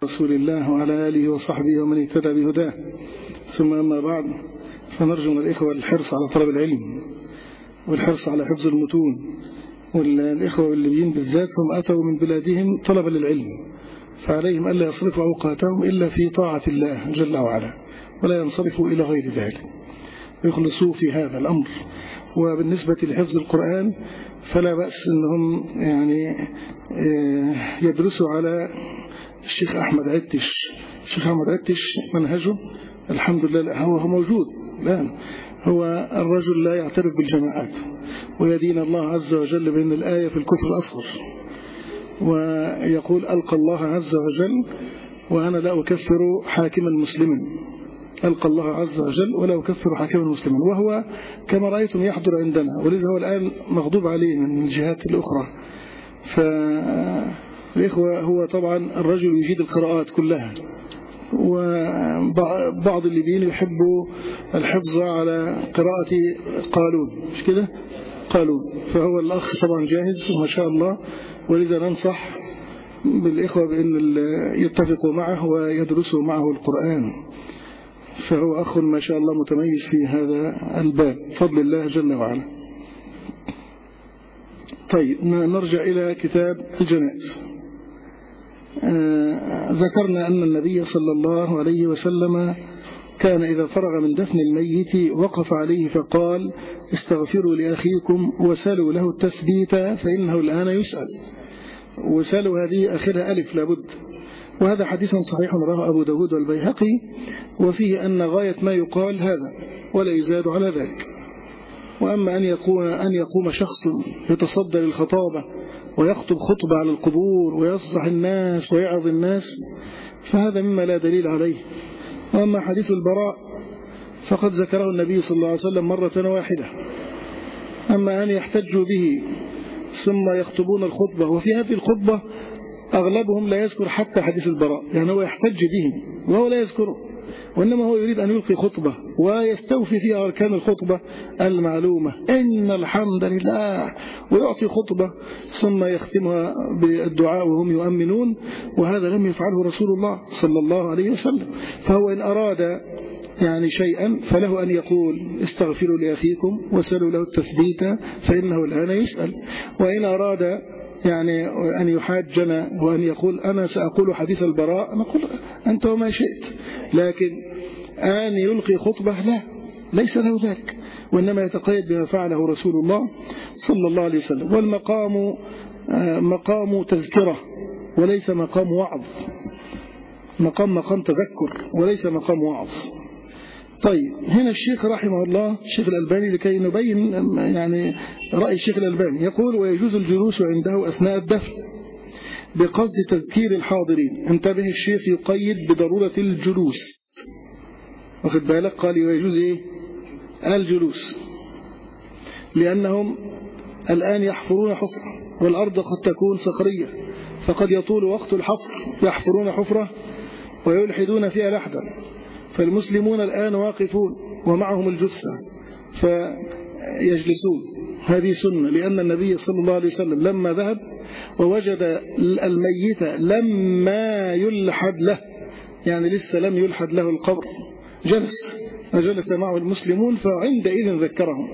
رسول الله وعلى آله وصحبه ومن اهتدى بهداه، ثم أما بعد، فنرجو من الإخوة الحرص على طلب العلم والحرص على حفظ المتون. والإخوة الليبيين بالذات هم أتوا من بلادهم طلبا للعلم، فعليهم ألا يصرفوا أوقاتهم إلا في طاعة الله جل وعلا، ولا ينصرفوا إلى غير ذلك، يخلصوا في هذا الأمر. وبالنسبة لحفظ القرآن فلا بأس أنهم يدرسوا على الشيخ أحمد عتش. الشيخ أحمد عتش منهجه الحمد لله هو موجود الآن. هو الرجل لا يعترف بالجماعات ويدين الله عز وجل بأن الآية في الكفر الأصغر، ويقول ألقى الله عز وجل وأنا لا أكفر حاكما مسلما. ألقى الله عز وجل ولا أكفر حاكما مسلما، وهو كما رأيتم يحضر عندنا، ولذا هو الآن مغضوب عليه من الجهات الأخرى. فالإخوة هو طبعا الرجل يجيد القراءات كلها، وبعض الليبيين يحبوا الحفظ على قراءة قالون، مش كده؟ قالون. فهو الأخ طبعا جاهز وما شاء الله، ولذا ننصح بالإخوة بأن يتفقوا معه ويدرسوا معه القرآن، فهو أخ ما شاء الله متميز في هذا الباب فضل الله جل وعلا. طيب نرجع إلى كتاب الجنائز. ذكرنا أن النبي صلى الله عليه وسلم كان إذا فرغ من دفن الميت وقف عليه فقال: استغفروا لأخيكم وسألوا له التثبيت فإنه الآن يسأل. وسألوا هذه آخرها ألف لابد. وهذا حديث صحيح رواه أبو داود والبيهقي، وفيه أن غاية ما يقال هذا ولا يزاد على ذلك. وأما أن يقوم شخص يتصدى للخطابة ويخطب خطبة على القبور ويصرح الناس ويعظ الناس، فهذا مما لا دليل عليه. وأما حديث البراء فقد ذكره النبي صلى الله عليه وسلم مرة واحدة. أما أن يحتجوا به ثم يخطبون الخطبة، وفي هذه الخطبة أغلبهم لا يذكر حتى حديث البراء، يعني هو يحتج به وهو لا يذكره، وإنما هو يريد أن يلقي خطبة ويستوفي فيها أركان الخطبة المعلومة، إن الحمد لله، ويعطي خطبة ثم يختمها بالدعاء وهم يؤمنون، وهذا لم يفعله رسول الله صلى الله عليه وسلم. فهو إن أراد شيئا فله أن يقول: استغفروا لأخيكم وسألوا له التثبيت فإنه الآن يسأل. وإن أراد أن يحاجنا وأن يقول: أنا سأقول حديث البراء، نقول: أنت وما شئت. لكن أن يلقي خطبة لا، ليس له ذلك، وإنما يتقيد بما فعله رسول الله صلى الله عليه وسلم. والمقام مقام تذكرة وليس مقام وعظ، مقام تذكر وليس مقام وعظ. طيب هنا الشيخ رحمه الله الشيخ الألباني لكي نبين رأي الشيخ الألباني يقول: ويجوز الجلوس عنده أثناء الدفن بقصد تذكير الحاضرين. انتبه الشيخ يقيد بضرورة الجلوس، واخد بالك؟ قال ويجوز الجلوس، لأنهم الآن يحفرون حفرة والأرض قد تكون صخرية، فقد يطول وقت الحفر، يحفرون حفرة ويلحدون فيها لحدا، فالمسلمون الآن واقفون ومعهم الجثة فيجلسون. هذه سنة، لأن النبي صلى الله عليه وسلم لما ذهب ووجد الميت لما يلحد له، لسه لم يلحد له القبر، جلس معه المسلمون، فعندئذ ذكرهم.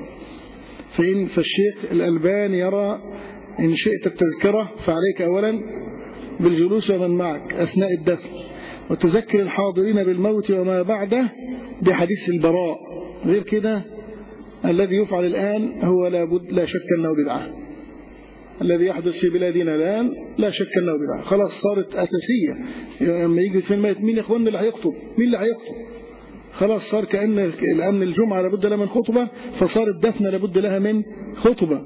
فالشيخ الألباني يرى: إن شئت التذكرة فعليك أولا بالجلوس ومن معك أثناء الدفن، وتذكر الحاضرين بالموت وما بعده بحديث البراء. غير كده الذي يفعل الآن هو لا شك أنه بدعة. الذي يحدث في بلادنا الآن لا شك أنه بدعة، خلاص صارت أساسية. لما يجي في الميت: مين يا إخواننا اللي هيخطب؟ مين اللي هيخطب؟ خلاص صار كأن الأمن الجمعة لابد لها من خطبة، فصار الدفن لابد لها من خطبة.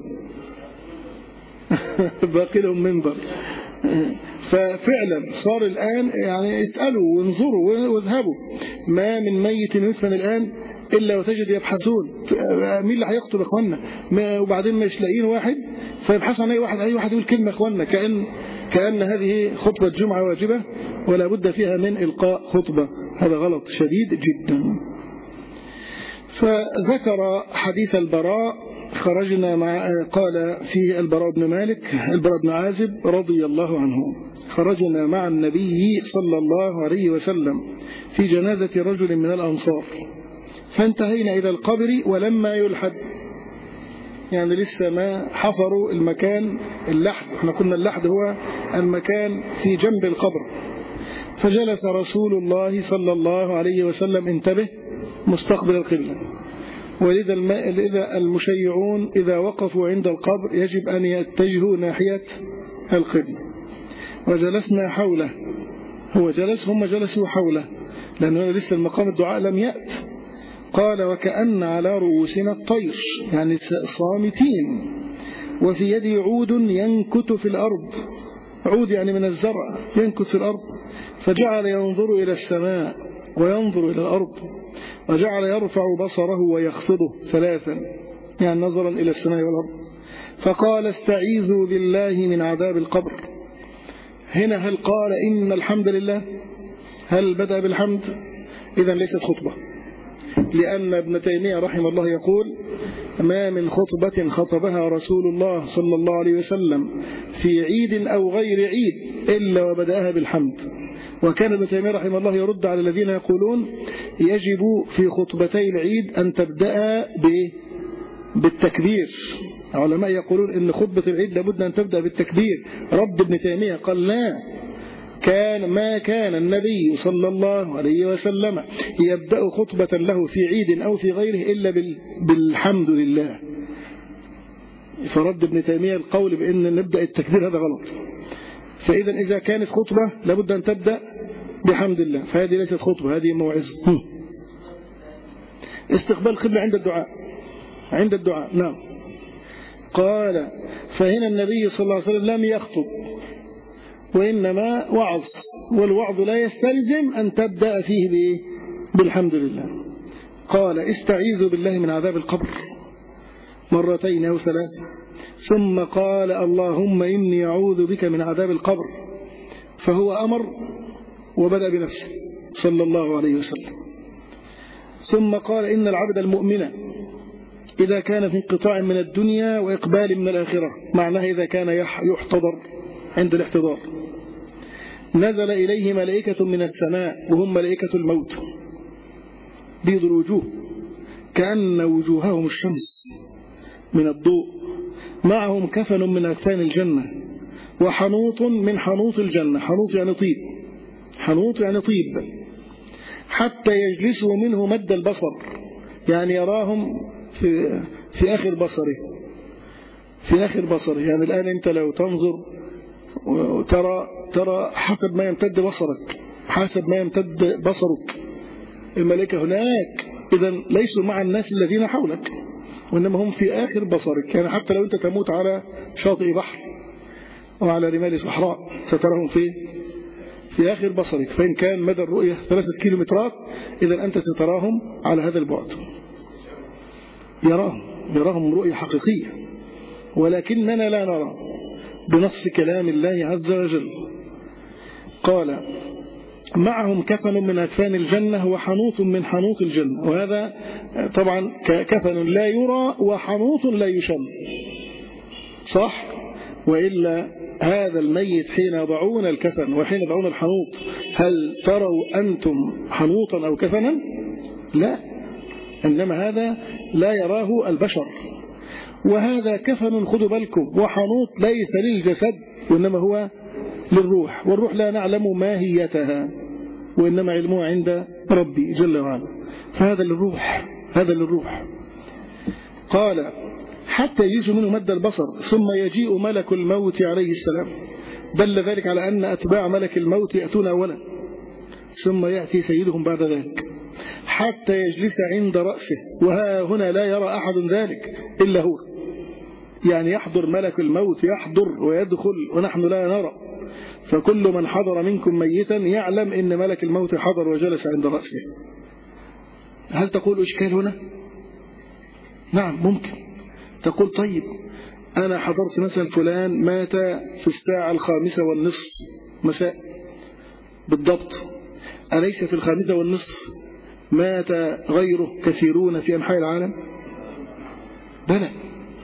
باقي لهم منبر. ففعلا صار الآن اسألوا وانظروا واذهبوا، ما من ميت يدفن الآن إلا وتجد يبحثون مين اللي هيخطب يا إخواننا، وبعدين مش لاقيين واحد فيبحثوا عن أي واحد يقول كلمة يا إخواننا، كأن هذه خطبة جمعة واجبة ولا بد فيها من إلقاء خطبة. هذا غلط شديد جدا. فذكر حديث البراء خرجنا قال فيه البراء بن مالك البراء بن عازب رضي الله عنه: خرجنا مع النبي صلى الله عليه وسلم في جنازة رجل من الأنصار، فانتهينا إلى القبر ولما يلحد، يعني لسه ما حفروا المكان اللحد، احنا قلنا اللحد هو المكان في جنب القبر. فجلس رسول الله صلى الله عليه وسلم، انتبه، مستقبل القبلة، ولذا المشيعون إذا وقفوا عند القبر يجب أن يتجهوا ناحية القبلة. وجلسنا حوله، هو جلس، هم جلسوا حوله، لأنه لسه المقام الدعاء لم يأت. قال: وكأن على رؤوسنا الطير، يعني صامتين، وفي يدي عود ينكت في الأرض، عود يعني من الزرع ينكت في الأرض. فجعل ينظر إلى السماء وينظر إلى الأرض، وجعل يرفع بصره ويخفضه 3، يعني نظرا إلى السماء والأرض. فقال: استعيذوا بالله من عذاب القبر. هنا هل قال إن الحمد لله؟ هل بدأ بالحمد؟ إذن ليست خطبة، لأن ابن تيمية رحمه الله يقول: ما من خطبة خطبها رسول الله صلى الله عليه وسلم في عيد أو غير عيد إلا وبدأها بالحمد. وكان ابن تيمية رحمه الله يرد على الذين يقولون يجب في خطبتي العيد أن تبدأ بالتكبير. علماء يقولون إن خطبة العيد لابد أن تبدأ بالتكبير. رد ابن تيمية قال: لا، ما كان النبي صلى الله عليه وسلم يبدأ خطبة له في عيد أو في غيره إلا بالحمد لله. فرد ابن تيمية القول بأن نبدأ التكبير هذا غلط. فإذا إذا كانت خطبة لابد أن تبدأ بحمد الله، فهذه ليست خطبة، هذه موعظة. استقبال القبلة عند الدعاء، عند الدعاء، نعم. قال: فهنا النبي صلى الله عليه وسلم لم يخطب، وإنما وعظ، والوعظ لا يستلزم أن تبدأ فيه بالحمد لله. قال: استعيذوا بالله من عذاب القبر 2 أو 3، ثم قال: اللهم إني أعوذ بك من عذاب القبر. فهو أمر وبدأ بنفسه صلى الله عليه وسلم. ثم قال: إن العبد المؤمن إذا كان في انقطاع من الدنيا وإقبال من الآخرة، معناه إذا كان يحتضر عند الاحتضار، نزل إليه ملائكة من السماء وهم ملائكة الموت، بيض الوجوه كأن وجوههم الشمس من الضوء، معهم كفن من أكفان الجنة، وحنوط من حنوط الجنة. حنوط يعني طيب، حنوط يعني طيب، حتى يجلسوا منه مد البصر، يعني يراهم في آخر بصره، في آخر بصره. يعني الآن أنت لو تنظر ترى حسب ما يمتد بصرك، حسب ما يمتد بصرك الملائكة هناك. إذن ليسوا مع الناس الذين حولك، وإنما هم في آخر بصرك. يعني حتى لو أنت تموت على شاطئ بحر أو على رمال صحراء ستراهم في آخر بصرك. فإن كان مدى الرؤية 3 كيلومترات، إذن أنت ستراهم على هذا البعد، يراهم رؤية حقيقية، ولكننا لا نرى بنص كلام الله عز وجل. قال: معهم كفن من أكفان الجنة وحنوط من حنوط الجنة. وهذا طبعا كفن لا يرى وحنوط لا يشم، صح؟ وإلا هذا الميت حين يضعون الكفن وحين يضعون الحنوط، هل تروا أنتم حنوطا أو كفنا؟ لا، إنما هذا لا يراه البشر. وهذا كفن، خذوا بالكم، وحنوط ليس للجسد وإنما هو للروح، والروح لا نعلم ماهيتها وإنما علمها عند ربي جل وعلا. فهذا للروح، هذا للروح. قال: حتى يجلس منه مد البصر، ثم يجيء ملك الموت عليه السلام. دل ذلك على أن أتباع ملك الموت يأتون أولا، ثم يأتي سيدهم بعد ذلك، حتى يجلس عند رأسه، وها هنا لا يرى أحد ذلك إلا هو. يعني يحضر ملك الموت، يحضر ويدخل ونحن لا نرى. فكل من حضر منكم ميتا يعلم إن ملك الموت حضر وجلس عند رأسه. هل تقول إشكال هنا؟ نعم ممكن تقول: طيب أنا حضرت مثلا فلان مات في 5:30 مساء بالضبط، أليس في 5:30 مات غيره كثيرون في أنحاء العالم؟ بلى،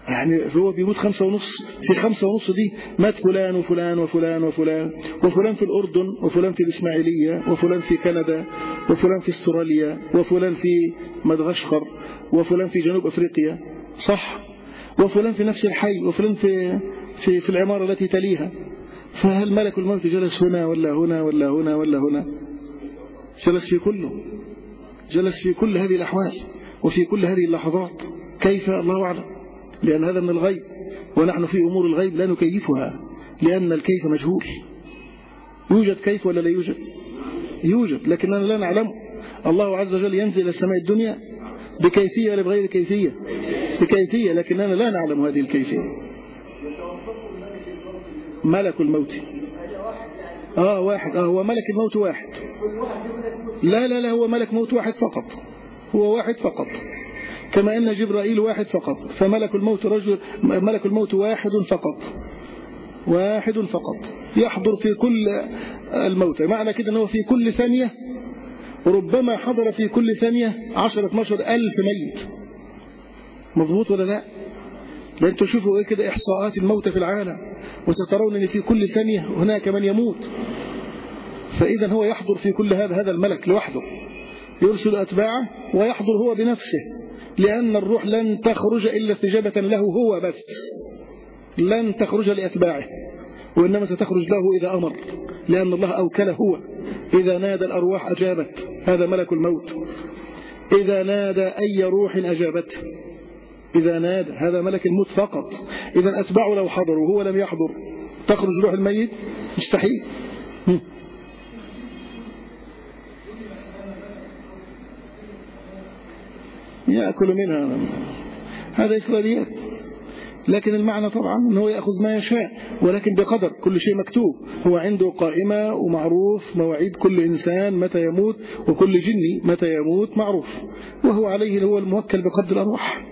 يعني هو بيموت 5:30، في 5:30 دي مات فلان وفلان وفلان وفلان وفلان في الأردن وفلان في الإسماعيلية وفلان في كندا وفلان في استراليا وفلان في مدغشقر وفلان في جنوب أفريقيا، صح؟ وفلان في نفس الحي وفلان في العمارة التي تليها. فهل ملك الموت جلس هنا ولا هنا ولا هنا ولا هنا؟ جلس في كله، جلس في كل هذه الأحوال وفي كل هذه اللحظات. كيف؟ الله أعلم، لأن هذا من الغيب، ونحن في أمور الغيب لا نكيفها لأن الكيف مجهول. يوجد كيف ولا لا يوجد؟ يوجد، لكننا لا نعلم. الله عز وجل ينزل إلى السماء الدنيا بكيفية ولا بغير كيفية؟ بكيفية، لكننا لا نعلم هذه الكيفية. ملك الموت واحد، هو ملك الموت واحد. لا هو ملك موت واحد فقط، هو واحد فقط، كما أن جبرائيل واحد فقط، فملك الموت ملك الموت واحد فقط، واحد فقط يحضر في كل الموتى. معنى كده أنه في كل ثانية ربما حضر في كل ثانية 10-12 ألف ميت. مضبوط ولا لا؟ لأن تشوفوا إيه كده إحصاءات الموتى في العالم، وسترون أن في كل ثانية هناك من يموت. فإذا هو يحضر في كل هذا الملك لوحده، يرسل أتباعه ويحضر هو بنفسه، لأن الروح لن تخرج إلا استجابة له هو بس، لن تخرج لأتباعه، وإنما ستخرج له إذا أمر، لأن الله أوكله هو. إذا نادى الأرواح أجابت، هذا ملك الموت. إذا نادى أي روح أجابته، إذا نادى، هذا ملك الموت فقط. إذا أتباعه لو حضروا وهو لم يحضر تخرج روح الميت؟ مستحيل. يأكل منها، هذا إسرائيليات، لكن المعنى طبعا أنه يأخذ ما يشاء، ولكن بقدر، كل شيء مكتوب، هو عنده قائمة ومعروف مواعيد كل إنسان متى يموت، وكل جني متى يموت معروف، وهو عليه هو الموكل بقدر الأرواح.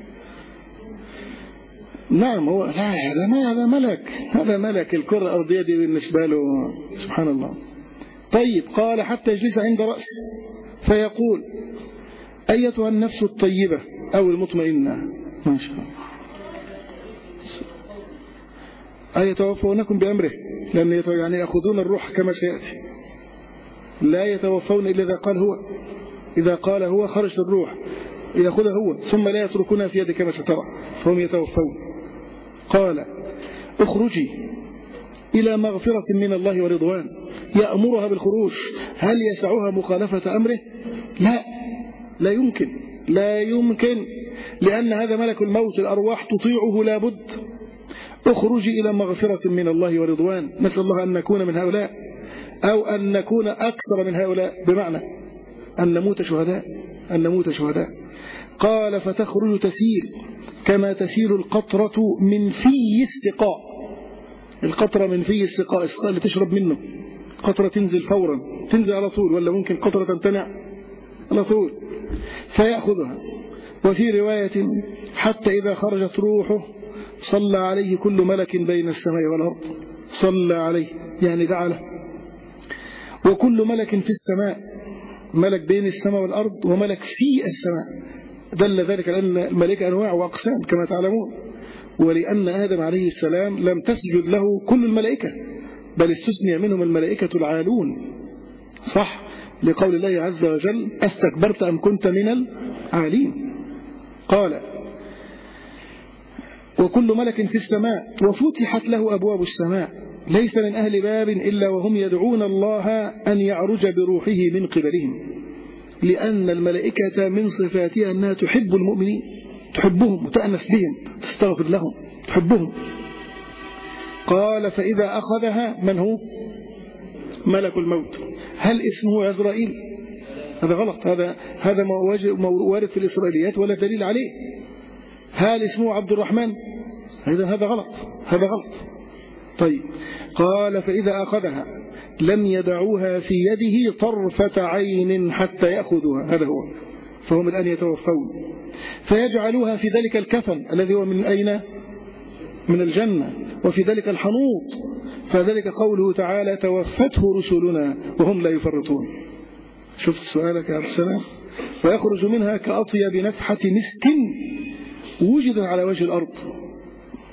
نعم، هو لا، هذا ملك، هذا ملك. الكرة الأرضية دي بالنسبة له سبحان الله. طيب، قال حتى يجلس عند رأسه فيقول أيتها النفس الطيبة أو المطمئنة، ما شاء الله، أيتوفونكم بأمره، لأن يعني يأخذون الروح كما سيأتي، لا يتوفون إلا إذا قال هو، إذا قال هو خرج الروح يأخذها هو، ثم لا يتركونها في يده كما سترى، فهم يتوفون. قال اخرجي إلى مغفرة من الله ورضوان، يأمرها بالخروج، هل يسعها مخالفة أمره؟ لا يمكن، لا يمكن، لأن هذا ملك الموت، الأرواح تطيعه لابد. اخرجي إلى مغفرة من الله ورضوان، نسأل الله أن نكون من هؤلاء، أو أن نكون أكثر من هؤلاء، بمعنى أن نموت شهداء، أن نموت شهداء. قال فتخرج تسيل كما تسيل القطرة من في السقاء، القطرة من في السقاء، السقاء اللي تشرب منه، قطرة تنزل فورا، تنزل على طول، ولا ممكن قطرة تمتنع على طول، فيأخذها. وفي رواية حتى إذا خرجت روحه صلى عليه كل ملك بين السماء والأرض، صلى عليه يعني دعا. وكل ملك في السماء، ملك بين السماء والأرض وملك في السماء، دل ذلك على أن الملائكة أنواع وأقسام كما تعلمون، ولأن آدم عليه السلام لم تسجد له كل الملائكة، بل استثني منهم الملائكة العالون، صح، لقول الله عز وجل استكبرت أم كنت من العالين. قال وكل ملك في السماء وفتحت له أبواب السماء، ليس من أهل باب إلا وهم يدعون الله أن يعرج بروحه من قبلهم، لأن الملائكة من صفاتها أنها تحب المؤمنين، تحبهم وتأنس بهم، تستغفر لهم، تحبهم. قال فإذا أخذها، من هو؟ ملك الموت. هل اسمه عزرائيل؟ هذا غلط، هذا ما وارد في الإسرائيليات ولا دليل عليه. هل اسمه عبد الرحمن؟ هذا غلط، هذا غلط. طيب، قال فإذا أخذها لم يدعوها في يده طرفة عين حتى يأخذها، هذا هو، فهم الآن يتوفون، فيجعلوها في ذلك الكفن الذي هو من أين؟ من الجنة، وفي ذلك الحنوط، فذلك قوله تعالى توفته رسلنا وهم لا يفرطون. شفت سؤالك يا عبد السلام؟ ويخرج منها كأطيب نفحة مسك وجد على وجه الأرض،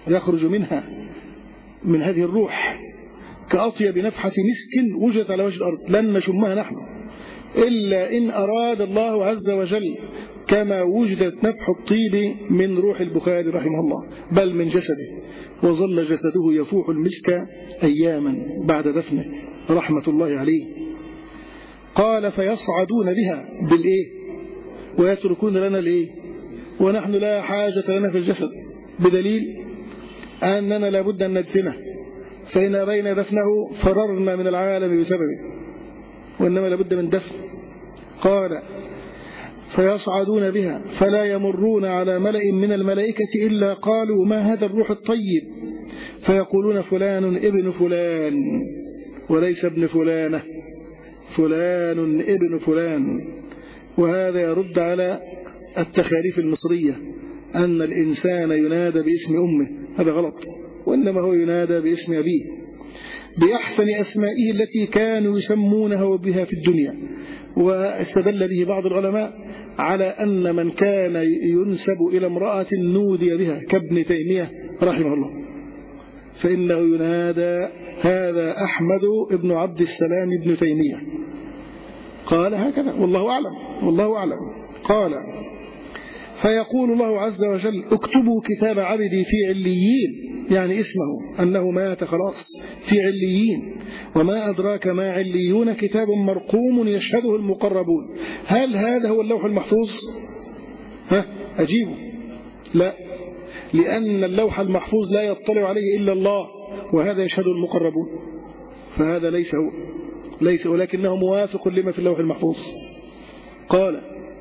يخرج منها من هذه الروح كأطيب نفحة مسك وجدت على وجه الأرض لن نشمها نحن إلا إن أراد الله عز وجل، كما وجدت نفح الطيب من روح البخاري رحمه الله بل من جسده، وظل جسده يفوح المسك أياما بعد دفنه رحمة الله عليه. قال فيصعدون بها بالإيه ويتركون لنا الإيه ونحن لا حاجة لنا في الجسد، بدليل أننا لابد أن ندفنه، فإن أبينا دفنه فررنا من العالم بسببه، وإنما لابد من دفن. قال فيصعدون بها فلا يمرون على ملأ من الملائكة إلا قالوا ما هذا الروح الطيب، فيقولون فلان ابن فلان وليس ابن فلانة، فلان ابن فلان. وهذا يرد على التخاريف المصرية أن الإنسان ينادى باسم أمه، هذا غلط، وإنما هو ينادى باسم أبيه بأحسن أسمائه التي كانوا يسمونه بها في الدنيا. واستدل به بعض العلماء على أن من كان ينسب إلى امرأة نودي بها كابن تيمية رحمه الله فإنه ينادى هذا أحمد ابن عبد السلام ابن تيمية. قال هكذا والله أعلم، والله أعلم. قال فيقول الله عز وجل اكتبوا كتاب عبدي في عليين، يعني اسمه أنه مات خلاص في عليين، وما أدراك ما عليون كتاب مرقوم يشهده المقربون. هل هذا هو اللوح المحفوظ؟ أجيبه لا، لأن اللوح المحفوظ لا يطلع عليه إلا الله، وهذا يشهده المقربون، فهذا ليس هو، ليس، ولكنه موافق لما في اللوح المحفوظ. قال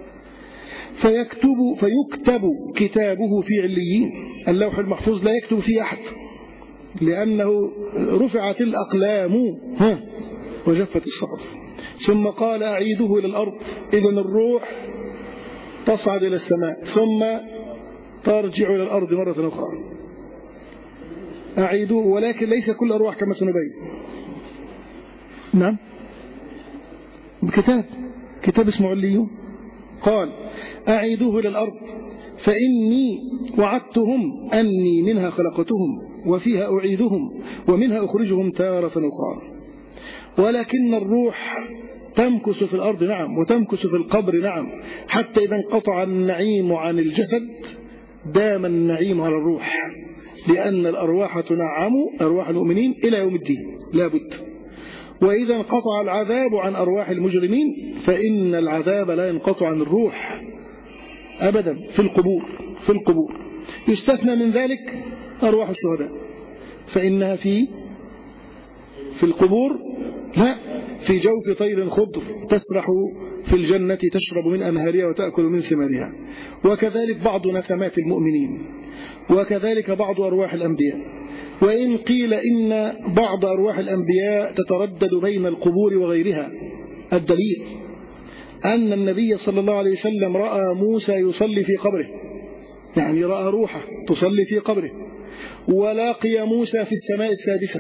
فيكتب كتابه في عليين، اللوح المحفوظ لا يكتب فيه أحد لأنه رفعت الأقلام وجفت الصحف. ثم قال أعيده إلى الأرض، إذن الروح تصعد إلى السماء ثم ترجع إلى الأرض مرة أخرى. أعيدوه، ولكن ليس كل أرواح كما سنبين. نعم، كتاب اسمه عليون. قال أعيدوه إلى الأرض فإني وعدتهم أني منها خلقتهم وفيها أعيدهم ومنها أخرجهم تارة أخرى. ولكن الروح تمكث في الأرض نعم، وتمكث في القبر نعم، حتى إذا انقطع النعيم عن الجسد دام النعيم على الروح، لأن الأرواح تنعم، أرواح المؤمنين إلى يوم الدين لا بد. وإذا انقطع العذاب عن أرواح المجرمين فإن العذاب لا ينقطع عن الروح أبدا في القبور. يستثنى من ذلك أرواح الشهداء، فإنها في القبور لا، في جوف طير خضر تسرح في الجنة تشرب من أنهارها وتأكل من ثمارها. وكذلك بعض نسمات المؤمنين، وكذلك بعض أرواح الأنبياء. وإن قيل إن بعض أرواح الأنبياء تتردد بين القبور وغيرها، الدليل أن النبي صلى الله عليه وسلم رأى موسى يصلي في قبره، يعني رأى روحه تصلي في قبره، ولاقي موسى في السماء السادسة.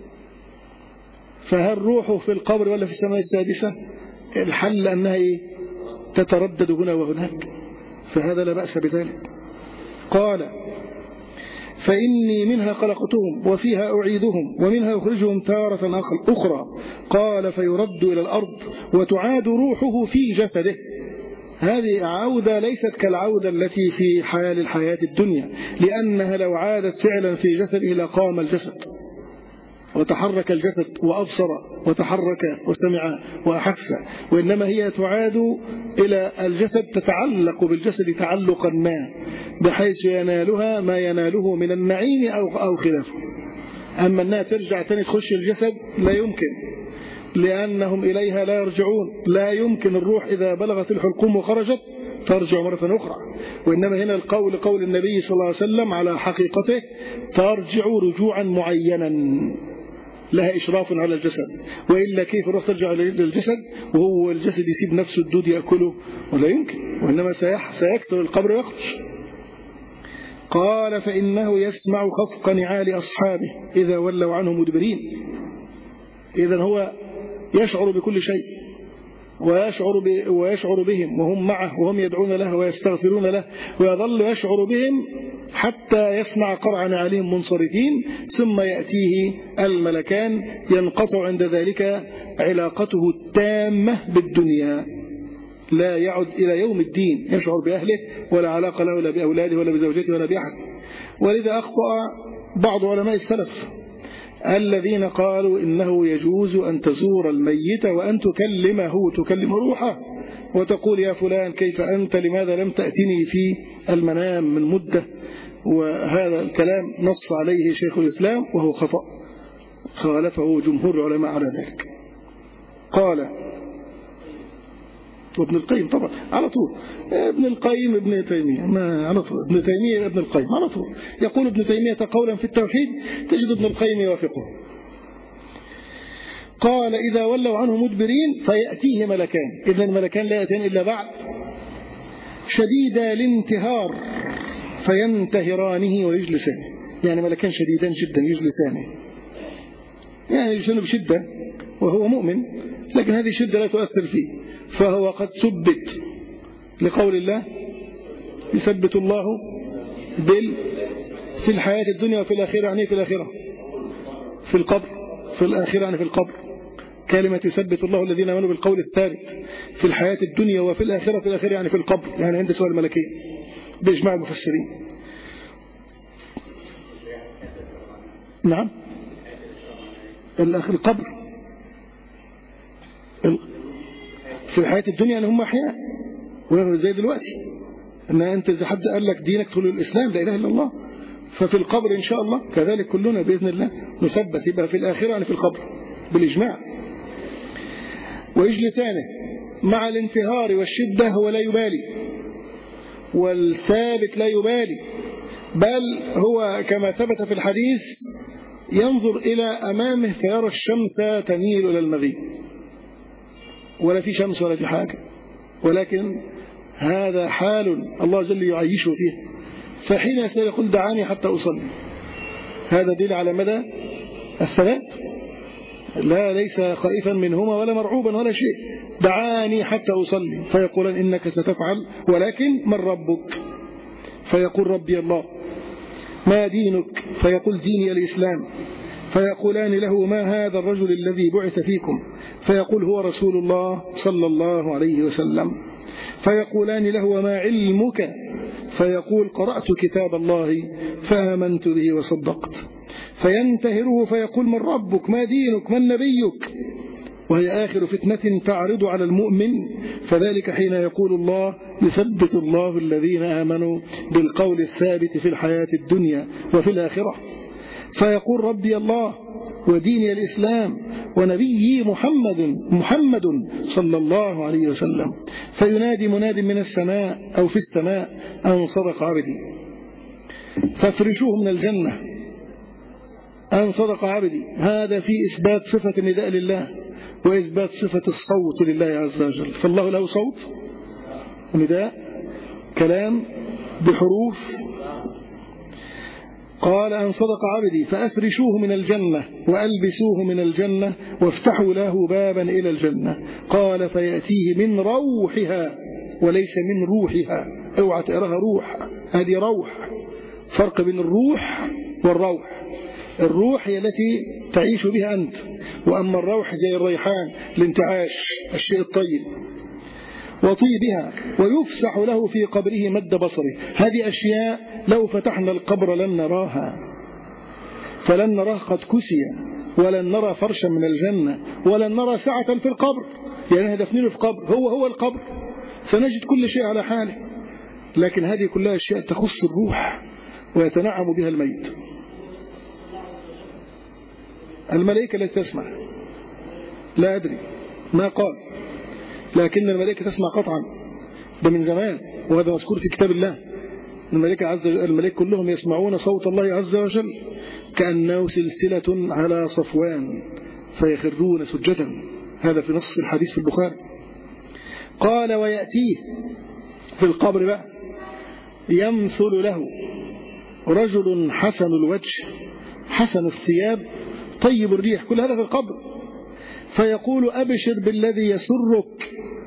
فهل روحه في القبر ولا في السماء السادسة؟ الحل أنها تتردد هنا وهناك، فهذا لا بأس بذلك. قال فإني منها خلقتهم وفيها أعيدهم ومنها أخرجهم تارة أخرى. قال فيرد إلى الأرض وتعاد روحه في جسده. هذه عودة ليست كالعودة التي في حال الحياة الدنيا، لأنها لو عادت فعلا في جسده لقام الجسد وتحرك الجسد وأبصر وتحرك وسمع وأحس، وإنما هي تعاد إلى الجسد، تتعلق بالجسد تعلقا ما بحيث ينالها ما يناله من النعيم أو خلافه. أما أنها ترجع تاني تخش الجسد لا يمكن، لأنهم إليها لا يرجعون. لا يمكن الروح إذا بلغت الحلقوم وخرجت ترجع مرة أخرى، وإنما هنا قول النبي صلى الله عليه وسلم على حقيقته ترجع رجوعا معينا لها إشراف على الجسد، وإلا كيف الروح ترجع للجسد وهو الجسد يسيب نفسه الدود يأكله؟ ولا يمكن، وإنما سيكسر القبر ويخرج. قال فإنه يسمع خفق نعال أصحابه إذا ولوا عنه مدبرين. إذن هو يشعر بكل شيء، ويشعر بهم وهم معه وهم يدعون له ويستغفرون له، ويظل يشعر بهم حتى يسمع قرع نعالهم منصرفين، ثم يأتيه الملكان ينقطع عند ذلك علاقته التامة بالدنيا، لا يعد إلى يوم الدين يشعر بأهله ولا علاقة له لا بأولاده ولا بزوجته ولا بأحد. ولذا أخطأ بعض علماء السلف الذين قالوا إنه يجوز أن تزور الميت وأن تكلم روحه وتقول يا فلان كيف أنت، لماذا لم تأتني في المنام من مدة. وهذا الكلام نص عليه شيخ الإسلام وهو خطأ، خالفه جمهور العلماء على ذلك. قال وابن القيم طبعا على طول، ابن القيم ابن تيمية ما على طول، ابن تيمية ابن القيم على طول. يقول ابن تيمية قولا في التوحيد تجد ابن القيم يوافقه. قال إذا ولوا عنه مدبرين فيأتيه ملكان، إذن الملكان لا يأتين إلا بعد، شديد الانتهار فينتهرانه ويجلسانه، يعني ملكان شديدان جدا يجلسانه، يعني يجلسانه بشدة وهو مؤمن، لكن هذه الشدة لا تؤثر فيه، فهو قد ثبت لقول الله يثبت الله في الحياة الدنيا وفي الآخرة، يعني في الآخرة في القبر، في الآخرة يعني في القبر، كلمة يثبت الله الذين آمنوا بالقول الثابت في الحياة الدنيا وفي الآخرة، في الآخرة يعني في القبر، يعني عند سؤال الملكين بإجماع المفسرين. نعم القبر في الحياة الدنيا أن هم أحياء زي دلوقتي، أن أنت إذا حد قال لك دينك تقول الإسلام لا إله إلا الله، ففي القبر إن شاء الله كذلك كلنا بإذن الله نثبت، يبقى في الآخرة يعني في القبر بالإجماع. ويجلسانه مع الانتهار والشدة هو لا يبالي، والثابت لا يبالي، بل هو كما ثبت في الحديث ينظر إلى أمامه فيرى الشمس تميل إلى المغيب، ولا في شمس ولا في حاجة، ولكن هذا حال الله جل يعيشه فيه، فحين يقول دعاني حتى أصلي، هذا دليل على مدى الثبات، لا ليس خائفا منهما ولا مرعوبا ولا شيء، دعاني حتى أصلي، فيقولان إنك ستفعل ولكن من ربك، فيقول ربي الله. ما دينك؟ فيقول ديني الإسلام. فيقولان له ما هذا الرجل الذي بعث فيكم؟ فيقول هو رسول الله صلى الله عليه وسلم. فيقولان له وما علمك؟ فيقول قرأت كتاب الله فآمنت به وصدقت. فينتهره فيقول من ربك؟ ما دينك؟ من نبيك؟ وهي آخر فتنة تعرض على المؤمن، فذلك حين يقول الله يثبت الله الذين آمنوا بالقول الثابت في الحياة الدنيا وفي الآخرة. فيقول ربي الله وديني الإسلام ونبيي محمد صلى الله عليه وسلم. فينادي مناد من السماء أو في السماء أن صدق عبدي فافرشوه من الجنة، أن صدق عبدي. هذا في إثبات صفة النداء لله وإثبات صفة الصوت لله عز وجل، فالله له صوت نداء كلام بحروف. قال أن صدق عبدي فأفرشوه من الجنة وألبسوه من الجنة وافتحوا له بابا إلى الجنة. قال فيأتيه من روحها وليس من روحها، اوعى تقراها روح، هذه روح، فرق بين الروح والروح. الروح هي التي تعيش بها أنت، وأما الروح زي الريحان الانتعاش الشيء الطيب وطيبها. ويفسح له في قبره مد بصره. هذه أشياء لو فتحنا القبر لن نراها، فلن نراه قد كسي، ولن نرى فرشا من الجنة، ولن نرى سعة في القبر، يعني دفنينه في قبر هو القبر، سنجد كل شيء على حاله. لكن هذه كلها أشياء تخص الروح ويتنعم بها الميت. الملائكة التي تسمع لا أدري ما قال، لكن الملائكة تسمع قطعا، ده من زمان، وهذا مذكور في كتاب الله. الملائكة كلهم يسمعون صوت الله عز وجل كأنه سلسلة على صفوان فيخرون سجدا، هذا في نص الحديث في البخاري. قال ويأتيه في القبر بقى يمثل له رجل حسن الوجه حسن الثياب طيب الريح، كل هذا في القبر. فيقول أبشر بالذي يسرك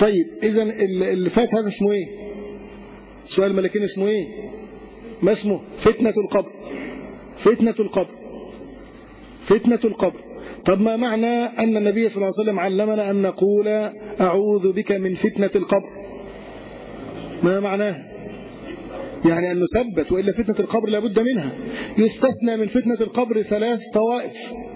طيب إذن اللي فات هذا اسمه إيه؟ سؤال الملكين اسمه إيه؟ ما اسمه؟ فتنة القبر. فتنة القبر. فتنة القبر. طب ما معنى أن النبي صلى الله عليه وسلم علمنا أن نقول أعوذ بك من فتنة القبر؟ ما معناه؟ يعني أن نثبت، وإلا فتنة القبر لابد منها. يستثنى من فتنة القبر 3 طوائف: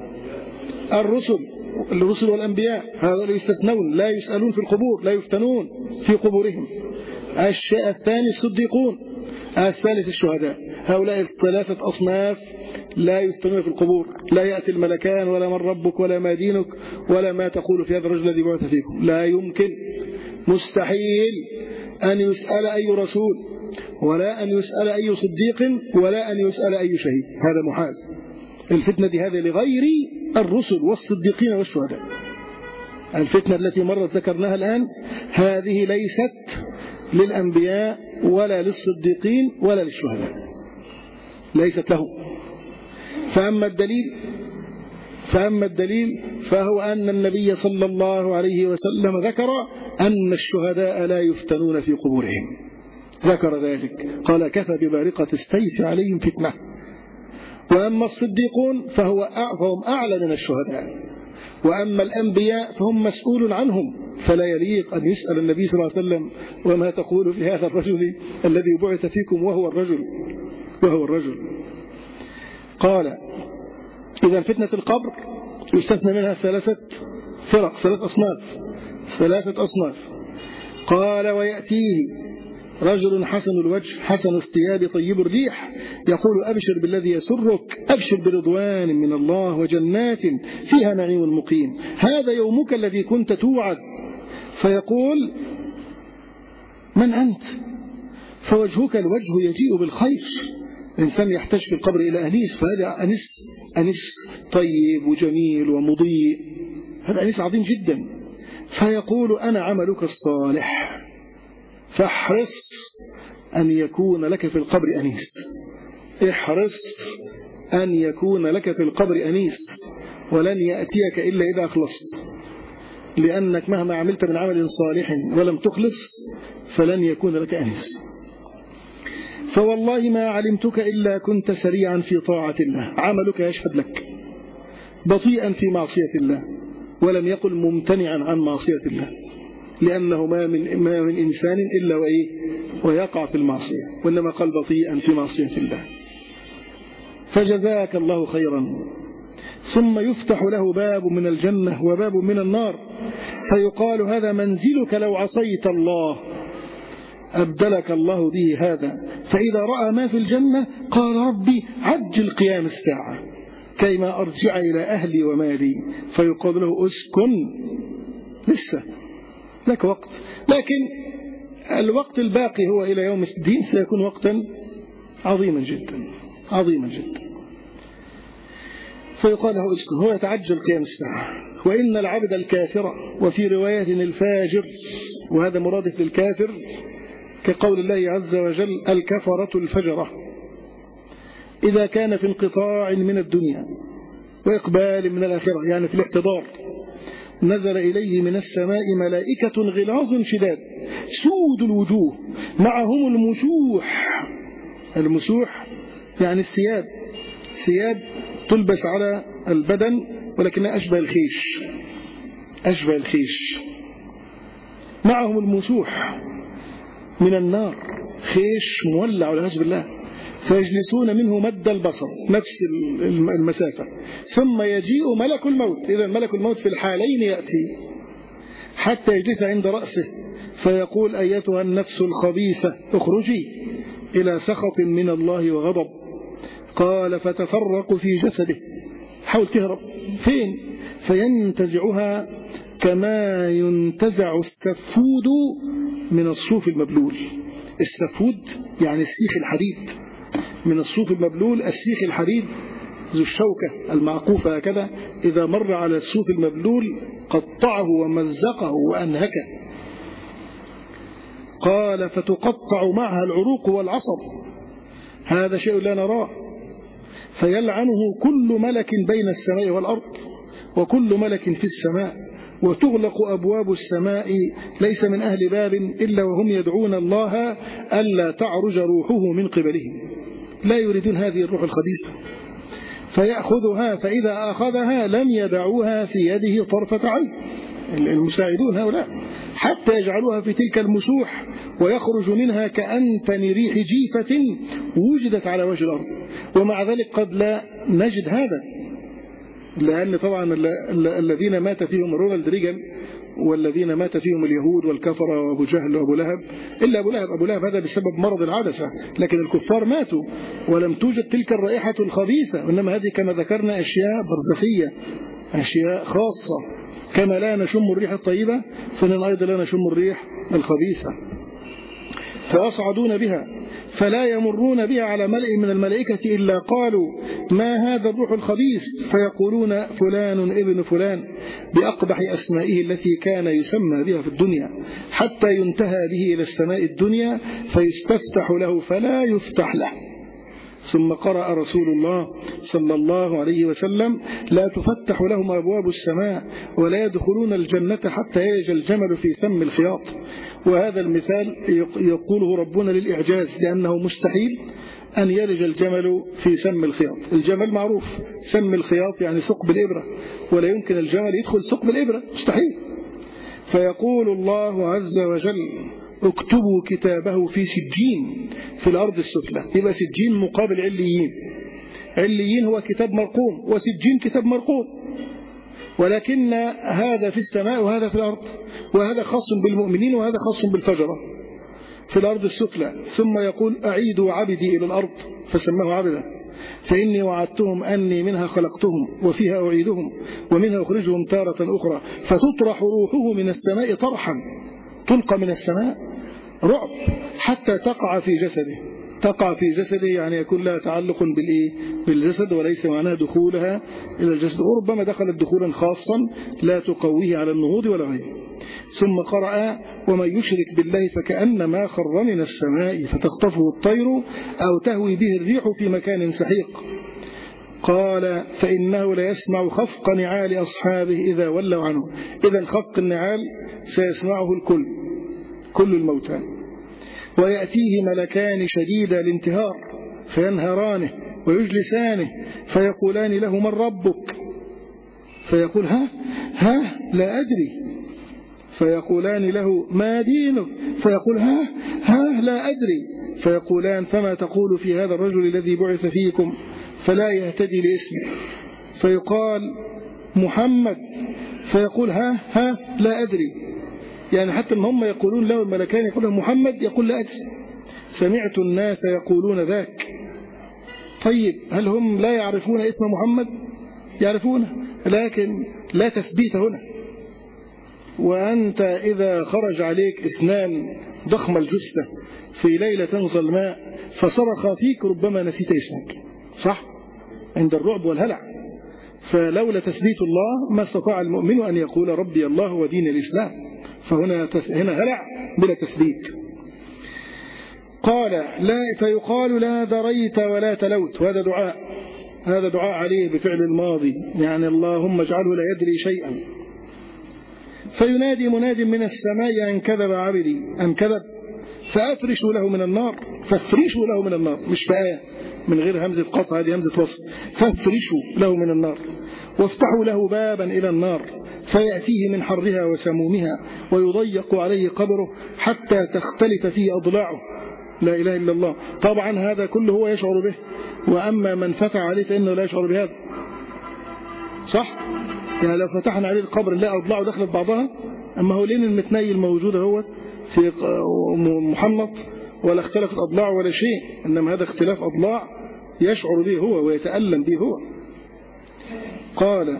الرسل والأنبياء، هؤلاء يستثنون، لا يسألون في القبور، لا يفتنون في قبورهم. الشيء الثاني الصديقون. الثالث الشهداء. هؤلاء 3 أصناف لا يفتنون في القبور، لا يأتي الملكان ولا من ربك ولا ما دينك ولا ما تقول في هذا الرجل الذي بعث فيكم. لا يمكن، مستحيل أن يسأل أي رسول، ولا أن يسأل أي صديق، ولا أن يسأل أي شهيد. هذا محال. الفتنة دي هذه لغير الرسل والصديقين والشهداء. الفتنة التي مرت ذكرناها الآن هذه ليست للأنبياء ولا للصديقين ولا للشهداء، ليست له. فأما الدليل فهو أن النبي صلى الله عليه وسلم ذكر أن الشهداء لا يفتنون في قبورهم، ذكر ذلك، قال: كفى ببارقة السيف عليهم فتنة. وأما الصديقون فهم أعلى من الشهداء، وأما الأنبياء فهم مسؤول عنهم، فلا يليق أن يسأل النبي صلى الله عليه وسلم: وما تقول في هذا الرجل الذي بعث فيكم وهو الرجل. قال: إذا فتنة القبر يستثنى منها 3 فرق، 3 أصناف. قال: ويأتيه رجل حسن الوجه حسن الثياب طيب الريح يقول: أبشر بالذي يسرك، أبشر برضوان من الله وجنات فيها نعيم مقيم، هذا يومك الذي كنت توعد. فيقول: من أنت؟ فوجهك الوجه يجيء بالخير. الإنسان يحتاج في القبر إلى أنيس، فهذا أنيس طيب وجميل ومضيء، هذا أنيس عظيم جدا. فيقول: أنا عملك الصالح، فاحرص أن يكون لك في القبر أنيس. احرص أن يكون لك في القبر أنيس، ولن يأتيك إلا إذا أخلصت، لأنك مهما عملت من عمل صالح ولم تخلص فلن يكون لك أنيس. فوالله ما علمتك إلا كنت سريعا في طاعة الله، عملك يشهد لك، بطيئا في معصية الله، ولم يقل ممتنعا عن معصية الله، لأنه ما من إنسان إلا ويقع في المعصية، وإنما قال بطيئا في معصية الله. فجزاك الله خيرا. ثم يفتح له باب من الجنة وباب من النار، فيقال: هذا منزلك لو عصيت الله، أبدلك الله به هذا. فإذا رأى ما في الجنة قال: ربي عجل قيام الساعة كيما أرجع إلى أهلي ومالي. فيقال له: اسكن، لسه لك وقت، لكن الوقت الباقي هو إلى يوم الدين سيكون وقتا عظيما جدا. فيقال له: اسكن. هو يتعجل قيام الساعة. وإن العبد الكافر، وفي رواية الفاجر، وهذا مرادف للكافر كقول الله عز وجل: الكفرة الفجرة، إذا كان في انقطاع من الدنيا وإقبال من الآخرة، يعني في الاحتضار، نزل إليه من السماء ملائكة غلاظ شداد سود الوجوه معهم المسوح يعني ثياب تلبس على البدن ولكنها أشبه الخيش. معهم المسوح من النار، خيش مولع والعياذ بالله، فيجلسون منه مد البصر، نفس المسافة. ثم يجيء ملك الموت، إذا ملك الموت في الحالين يأتي حتى يجلس عند رأسه، فيقول: أيتها النفس الخبيثة اخرجي إلى سخط من الله وغضب. قال: فتفرق في جسده، حاول تهرب، فين؟ فينتزعها كما ينتزع السفود من الصوف المبلول. السفود يعني السيخ الحديد، من الصوف المبلول السيخ الحديد ذو الشوكة المعقوفة هكذا، إذا مر على الصوف المبلول قطعه ومزقه وأنهكه. قال: فتقطع معها العروق والعصب، هذا شيء لا نراه. فيلعنه كل ملك بين السماء والأرض، وكل ملك في السماء، وتغلق أبواب السماء ليس من أهل باب إلا وهم يدعون الله ألا تعرج روحه من قبلهم، لا يريدون هذه الروح الخبيثة، فيأخذها، فإذا أخذها لم يدعوها في يده طرفة عين، المساعدون هؤلاء، حتى يجعلوها في تلك المسوح ويخرج منها كأنتن ريح جيفة وجدت على وجه الأرض. ومع ذلك قد لا نجد هذا، لأن طبعا الذين مات فيهم رونالد ريغان والذين مات فيهم اليهود والكفرة وأبو جهل وأبو لهب، إلا أبو لهب هذا بسبب مرض العدسة، لكن الكفار ماتوا ولم توجد تلك الرائحة الخبيثة، إنما هذه كما ذكرنا أشياء برزخية، أشياء خاصة. كما لا نشم الريح الطيبة فإننا أيضا لا نشم الريح الخبيثة. فيصعدون بها فلا يمرون بها على ملئ من الملائكة إلا قالوا ما هذا الروح الخبيث، فيقولون فلان ابن فلان بأقبح أسمائه التي كان يسمى بها في الدنيا، حتى ينتهى به إلى السماء الدنيا فيستفتح له فلا يفتح له. ثم قرأ رسول الله صلى الله عليه وسلم لا تفتح لهم أبواب السماء ولا يدخلون الجنة حتى يلج الجمل في سم الخياط. وهذا المثال يقوله ربنا للإعجاز، لأنه مستحيل أن يلج الجمل في سم الخياط. الجمل معروف، سم الخياط يعني ثقب الإبرة، ولا يمكن الجمل يدخل ثقب الإبرة، مستحيل. فيقول الله عز وجل اكتبوا كتابه في سجين في الأرض السفلى. يبقى سجين مقابل عليين، عليين هو كتاب مرقوم وسجين كتاب مرقوم، ولكن هذا في السماء وهذا في الأرض، وهذا خاص بالمؤمنين وهذا خاص بالفجرة في الأرض السفلى. ثم يقول أعيدوا عبدي إلى الأرض فسماه عبدا، فإني وعدتهم أني منها خلقتهم وفيها أعيدهم ومنها أخرجهم تارة أخرى، فتطرح روحه من السماء طرحا، تلقى من السماء رعب حتى تقع في جسده. تقع في جسده يعني يكون لها تعلق بالجسد، وليس معناها دخولها إلى الجسد، وربما دخلت دخولا خاصا لا تقويه على النهوض ولا غيره. ثم قرأ ومن يشرك بالله فكأنما خر من السماء فتخطفه الطير أو تهوي به الريح في مكان سحيق. قال فإنه ليسمع خفق نعال أصحابه إذا ولوا عنه. إذا خفق النعال سيسمعه الكل، كل الموتى. ويأتيه ملكان شديد الانتهار فينهرانه ويجلسانه فيقولان له من ربك؟ فيقول ها لا أدري. فيقولان له ما دينك؟ فيقول ها لا أدري. فيقولان فما تقول في هذا الرجل الذي بعث فيكم؟ فلا يهتدي لاسمه. فيقال محمد، فيقول ها لا أدري. يعني حتى ما هم يقولون له الملكان يقول محمد يقول لا أدري. سمعت الناس يقولون ذاك. طيب هل هم لا يعرفون اسم محمد؟ يعرفونه، لكن لا تثبيت هنا. وأنت إذا خرج عليك اثنان ضخم الجثة في ليلة ظلماء فصرخ فيك ربما نسيت اسمك، صح؟ عند الرعب والهلع. فلولا تثبيت الله ما استطاع المؤمن أن يقول ربي الله ودين الإسلام، فهنا هلع بلا تثبيت. قال لا، فيقال لا دريت ولا تلوت. وهذا دعاء، هذا دعاء عليه بفعل الماضي، يعني اللهم اجعله لا يدري شيئا. فينادي مناد من السماء أن كذب عبدي أن كذب فأفرشوا له من النار. فافرشوا له من النار، مش فآية من غير همزة قطع، هذه همزة وصل. فافرشوا له من النار وافتحوا له بابا إلى النار فيأتيه من حرها وسمومها ويضيق عليه قبره حتى تختلف فيه أضلاعه. لا إله إلا الله. طبعا هذا كله هو يشعر به، وأما من فتح عليه فإنه لا يشعر بهذا، صح؟ يعني لو فتحنا عليه القبر نلاقي أضلاعه دخلت بعضها، أما هو لين المتنيل الموجودة هو في محنط ولا اختلفت أضلاعه ولا شيء، إنما هذا اختلاف أضلاع يشعر به هو ويتألم به هو. قال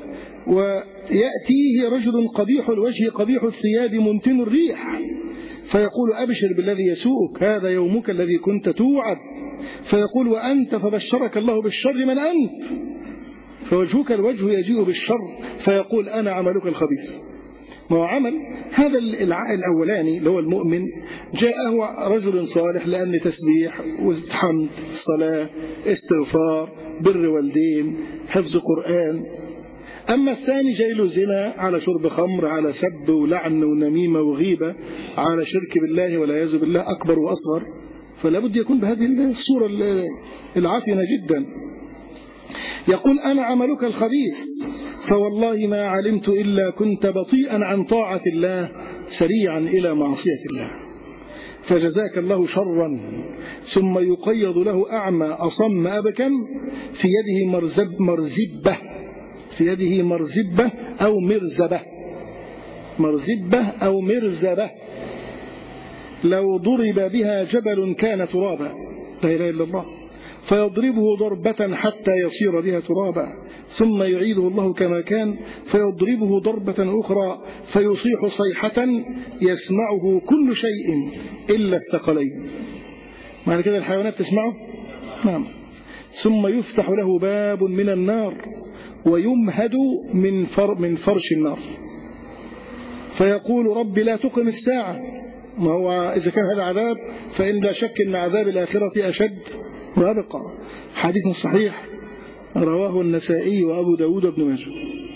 ويأتيه رجل قبيح الوجه قبيح الثياب منتن الريح فيقول أبشر بالذي يسوءك، هذا يومك الذي كنت توعد. فيقول وأنت؟ فبشرك الله بالشر، من أنت؟ فوجهك الوجه يجيء بالشر فيقول أنا عملك الخبيث. ما هو عمل هذا الأولاني اللي هو المؤمن، جاءه رجل صالح لأن تسبيح وحمد صلاة استغفار بر والدين حفظ قرآن، أما الثاني جاي له زنا، على شرب خمر، على سب ولعن ونميمة وغيبة، على شرك بالله والعياذ بالله أكبر وأصغر، فلا بد يكون بهذه الصورة العافية جدا. يقول أنا عملك الخبيث فوالله ما علمت إلا كنت بطيئا عن طاعة الله سريعا إلى معصية الله، فجزاك الله شرا. ثم يقيض له أعمى أصم أبكم في يده مرزبة، في يده مرزبة أو مرزبة، مرزبة أو مرزبة، لو ضرب بها جبل كان ترابا، لا إله إلا الله، فيضربه ضربة حتى يصير بها ترابا، ثم يعيده الله كما كان فيضربه ضربة أخرى فيصيح صيحة يسمعه كل شيء إلا الثقلين. معنى كده الحيوانات تسمعه؟ نعم. ثم يفتح له باب من النار ويمهد من فرش النار، فيقول رب لا تقم الساعة. ما هو إذا كان هذا عذاب فإن لا شك أن عذاب الآخرة أشد وأبقى. حديث صحيح رواه النسائي وأبو داود وابن ماجه.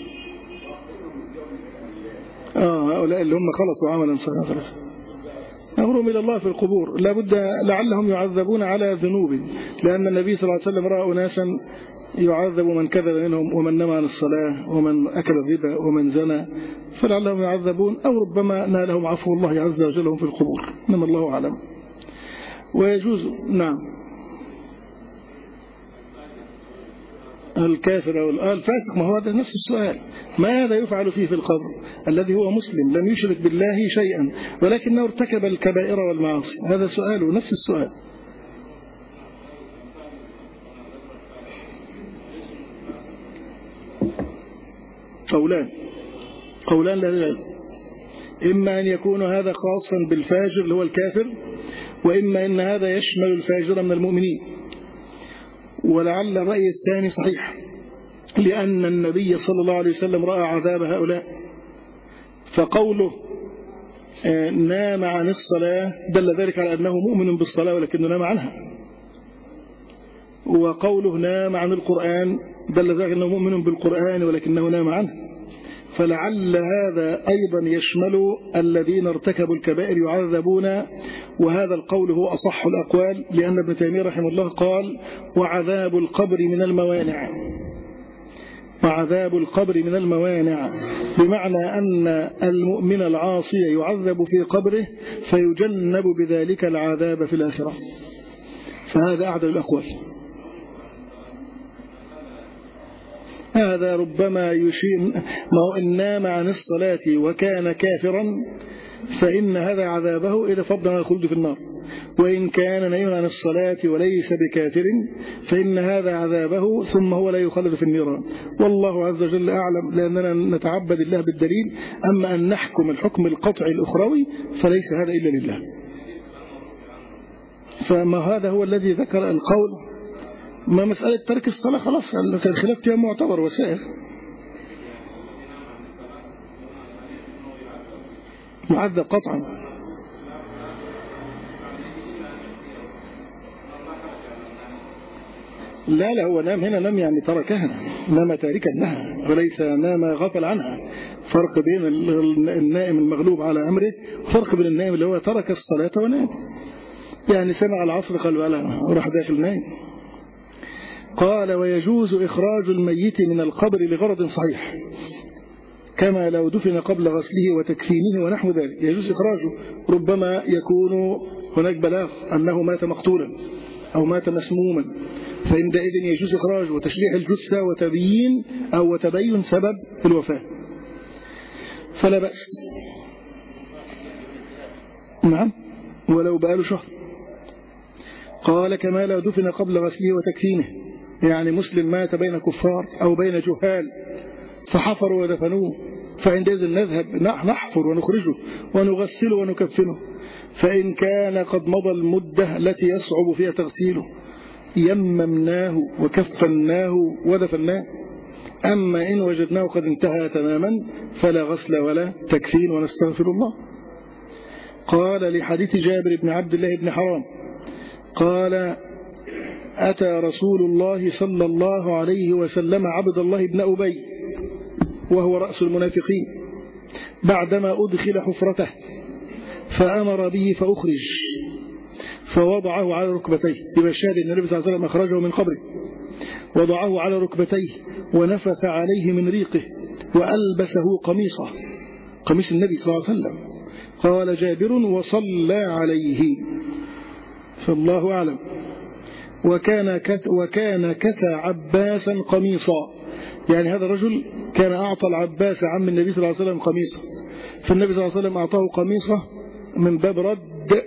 هؤلاء اللي هم خلطوا عملا صحيحا أمرهم إلى الله في القبور لابد لعلهم يعذبون على ذنوب، لأن النبي صلى الله عليه وسلم رأى أناسا يعذب من كذب منهم ومن نام عن الصلاة ومن أكل الربا ومن زنى، فلعلهم يعذبون أو ربما نالهم عفو الله عز وجل في القبور، إنما الله أعلم. ويجوز نعم الكافر أو الفاسق، ما هو هذا نفس السؤال، ماذا يفعل فيه في القبر؟ الذي هو مسلم لم يشرك بالله شيئا ولكنه ارتكب الكبائر والمعاصي، هذا سؤاله نفس السؤال. قولان للعلم، إما أن يكون هذا خاصا بالفاجر اللي هو الكافر، وإما أن هذا يشمل الفاجر من المؤمنين، ولعل الرأي الثاني صحيح، لأن النبي صلى الله عليه وسلم رأى عذاب هؤلاء، فقوله نام عن الصلاة دل ذلك على أنه مؤمن بالصلاة ولكنه نام عنها، وقوله نام عن القرآن دل ذلك أنه مؤمن بالقرآن ولكنه نام عنه، فلعل هذا أيضا يشمل الذين ارتكبوا الكبائر يعذبون، وهذا القول هو أصح الأقوال، لأن ابن تيمية رحمه الله قال وعذاب القبر من الموانع، وعذاب القبر من الموانع، بمعنى أن المؤمن العاصي يعذب في قبره فيجنب بذلك العذاب في الآخرة، فهذا أعدل الأقوال. هذا ربما يشير، ما هو إن نام عن الصلاة وكان كافرا فإن هذا عذابه إذا فضل الخلود في النار، وإن كان نايما عن الصلاة وليس بكافر فإن هذا عذابه ثم هو لا يخلد في النيران، والله عز وجل أعلم، لأننا نتعبد الله بالدليل، أما أن نحكم الحكم القطعي الأخروي فليس هذا إلا لله. فما هذا هو الذي ذكر القول، ما مسألة ترك الصلاة خلاص الخلاف فيها معتبر وسائر، معذب قطعا. لا هو نام هنا نام يعني تركها، نام تاركا لها وليس نام غفل عنها، فرق بين النائم المغلوب على أمره وفرق بين النائم اللي هو ترك الصلاة ونام، يعني سمع العصر قال بقى وراح داخل نايم. قال ويجوز إخراج الميت من القبر لغرض صحيح كما لو دفن قبل غسله وتكفينه ونحو ذلك، يجوز إخراجه، ربما يكون هناك بلاغ أنه مات مقتولا أو مات مسموما، فعندئذ يجوز إخراجه وتشريح الجثة وتبيين أو وتبين سبب الوفاة، فلا بأس. نعم ولو بقاله شهر. قال كما لو دفن قبل غسله وتكفينه، يعني مسلم مات بين كفار أو بين جهال فحفروا ودفنوه، فعندئذ نذهب نحفر ونخرجه ونغسله ونكفنه، فإن كان قد مضى المدة التي يصعب فيها تغسيله يممناه وكفناه ودفناه، أما إن وجدناه قد انتهى تماما فلا غسل ولا تكفين ونستغفر الله. قال لحديث جابر بن عبد الله بن حرام قال أتى رسول الله صلى الله عليه وسلم عبد الله بن أبي وهو رأس المنافقين بعدما أدخل حفرته فأمر به فأخرج فوضعه على ركبتيه. يبقى الشاهد أن النبي صلى الله عليه وسلم أخرجه من قبره وضعه على ركبتيه ونفث عليه من ريقه وألبسه قميصه، قميص النبي صلى الله عليه وسلم. قال جابر وصلى عليه. فالله أعلم. وكان كسى عباسا قميصا، يعني هذا الرجل كان أعطى العباس عم النبي صلى الله عليه وسلم قميصا، فالنبي صلى الله عليه وسلم أعطاه قميصه من باب رد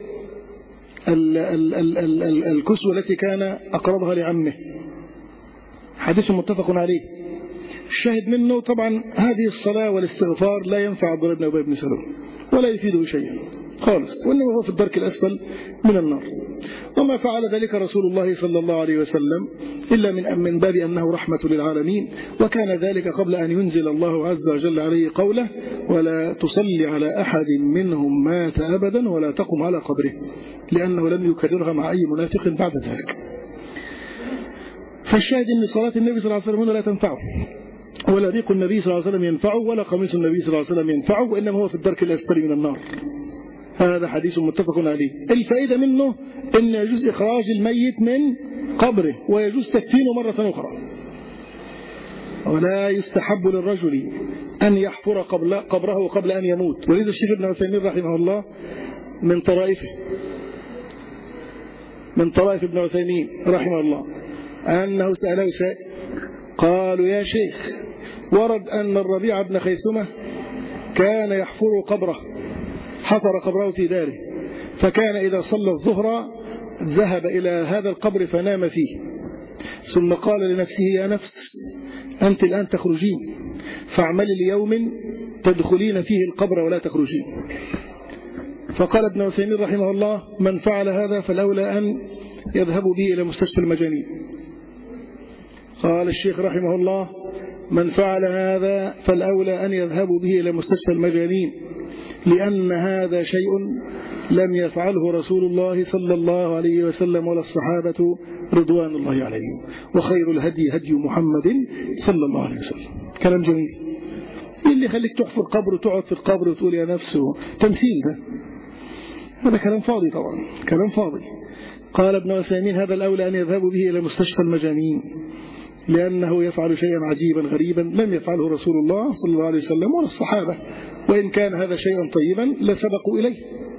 الكسوة التي كان أقرضها لعمه. حديث متفق عليه. الشاهد منه طبعا هذه الصلاة والاستغفار لا ينفع عبد الله بن أبي بن سلول ولا يفيده شيئا خالص، وإنما هو في الدرك الأسفل من النار. وما فعل ذلك رسول الله صلى الله عليه وسلم إلا من باب أنه رحمة للعالمين، وكان ذلك قبل أن ينزل الله عز وجل عليه قوله ولا تصلي على أحد منهم مات أبدا ولا تقم على قبره، لأنه لم يكررها مع أي منافق بعد ذلك. فالشاهد أن صلاة النبي صلى الله عليه وسلم هنا لا تنفعه، ولا ريق النبي صلى الله عليه وسلم ينفعه، ولا قميص النبي صلى الله عليه وسلم ينفعه، وإنما هو في الدرك الأسفل من النار. هذا حديث متفق عليه. الفائدة منه أن يجوز إخراج الميت من قبره ويجوز تكفينه مرة أخرى، ولا يستحب للرجل أن يحفر قبره قبل أن يموت. ولذا الشيخ ابن عثيمين رحمه الله من طرائف ابن عثيمين رحمه الله أنه سأله سائل قالوا يا شيخ ورد أن الربيع بن خيثمة كان يحفر قبره، حفر قبره في داره، فكان إذا صلى الظهر ذهب إلى هذا القبر فنام فيه، ثم قال لنفسه يا نفس أنت الآن تخرجين فاعملي ليوم تدخلين فيه القبر ولا تخرجين. فقال ابن عثيمين رحمه الله من فعل هذا فالأولى أن يذهبوا به إلى مستشفى المجانين. قال الشيخ رحمه الله من فعل هذا فالأولى أن يذهبوا به إلى مستشفى المجانين، لأن هذا شيء لم يفعله رسول الله صلى الله عليه وسلم ولا الصحابة رضوان الله عليهم، وخير الهدي هدي محمد صلى الله عليه وسلم. كلام جميل. اللي يخليك تحفر قبر وتقعد في القبر وتقول يا نفسه تمثيل، هذا كلام فاضي طبعا، كلام فاضي. قال ابن عثيمين هذا الأولى أن يذهبوا به إلى مستشفى المجانين، لأنه يفعل شيئا عجيبا غريبا لم يفعله رسول الله صلى الله عليه وسلم ولا الصحابة، وإن كان هذا شيئا طيبا لسبقوا إليه،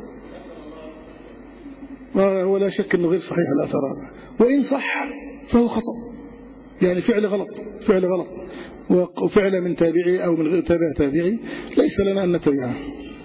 ولا شك أنه غير صحيح الأثر هذا، وإن صح فهو خطأ، يعني فعل غلط وفعل من تابعي أو من غير تابعي ليس لنا أن نتبعه.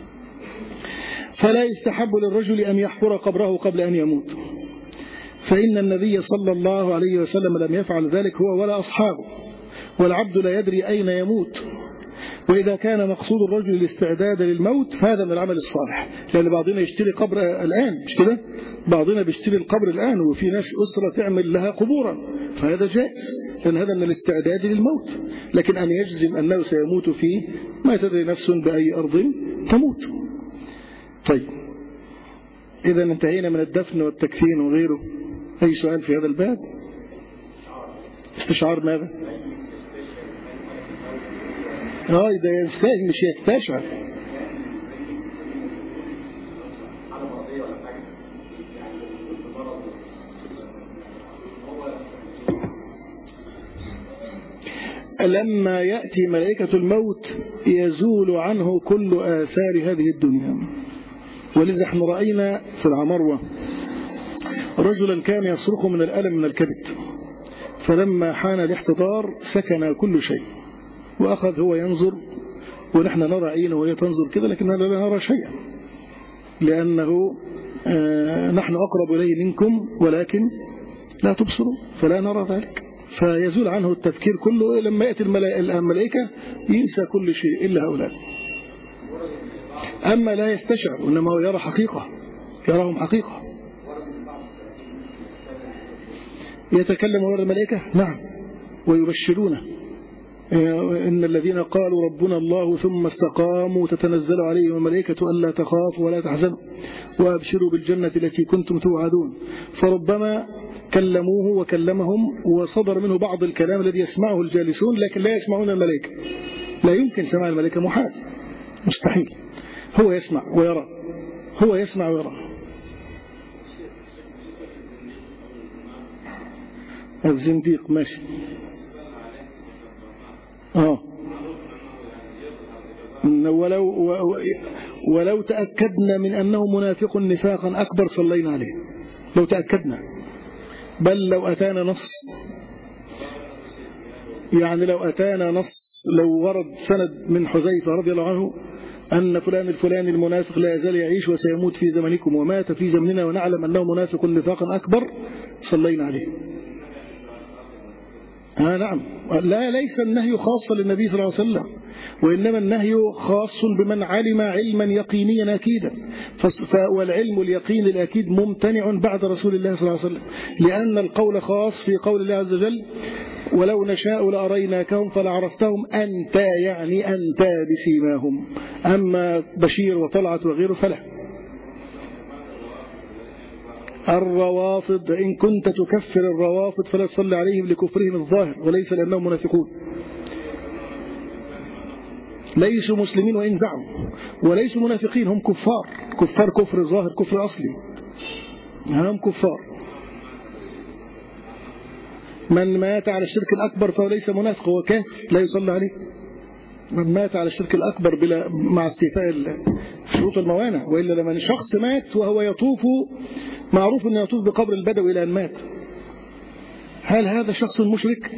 فلا يستحب للرجل أن يحفر قبره قبل أن يموت، فإن النبي صلى الله عليه وسلم لم يفعل ذلك هو ولا أصحابه، والعبد لا يدري أين يموت. وإذا كان مقصود الرجل الاستعداد للموت فهذا من العمل الصالح، لأن بعضنا يشتري قبر الآن، مش كده؟ بعضنا بيشتري القبر الآن، وفي ناس أسرة تعمل لها قبورا، فهذا جائز لأن هذا من الاستعداد للموت. لكن أن يجزم أنه سيموت فيه ما تدري نفس بأي أرض تموت. طيب إذا انتهينا من الدفن والتكفين وغيره. أي سؤال في هذا الباب؟ استشعار ماذا؟ ده مش يستشعر. لما يأتي ملائكة الموت يزول عنه كل آثار هذه الدنيا. ولذا احنا رأينا في العمروة رجلا كان يصرخ من الألم من الكبد، فلما حان الاحتضار سكن كل شيء، وأخذ هو ينظر ونحن نرى عينه وهي تنظر كذا، لكننا لا نرى شيئا، لأنه نحن أقرب إليه منكم ولكن لا تبصروا، فلا نرى ذلك. فيزول عنه التفكير كله. لما يأتي الملائكة ينسى كل شيء إلا هؤلاء. أما لا يستشعر، إنما هو يرى حقيقة، يراهم حقيقة. يتكلم ورد الملائكة نعم، ويبشرونه إن الذين قالوا ربنا الله ثم استقاموا تتنزل عليهم الملائكة ألا تخافوا ولا تحزنوا وأبشروا بالجنة التي كنتم توعدون. فربما كلموه وكلمهم وصدر منه بعض الكلام الذي يسمعه الجالسون لكن لا يسمعون الملائكة، لا يمكن سماع الملائكة، محال، مستحيل. هو يسمع ويرى، هو يسمع ويرى. الزنديق ماشي. ولو تأكدنا من أنه منافق نفاقا أكبر صلينا عليه، لو تأكدنا. بل لو أتانا نص، يعني لو أتانا نص، لو ورد سند من حذيفة رضي الله عنه أن فلان الفلاني المنافق لا يزال يعيش وسيموت في زمنكم ومات في زمننا ونعلم أنه منافق نفاقا أكبر، صلينا عليه. نعم. لا، ليس النهي خاصا للنبي صلى الله عليه وسلم، وإنما النهي خاص بمن علم علما يقينيا أكيدا، والعلم اليقين الأكيد ممتنع بعد رسول الله صلى الله عليه وسلم، لأن القول خاص في قول الله عز وجل: ولو نشاء لأريناكهم فلعرفتهم أنت، يعني أنت بسيماهم. أما بشير وطلعت وغيره فلا. الروافض، إن كنت تكفر الروافض فلا تصلي عليهم لكفرهم الظاهر وليس لأنهم منافقون. ليسوا مسلمين وإن زعموا، وليسوا منافقين، هم كفار، كفار كفر ظاهر، كفر أصلي، هم كفار. من مات على الشرك الأكبر فهو ليس منافق، هو كافر لا يصلى عليه. من مات على الشرك الأكبر بلا مع استيفاء شروط الموانع، وإلا لما شخص مات وهو يطوف، معروف أنه يطوف بقبر البدوي إلى أن مات، هل هذا شخص مشرك؟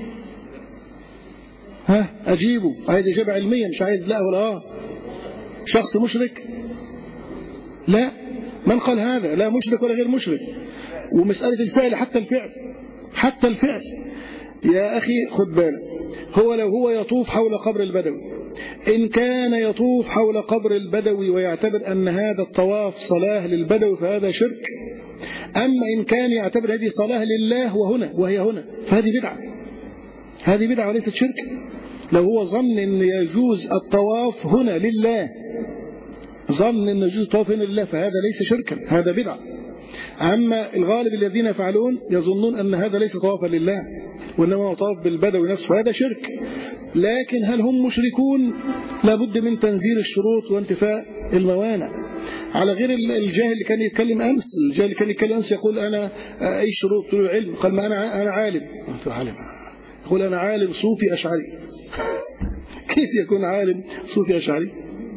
أجيبه، عايز إجابة علمية، مش عايز لا ولا شخص مشرك؟ لا. من قال هذا؟ لا مشرك ولا غير مشرك. ومسألة الفعل، حتى الفعل يا أخي خد بالك، هو لو هو يطوف حول قبر البدوي، إن كان يطوف حول قبر البدوي ويعتبر أن هذا الطواف صلاة للبدوي فهذا شرك. أما إن كان يعتبر هذه صلاة لله وهي هنا فهذه بدعة، هذه بدعة وليست شرك. لو هو ظن أن يجوز الطواف هنا لله، ظن أن يجوز الطواف هنا لله، فهذا ليس شركا، هذا بدعة. أما الغالب الذين يفعلون يظنون أن هذا ليس طوافا لله وإنما طواف بالبدوي نفسه، فهذا شرك. لكن هل هم مشركون؟ لابد من تنزيل الشروط وانتفاء الموانع، على غير الجاهل اللي كان يتكلم أمس. الجاهل اللي كان يتكلم أمس يقول أنا أي شروط؟ طلوع العلم. قال ما أنا عالم. يقول أنا عالم صوفي أشعري. كيف يكون عالم صوفي أشعري؟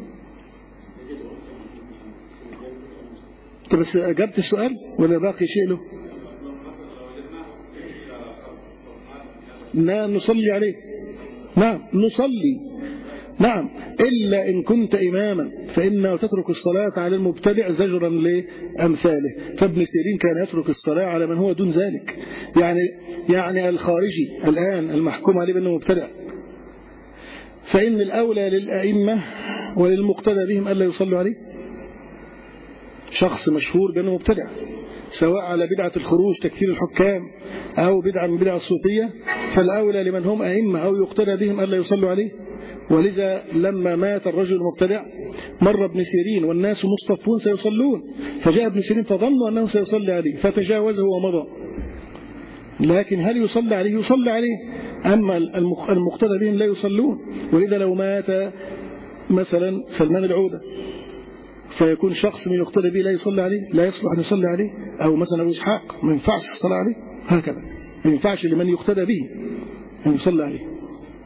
طب بس أجبت السؤال ولا باقي شيء له؟ نعم نصلي عليه، نعم نصلي، نعم، إلا إن كنت إماما فإنه تترك الصلاة على المبتدع زجرا لأمثاله. فابن سيرين كان يترك الصلاة على من هو دون ذلك، يعني الخارجي الآن المحكوم عليه بأنه مبتدع. فإن الأولى للأئمة وللمقتدى بهم ألا يصلوا عليه. شخص مشهور بأنه مبتدع، سواء على بدعة الخروج تكفير الحكام أو بدعة من بدع الصوفية، فالأولى لمن هم أئمة أو يقتدى بهم ألا يصلوا عليه. ولذا لما مات الرجل المبتدع مر ابن سيرين والناس مصطفون سيصلون، فجاء ابن سيرين فظنوا أنه سيصلي عليه فتجاوزه ومضى. لكن هل يصلى عليه؟ يصلى عليه. أما المقتدى بهم لا يصلون. ولذا لو مات مثلا سلمان العودة فيكون شخص من يقتدى به لا يصلى عليه، لا يصلح أن يصلى عليه. أو مثلا أبو إسحاق ما ينفعش الصلاة عليه، هكذا ما ينفعش لمن يقتدى به أن يصلى عليه.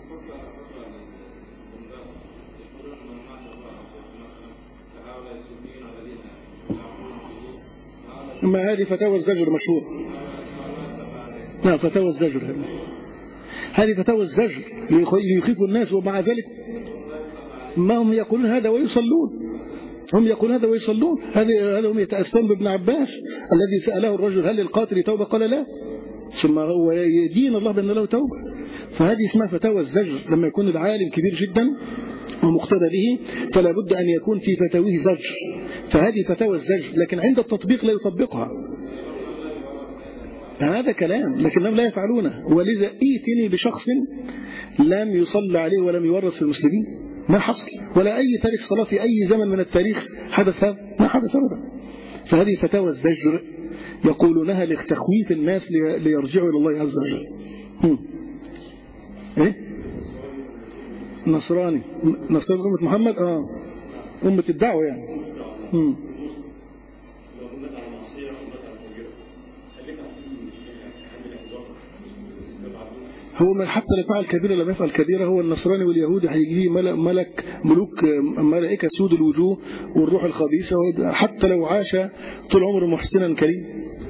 أما هذه فتاوى الزجر مشهور. نعم فتاوى الزجر، هذه فتاوى الزجر ليخيفوا الناس، ومع ذلك ما هم يقولون هذا ويصلون. هم يقولون هذا ويصلون. هذا هم يتأسون بابن عباس الذي سأله الرجل هل للقاتل توبة؟ قال لا، ثم هو يدين الله بأن له توبة. فهذه اسمها فتاوى الزجر. لما يكون العالم كبير جدا ومقتدى به فلا بد أن يكون في فتاويه زجر، فهذه فتاوى الزجر. لكن عند التطبيق لا يطبقها، هذا كلام، لكنهم لا يفعلونه. ولذا ائتني بشخص لم يصلى عليه ولم يورث المسلمين، ما حصل، ولا أي تاريخ صلاة في أي زمن من التاريخ حدث هذا، ما حدث أبدا. فهذه فتاوى الزجر يقولونها لتخويف الناس ليرجعوا إلى الله عز وجل. إيه؟ نصراني أمة محمد أمة الدعوة يعني. هو حتى لو فعل كبيرة لم يفعل كبيرة، هو النصراني واليهودي هيجي ملوك ملائكة سود الوجوه والروح الخبيثة، حتى لو عاش طول عمره محسنا كريم.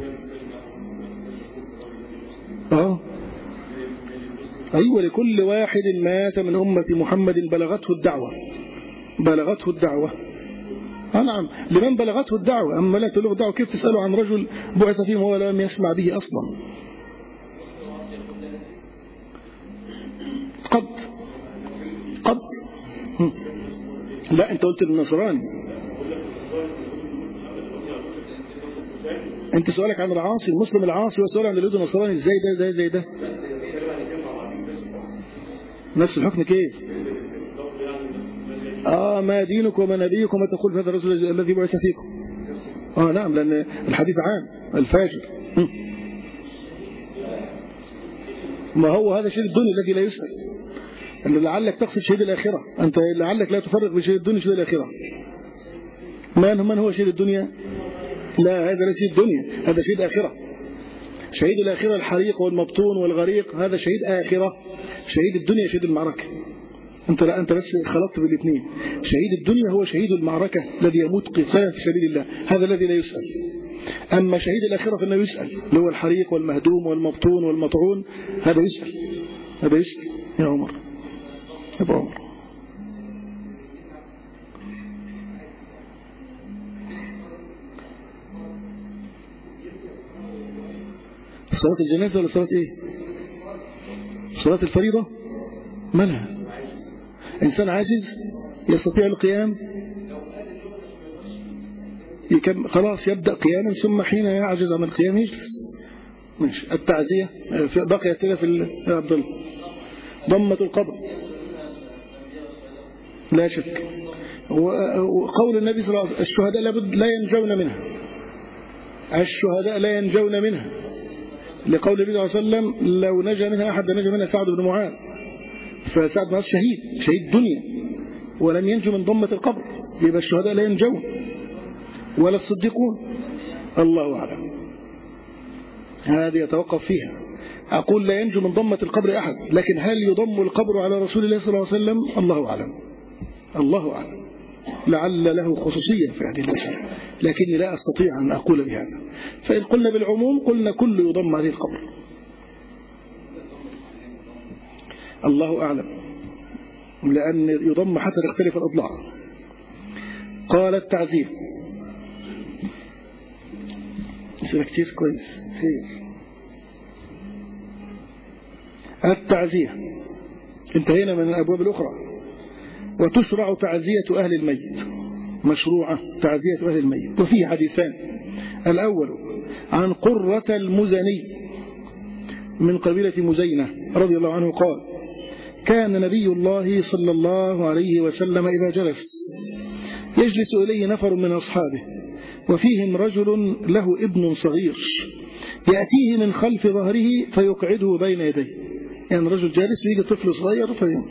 أيوة، لكل واحد مات من أمة محمد بلغته الدعوة. نعم، لمن بلغته الدعوة. أما لا تبلغ الدعوة كيف تسأله عن رجل بعث فيهم وهو لم يسمع به أصلا؟ قد لا، أنت قلت النصراني. أنت سؤالك عن العاصي المسلم العاصي، وسؤال عن اليهود النصراني. إزاي ده زي ده؟ نفس الحكم كيف؟ ما دينك وما نبيك وما تقول في هذا الرسول الذي بعث فيكم. نعم، لأن الحديث عام الفاجر. ما هو هذا شهيد الدنيا الذي لا يسأل. لعلك تقصد شهيد الآخرة، أنت لعلك لا تفرق بين شهيد الدنيا وشهيد الآخرة. من هو شهيد الدنيا؟ لا، هذا ليس شهيد الدنيا، هذا شهيد آخرة. شهيد الآخرة الحريق والمبطون والغريق، هذا شهيد آخرة. شهيد الدنيا شهيد المعركة. أنت بس خلطت بالاثنين. شهيد الدنيا هو شهيد المعركة الذي يموت قتالا في سبيل الله، هذا الذي لا يسأل. أما شهيد الآخرة فإنه يسأل، اللي هو الحريق والمهدوم والمبطون والمطعون، هذا يسأل يا عمر. أبو عمر، صلاة الجنازة ولا صلاة إيه؟ صلاة الفريضة مالها؟ إنسان عاجز يستطيع القيام خلاص يبدأ قياما، ثم حين يعجز عن القيام يجلس. ماشي. التعزية بقي أسئلة في عبد الله. ضمة القبر لا شك. وقول النبي صلى الله عليه وسلم الشهداء لا ينجون منها. الشهداء لا ينجون منها، لقول النبي صلى الله عليه وسلم لو نجا منها أحد نجا منها سعد بن معاذ. فسعد بن معاذ شهيد دنيا ولم ينجو من ضمة القبر، يبقى الشهداء لا ينجون ولا الصديقون. الله أعلم، هذه يتوقف فيها. أقول لا ينجو من ضمة القبر أحد، لكن هل يضم القبر على رسول الله صلى الله عليه وسلم؟ الله أعلم، لعل له خصوصية في هذه المسألة، لكني لا أستطيع أن أقول بهذا. فإن قلنا بالعموم قلنا كل يضم هذه القبر. الله أعلم، لأن يضم حتى تختلف الأضلاع. قال التعزية. اسمه كتير كويس. خير. التعزية انتهينا من الأبواب الأخرى. وتشرع تعزية أهل الميت، مشروعة تعزية أهل الميت. وفيه حديثان. الأول عن قرة المزني من قبيلة مزينة رضي الله عنه قال: كان نبي الله صلى الله عليه وسلم إذا جلس يجلس إليه نفر من أصحابه وفيهم رجل له ابن صغير يأتيه من خلف ظهره فيقعده بين يديه. يعني رجل جالس ويجي طفل صغير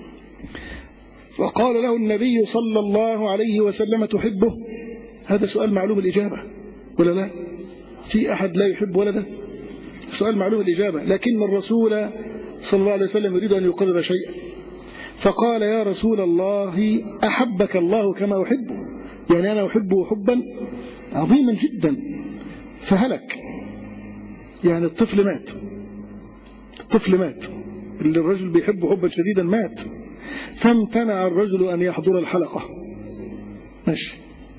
فقال له النبي صلى الله عليه وسلم: تحبه؟ هذا سؤال معلوم الإجابة ولا لا؟ في أحد لا يحب ولده؟ سؤال معلوم الإجابة، لكن الرسول صلى الله عليه وسلم يريد أن يقرر شيئا، فقال: يا رسول الله، أحبك الله كما أحبه؟ يعني أنا أحبه حبا عظيما جدا فهلك. يعني الطفل مات، اللي الرجل بيحبه حبا شديدا مات، فامتنع الرجل أن يحضر الحلقة. ماشي.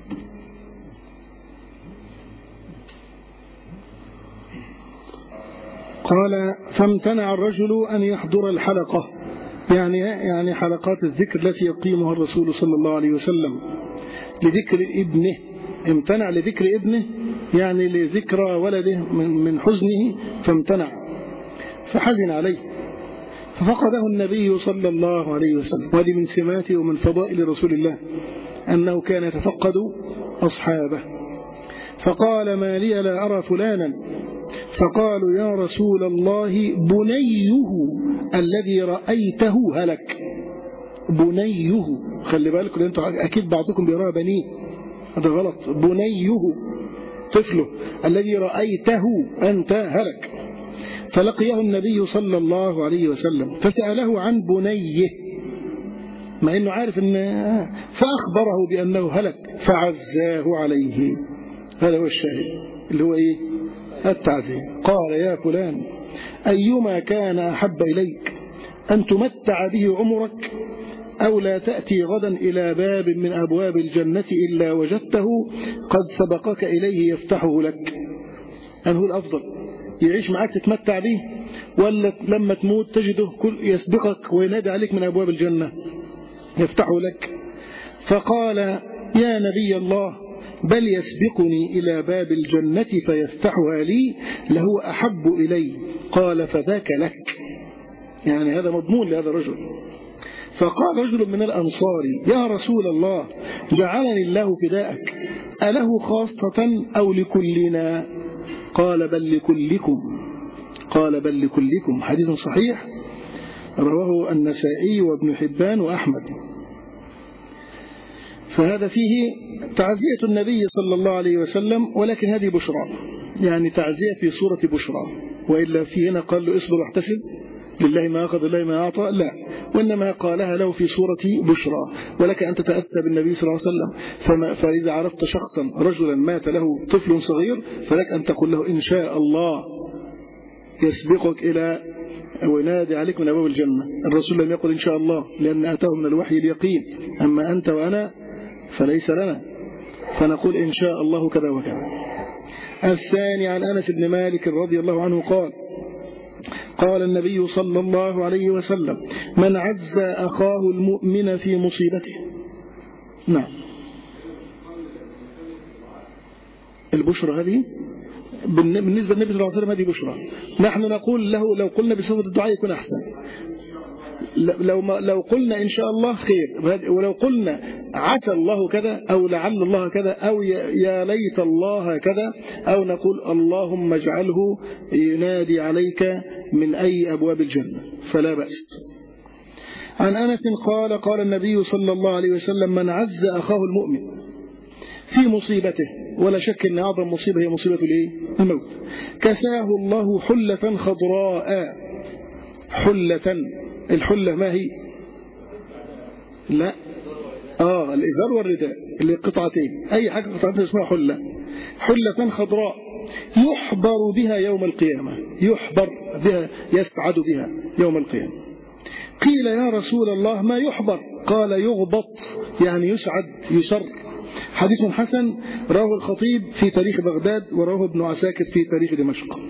قال: فامتنع الرجل أن يحضر الحلقة، يعني حلقات الذكر التي يقيمها الرسول صلى الله عليه وسلم لذكر ابنه. امتنع لذكر ابنه، يعني لذكرى ولده من حزنه، فامتنع فحزن عليه ففقده النبي صلى الله عليه وسلم. وهذه من سماته ومن فضائل رسول الله أنه كان يتفقد أصحابه. فقال: ما لي لا أرى فلانا؟ فقالوا: يا رسول الله، بنيه الذي رأيته هلك. بنيه، خلي بالك لأن انتوا أكيد بعضكم بيراها بنيه، هذا غلط. بنيه طفله الذي رأيته أنت هلك. فلقيه النبي صلى الله عليه وسلم فسأله عن بنيه مع أنه عارف فأخبره بأنه هلك فعزاه عليه. هذا هو الشاهد اللي هو إيه؟ التعزية. قال يا فلان أيما كان أحب إليك أن تمتع به عمرك أو لا تأتي غدا إلى باب من أبواب الجنة إلا وجدته قد سبقك إليه يفتحه لك. أن هو الأفضل يعيش معك تتمتع به، ولا لما تموت تجده يسبقك وينادي عليك من أبواب الجنة يفتحه لك؟ فقال يا نبي الله بل يسبقني إلى باب الجنة فيفتحها لي لهو أحب إلي. قال فذاك لك، يعني هذا مضمون لهذا الرجل. فقال رجل من الأنصار يا رسول الله جعلني الله فداءك أله خاصة أو لكلنا؟ قال بل لكلكم. قال بل لكلكم. حديث صحيح رواه النسائي وابن حبان وأحمد. فهذا فيه تعزية النبي صلى الله عليه وسلم، ولكن هذه بشرى، يعني تعزية في صورة بشرى، وإلا في هنا قال له اصبر واحتسب لله ما أخذ لله ما أعطى، لا، وإنما قالها له في صورة بشرى. ولك أن تتأسى بالنبي صلى الله عليه وسلم. فإذا عرفت شخصا رجلا مات له طفل صغير فلك أن تقول له إن شاء الله يسبقك إلى وينادي عليك من أبواب الجنة. الرسول لم يقل إن شاء الله لأن أتاه من الوحي اليقين، أما أنت وأنا فليس لنا، فنقول إن شاء الله كذا وكذا. الثاني عن أنس بن مالك رضي الله عنه قال قال النبي صلى الله عليه وسلم من عز أخاه المؤمن في مصيبته. نعم، البشرى هذه بالنسبة للنبي صلى الله عليه وسلم هذه بشرى. نحن نقول له لو قلنا بصفة الدعاء يكون أحسن، لو قلنا إن شاء الله خير، ولو قلنا عسى الله كذا أو لعل الله كذا أو يا ليت الله كذا، أو نقول اللهم اجعله ينادي عليك من أي أبواب الجنة فلا بأس. عن أنس قال قال النبي صلى الله عليه وسلم من عز أخاه المؤمن في مصيبته، ولا شك أن أعظم مصيبة هي مصيبة الموت، كساه الله حلة خضراء. حلة، الحلة ما هي؟ لا الإزار والرداء اللي قطعتين، أي حاجة قطعتين اسمها حلة. حلة خضراء يحبر بها يوم القيامة، يحبر بها يسعد بها يوم القيامة. قيل يا رسول الله ما يحبر؟ قال يغبط، يعني يسعد يسر. حديث حسن رواه الخطيب في تاريخ بغداد ورواه ابن عساكر في تاريخ دمشق.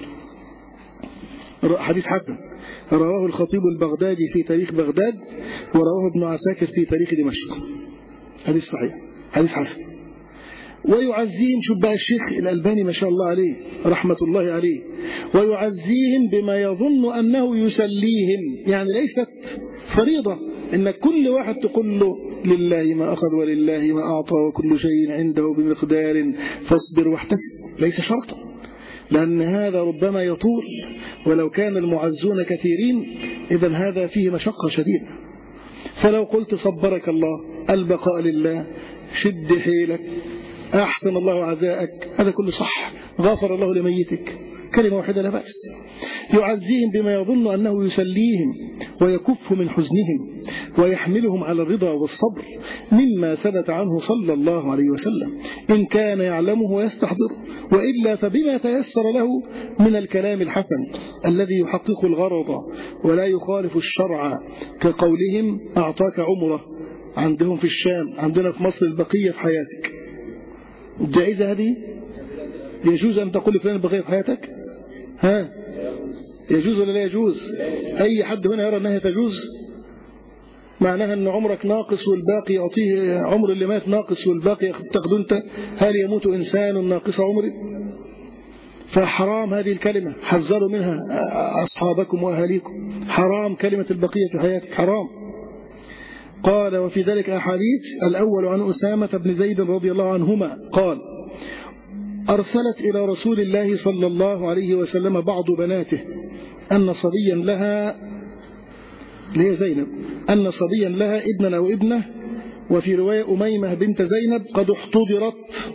حديث حسن رواه الخطيب البغدادي في تاريخ بغداد ورواه ابن عساكر في تاريخ دمشق. حديث صحيح، حديث حسن. ويعزيهم، شوف بقى الشيخ الألباني ما شاء الله عليه رحمة الله عليه، ويعزيهم بما يظن أنه يسليهم، يعني ليست فريضة إن كل واحد تقول له لله ما أخذ ولله ما أعطى وكل شيء عنده بمقدار فاصبر واحتسب، ليس شرطا، لأن هذا ربما يطول، ولو كان المعزون كثيرين إذن هذا فيه مشقة شديدة. فلو قلت صبرك الله، البقاء لله، شد حيلك، أحسن الله عزاءك، هذا كله صح، غفر الله لميتك، كلمة واحدة لا بأس. يعزيهم بما يظن أنه يسليهم ويكف من حزنهم ويحملهم على الرضا والصبر مما ثبت عنه صلى الله عليه وسلم إن كان يعلمه ويستحضره، وإلا فبما تيسر له من الكلام الحسن الذي يحقق الغرض ولا يخالف الشرع، كقولهم أعطاك عمره عندهم في الشام، عندنا في مصر البقية في حياتك. الجائزة هذه يجوز أن تقول لفلان البقية في حياتك؟ ها، يجوز ولا لا يجوز؟ أي حد هنا يرى أنها تجوز؟ معناها أن عمرك ناقص والباقي يعطيه، عمر اللي مات ناقص والباقي تاخده أنت. هل يموت إنسان ناقص عمره؟ فحرام هذه الكلمة، حذروا منها أصحابكم وأهاليكم، حرام كلمة البقية في حياتك، حرام. قال وفي ذلك أحاديث. الأول عن أسامة بن زيد رضي الله عنهما قال أرسلت إلى رسول الله صلى الله عليه وسلم بعض بناته أن صبيا لها، اللي هي زينب، أن صبيا لها ابنا أو ابنة، وفي رواية أميمة بنت زينب قد احتضرت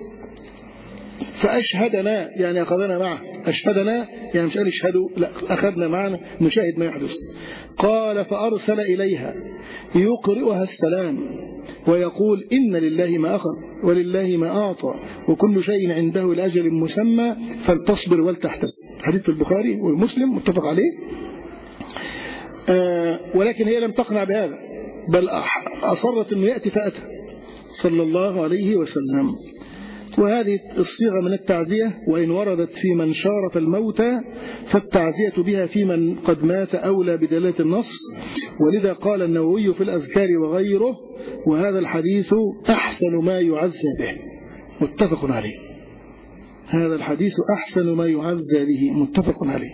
فأشهدنا، يعني أخذنا معه. أشهدنا يعني مش قال اشهدوا، لا، أخذنا معنا نشاهد ما يحدث. قال فأرسل إليها يقرئها السلام ويقول إن لله ما أخذ ولله ما أعطى وكل شيء عنده لأجل مسمى فلتصبر ولتحتسب. حديث البخاري ومسلم متفق عليه. ولكن هي لم تقنع بهذا، بل أصرت أنه يأتي فأتى صلى الله عليه وسلم. وهذه الصيغة من التعزية، وإن وردت في من شارف الموتى فالتعزية بها في من قد مات أولى بدلالة النص. ولذا قال النووي في الأذكار وغيره: وهذا الحديث أحسن ما يعزى به، متفق عليه. هذا الحديث أحسن ما يعزى به، متفق عليه.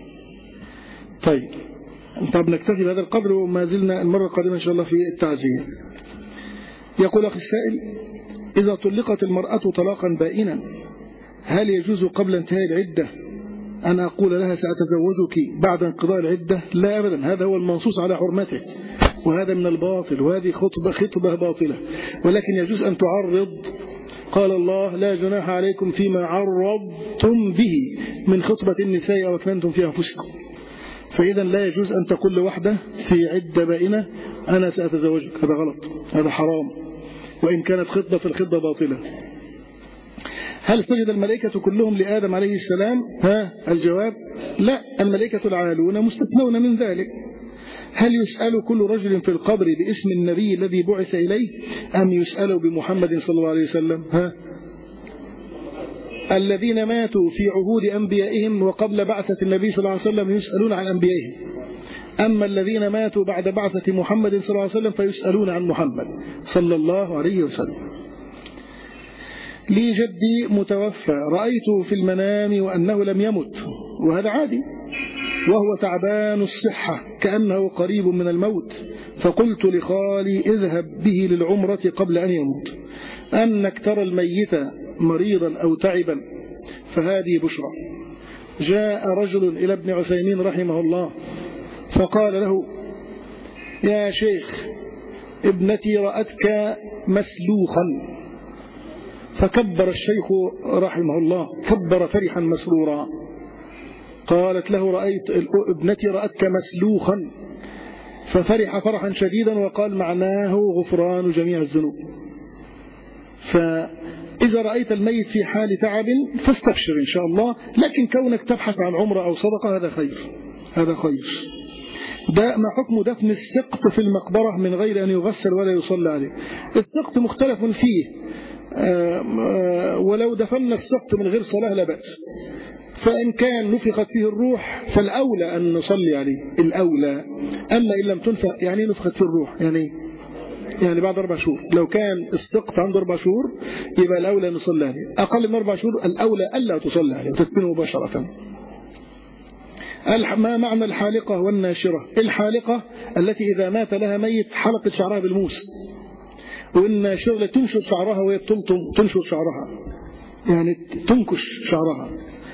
طيب نكتفي بهذا القدر، وما زلنا المرة القادمة إن شاء الله في التعزية. يقول أخي السائل: إذا طلقت المرأة طلاقا بائنا هل يجوز قبل انتهاء العدة أن أقول لها سأتزوجك بعد انقضاء العدة؟ لا أبدا، هذا هو المنصوص على حرمته، وهذا من الباطل، وهذه خطبة باطلة. ولكن يجوز أن تعرض. قال الله: لا جناح عليكم فيما عرضتم به من خطبة النساء أو أكننتم في أنفسكم. فإذا لا يجوز أن تقول لوحدة في عدة بائنة أنا سأتزوجك، هذا غلط، هذا حرام، وإن كانت خطبة فالخطبة باطلة. هل سجد الملائكة كلهم لآدم عليه السلام؟ الجواب: لا، الملائكة العالون مستثنون من ذلك. هل يسأل كل رجل في القبر باسم النبي الذي بعث إليه أم يسأل بمحمد صلى الله عليه وسلم؟ الذين ماتوا في عهود أنبيائهم وقبل بعثة النبي صلى الله عليه وسلم يسألون عن أنبيائهم، أما الذين ماتوا بعد بعثة محمد صلى الله عليه وسلم فيسألون عن محمد صلى الله عليه وسلم. لي جدي متوفى رأيته في المنام وأنه لم يمت، وهذا عادي، وهو تعبان الصحة كأنه قريب من الموت، فقلت لخالي: اذهب به للعمرة قبل أن يموت، أنك ترى الميت مريضا أو تعبا، فهذه بشرى. جاء رجل إلى ابن عثيمين رحمه الله فقال له: يا شيخ، ابنتي رأتك مسلوخا. فكبر الشيخ رحمه الله، كبر فرحا مسرورا. قالت له: رأيت ابنتي رأتك مسلوخا، ففرح فرحا شديدا وقال: معناه غفران جميع الذنوب. فإذا رأيت الميت في حال تعب فاستبشر إن شاء الله، لكن كونك تبحث عن عمرة أو صدقة هذا خير، هذا خير. ده ما حكم دفن السقط في المقبرة من غير أن يغسل ولا يصلى عليه؟ السقط مختلف فيه، ولو دفن السقط من غير صلاة لا بأس، فإن كان نفخت فيه الروح فالأولى أن نصلي عليه، الأولى. أما إن لم تنفخ، يعني نفخت فيه الروح، يعني بعد 4 شهور، لو كان السقط عنده 4 شهور يبقى الأولى نصلي عليه، أقل من 4 شهور الأولى ألا تصلي عليه وتدفنه مباشرة. ما معنى الحالقة والناشرة؟ الحالقة التي إذا مات لها ميت حلقت شعرها بالموس، والناشرة تنشر شعرها وهي تنشر شعرها، يعني تنكش شعرها.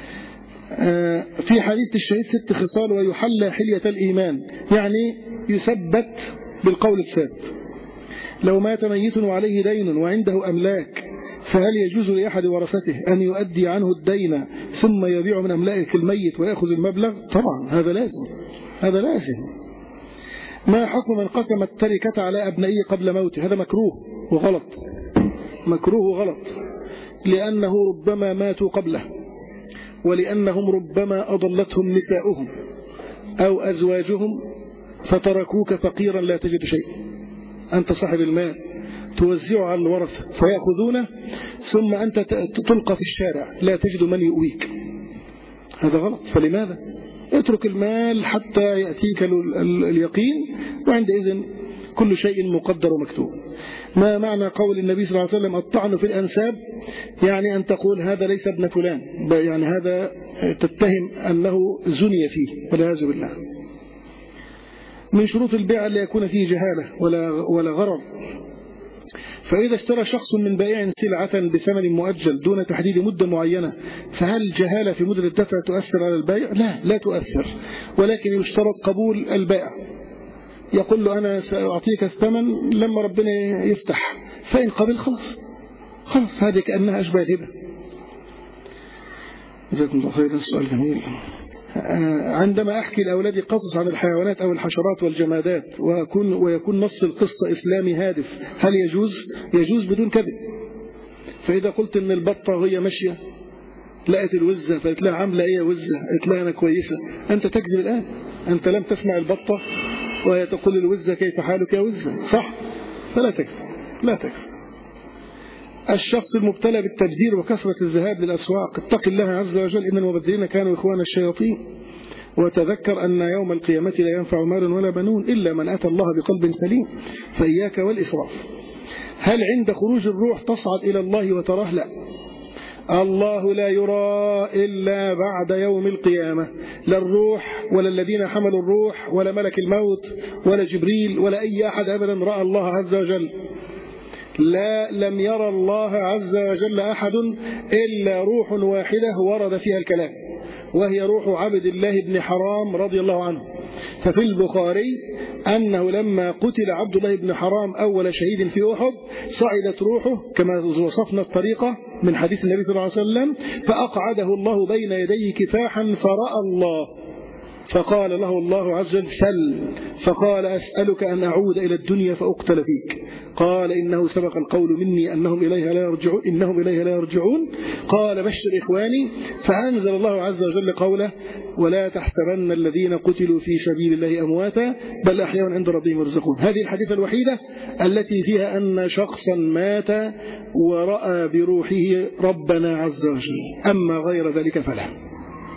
في حديث الشهيد 6 خصال ويحلى حلية الإيمان، يعني يثبت بالقول الثابت. لو مات ميت وعليه دين وعنده أملاك فهل يجوز لأحد ورثته أن يؤدي عنه الدين ثم يبيع من أملاك الميت ويأخذ المبلغ؟ طبعا هذا لازم، هذا لازم. ما حكم من قسم التركة على أبنائه قبل موته؟ هذا مكروه وغلط، مكروه وغلط، لأنه ربما ماتوا قبله، ولأنهم ربما أضلتهم نساؤهم أو أزواجهم فتركوك فقيرا لا تجد شيء. أنت صاحب المال توزعه على الورثة فيأخذونه، ثم أنت تلقى في الشارع لا تجد من يؤويك، هذا غلط. فلماذا؟ اترك المال حتى يأتيك اليقين، وعندئذ كل شيء مقدر ومكتوب. ما معنى قول النبي صلى الله عليه وسلم: الطعن في الأنساب؟ يعني أن تقول هذا ليس ابن فلان، يعني هذا تتهم أنه زني فيه والعياذ بالله. من شروط البيع ألا يكون فيه جهالة ولا غرر. فإذا اشترى شخص من بائع سلعة بثمن مؤجل دون تحديد مدة معينة، فهل الجهالة في مدة الدفع تؤثر على البائع؟ لا تؤثر، ولكن يشترط قبول البائع، يقول له أنا سأعطيك الثمن لما ربنا يفتح، فإن قبل خلاص هذه كأنها أشبه الهبة. جزاكم الله خيرا. سؤال جميل. عندما أحكي لأولادي قصص عن الحيوانات أو الحشرات والجمادات ويكون نص القصة إسلامي هادف، هل يجوز بدون كذب. فإذا قلت إن البطة هي ماشية لقت الوزة فقلت لها عاملة إيه يا وزة، قلت لها أنا كويسة، أنت تكذب الآن. أنت لم تسمع البطة وهي تقول الوزة كيف حالك يا وزة، صح؟ فلا تكذب. الشخص المبتلى بالتبذير وكثرة الذهاب للأسواق، اتق الله عز وجل إن المبذرين كانوا إخوان الشياطين، وتذكر أن يوم القيامة لا ينفع مال ولا بنون إلا من أتى الله بقلب سليم، فإياك والإسراف. هل عند خروج الروح تصعد إلى الله وتراه؟ لا، الله لا يرى إلا بعد يوم القيامة، لا الروح ولا الذين حملوا الروح ولا ملك الموت ولا جبريل ولا أي أحد أبدا رأى الله عز وجل. لا، لم يرى الله عز وجل أحد إلا روح واحدة ورد فيها الكلام، وهي روح عبد الله بن حرام رضي الله عنه. ففي البخاري أنه لما قتل عبد الله بن حرام أول شهيد في أحد صعدت روحه كما وصفنا الطريقة من حديث النبي صلى الله عليه وسلم، فأقعده الله بين يديه كفاحا فرأى الله، فقال له الله عز وجل سل، فقال أسألك أن أعود إلى الدنيا فأقتل فيك، قال إنه سبق القول مني إنهم إليها لا يرجعون، قال بشر إخواني، فأنزل الله عز وجل قوله ولا تحسبن الذين قتلوا في سبيل الله أمواتا بل أحياء عند ربهم يرزقون. هذه الحديثة الوحيدة التي فيها أن شخصا مات ورأى بروحه ربنا عز وجل، أما غير ذلك فلا.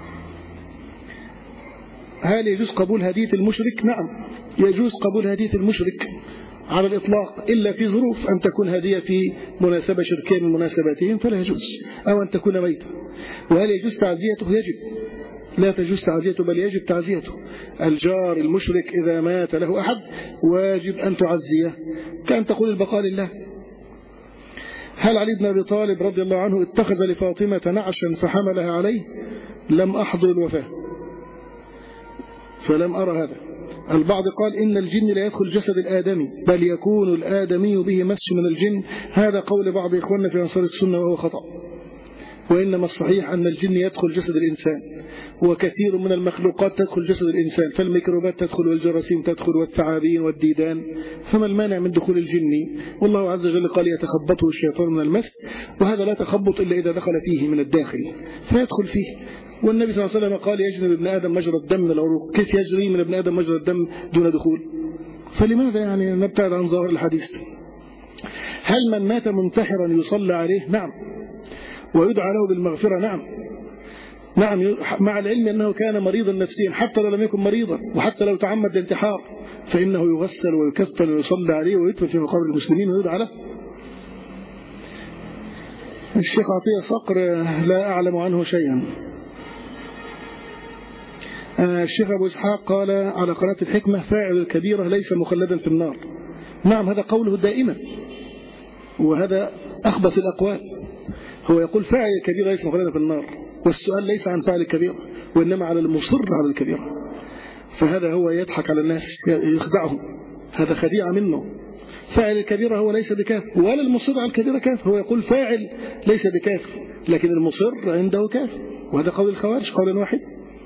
هل يجوز قبول هدية المشرك؟ نعم، يجوز قبول هدية المشرك على الإطلاق، إلا في ظروف، أن تكون هدية في مناسبة شركية من مناسباتهم فلا يجوز، أو أن تكون ميتة. وهل يجوز تعزيته؟ يجب، لا تجوز تعزيته بل يجب تعزيته. الجار المشرك إذا مات له أحد واجب أن تعزيه، كأن تقول البقاء لله. هل علي بن أبي طالب رضي الله عنه اتخذ لفاطمة نعشا فحملها عليه؟ لم أحضر الوفاة فلم أرى هذا. البعض قال إن الجن لا يدخل جسد الآدمي بل يكون الآدمي به مس من الجن، هذا قول بعض إخواننا في أنصار السنة وهو خطأ، وإنما الصحيح أن الجن يدخل جسد الإنسان، وكثير من المخلوقات تدخل جسد الإنسان، فالميكروبات تدخل والجراثيم تدخل والثعابين والديدان، فما المانع من دخول الجن؟ والله عز وجل قال يتخبطه الشيطان من المس، وهذا لا تخبط إلا إذا دخل فيه من الداخل فيدخل فيه. والنبي صلى الله عليه وسلم قال يجري من ابن آدم مجرى الدم من العروق، كيف يجري من ابن آدم مجرى الدم دون دخول؟ فلماذا يعني نبتعد عن ظاهر الحديث؟ هل من مات منتحرا يصلى عليه؟ نعم، ويدعى له بالمغفرة. نعم، مع العلم أنه كان مريضا نفسيا، حتى لو لم يكن مريضا، وحتى لو تعمد الانتحار فإنه يغسل ويكفن ويصلى عليه ويدفن في مقابر المسلمين ويدعى له. الشيخ عطية صقر لا أعلم عنه شيئا. الشيخ أبو إسحاق قال على قناة الحكمة فاعل الكبيرة ليس مخلدا في النار. نعم، هذا قوله دائما، وهذا أخبث الأقوال. هو يقول فاعل الكبيرة ليس مخلدا في النار، والسؤال ليس عن فاعل الكبيرة وإنما على المصر على الكبيرة، فهذا هو يضحك على الناس يخدعهم، هذا خديعة منه. فاعل الكبيرة هو ليس بكافر، ولا المصر على الكبيرة كافر، هو يقول فاعل ليس بكافر لكن المصر عنده كافر، وهذا قول الخوارج قولا واحد.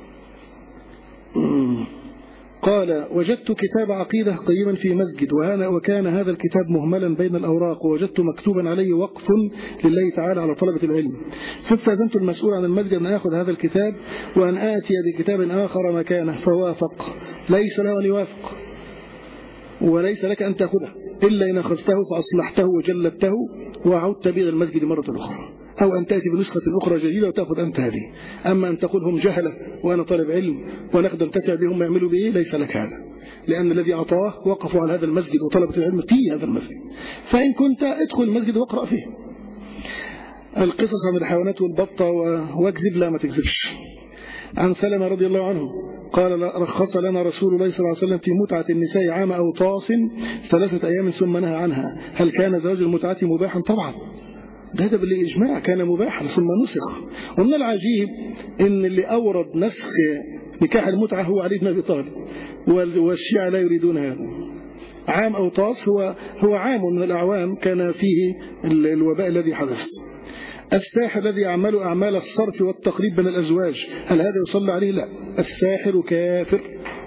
قال وجدت كتاب عقيدة قيما في مسجد، وكان هذا الكتاب مهملا بين الأوراق، ووجدت مكتوبا عليه وقف لله تعالى على طلبة العلم، فاستأذنت المسؤول عن المسجد أن أخذ هذا الكتاب وأن آتي بكتاب آخر مكانه، فوافق. ليس له أن يوافق، وليس لك أن تأخذه إلا إن أخذته فأصلحته وجلدته وعدت به المسجد مرة أخرى، أو أن تأتي بنسخة أخرى جديدة وتأخذ أنت هذه. أما أن تقول هم جهلة وأنا طالب علم ونخدم تتع بهم يعملوا به، ليس لك هذا، لأن الذي أعطاه وقفوا على هذا المسجد وطلبة العلم في هذا المسجد، فإن كنت ادخل المسجد واقرأ فيه. القصص عن الحيوانات والبطة واكذب، لا ما تكذبش. عن سلمة رضي الله عنه قال رخص لنا رسول الله صلى الله عليه وسلم في متعة النساء عام أوطاس 3 أيام ثم نهى عنها. هل كان زواج المتعة مباحا؟ طبعا، هذا بالإجماع كان مباحا ثم نسخ. ومن العجيب إن اللي أورد نسخ نكاح المتعة هو علي بن أبي طالب، والشيعة لا يريدون هذا. عام أوطاس هو عام من الأعوام كان فيه الوباء الذي حدث. الساحر الذي يعمل أعمال الصرف والتقريب من الأزواج، هل هذا يصلى عليه؟ لا. الساحر كافر،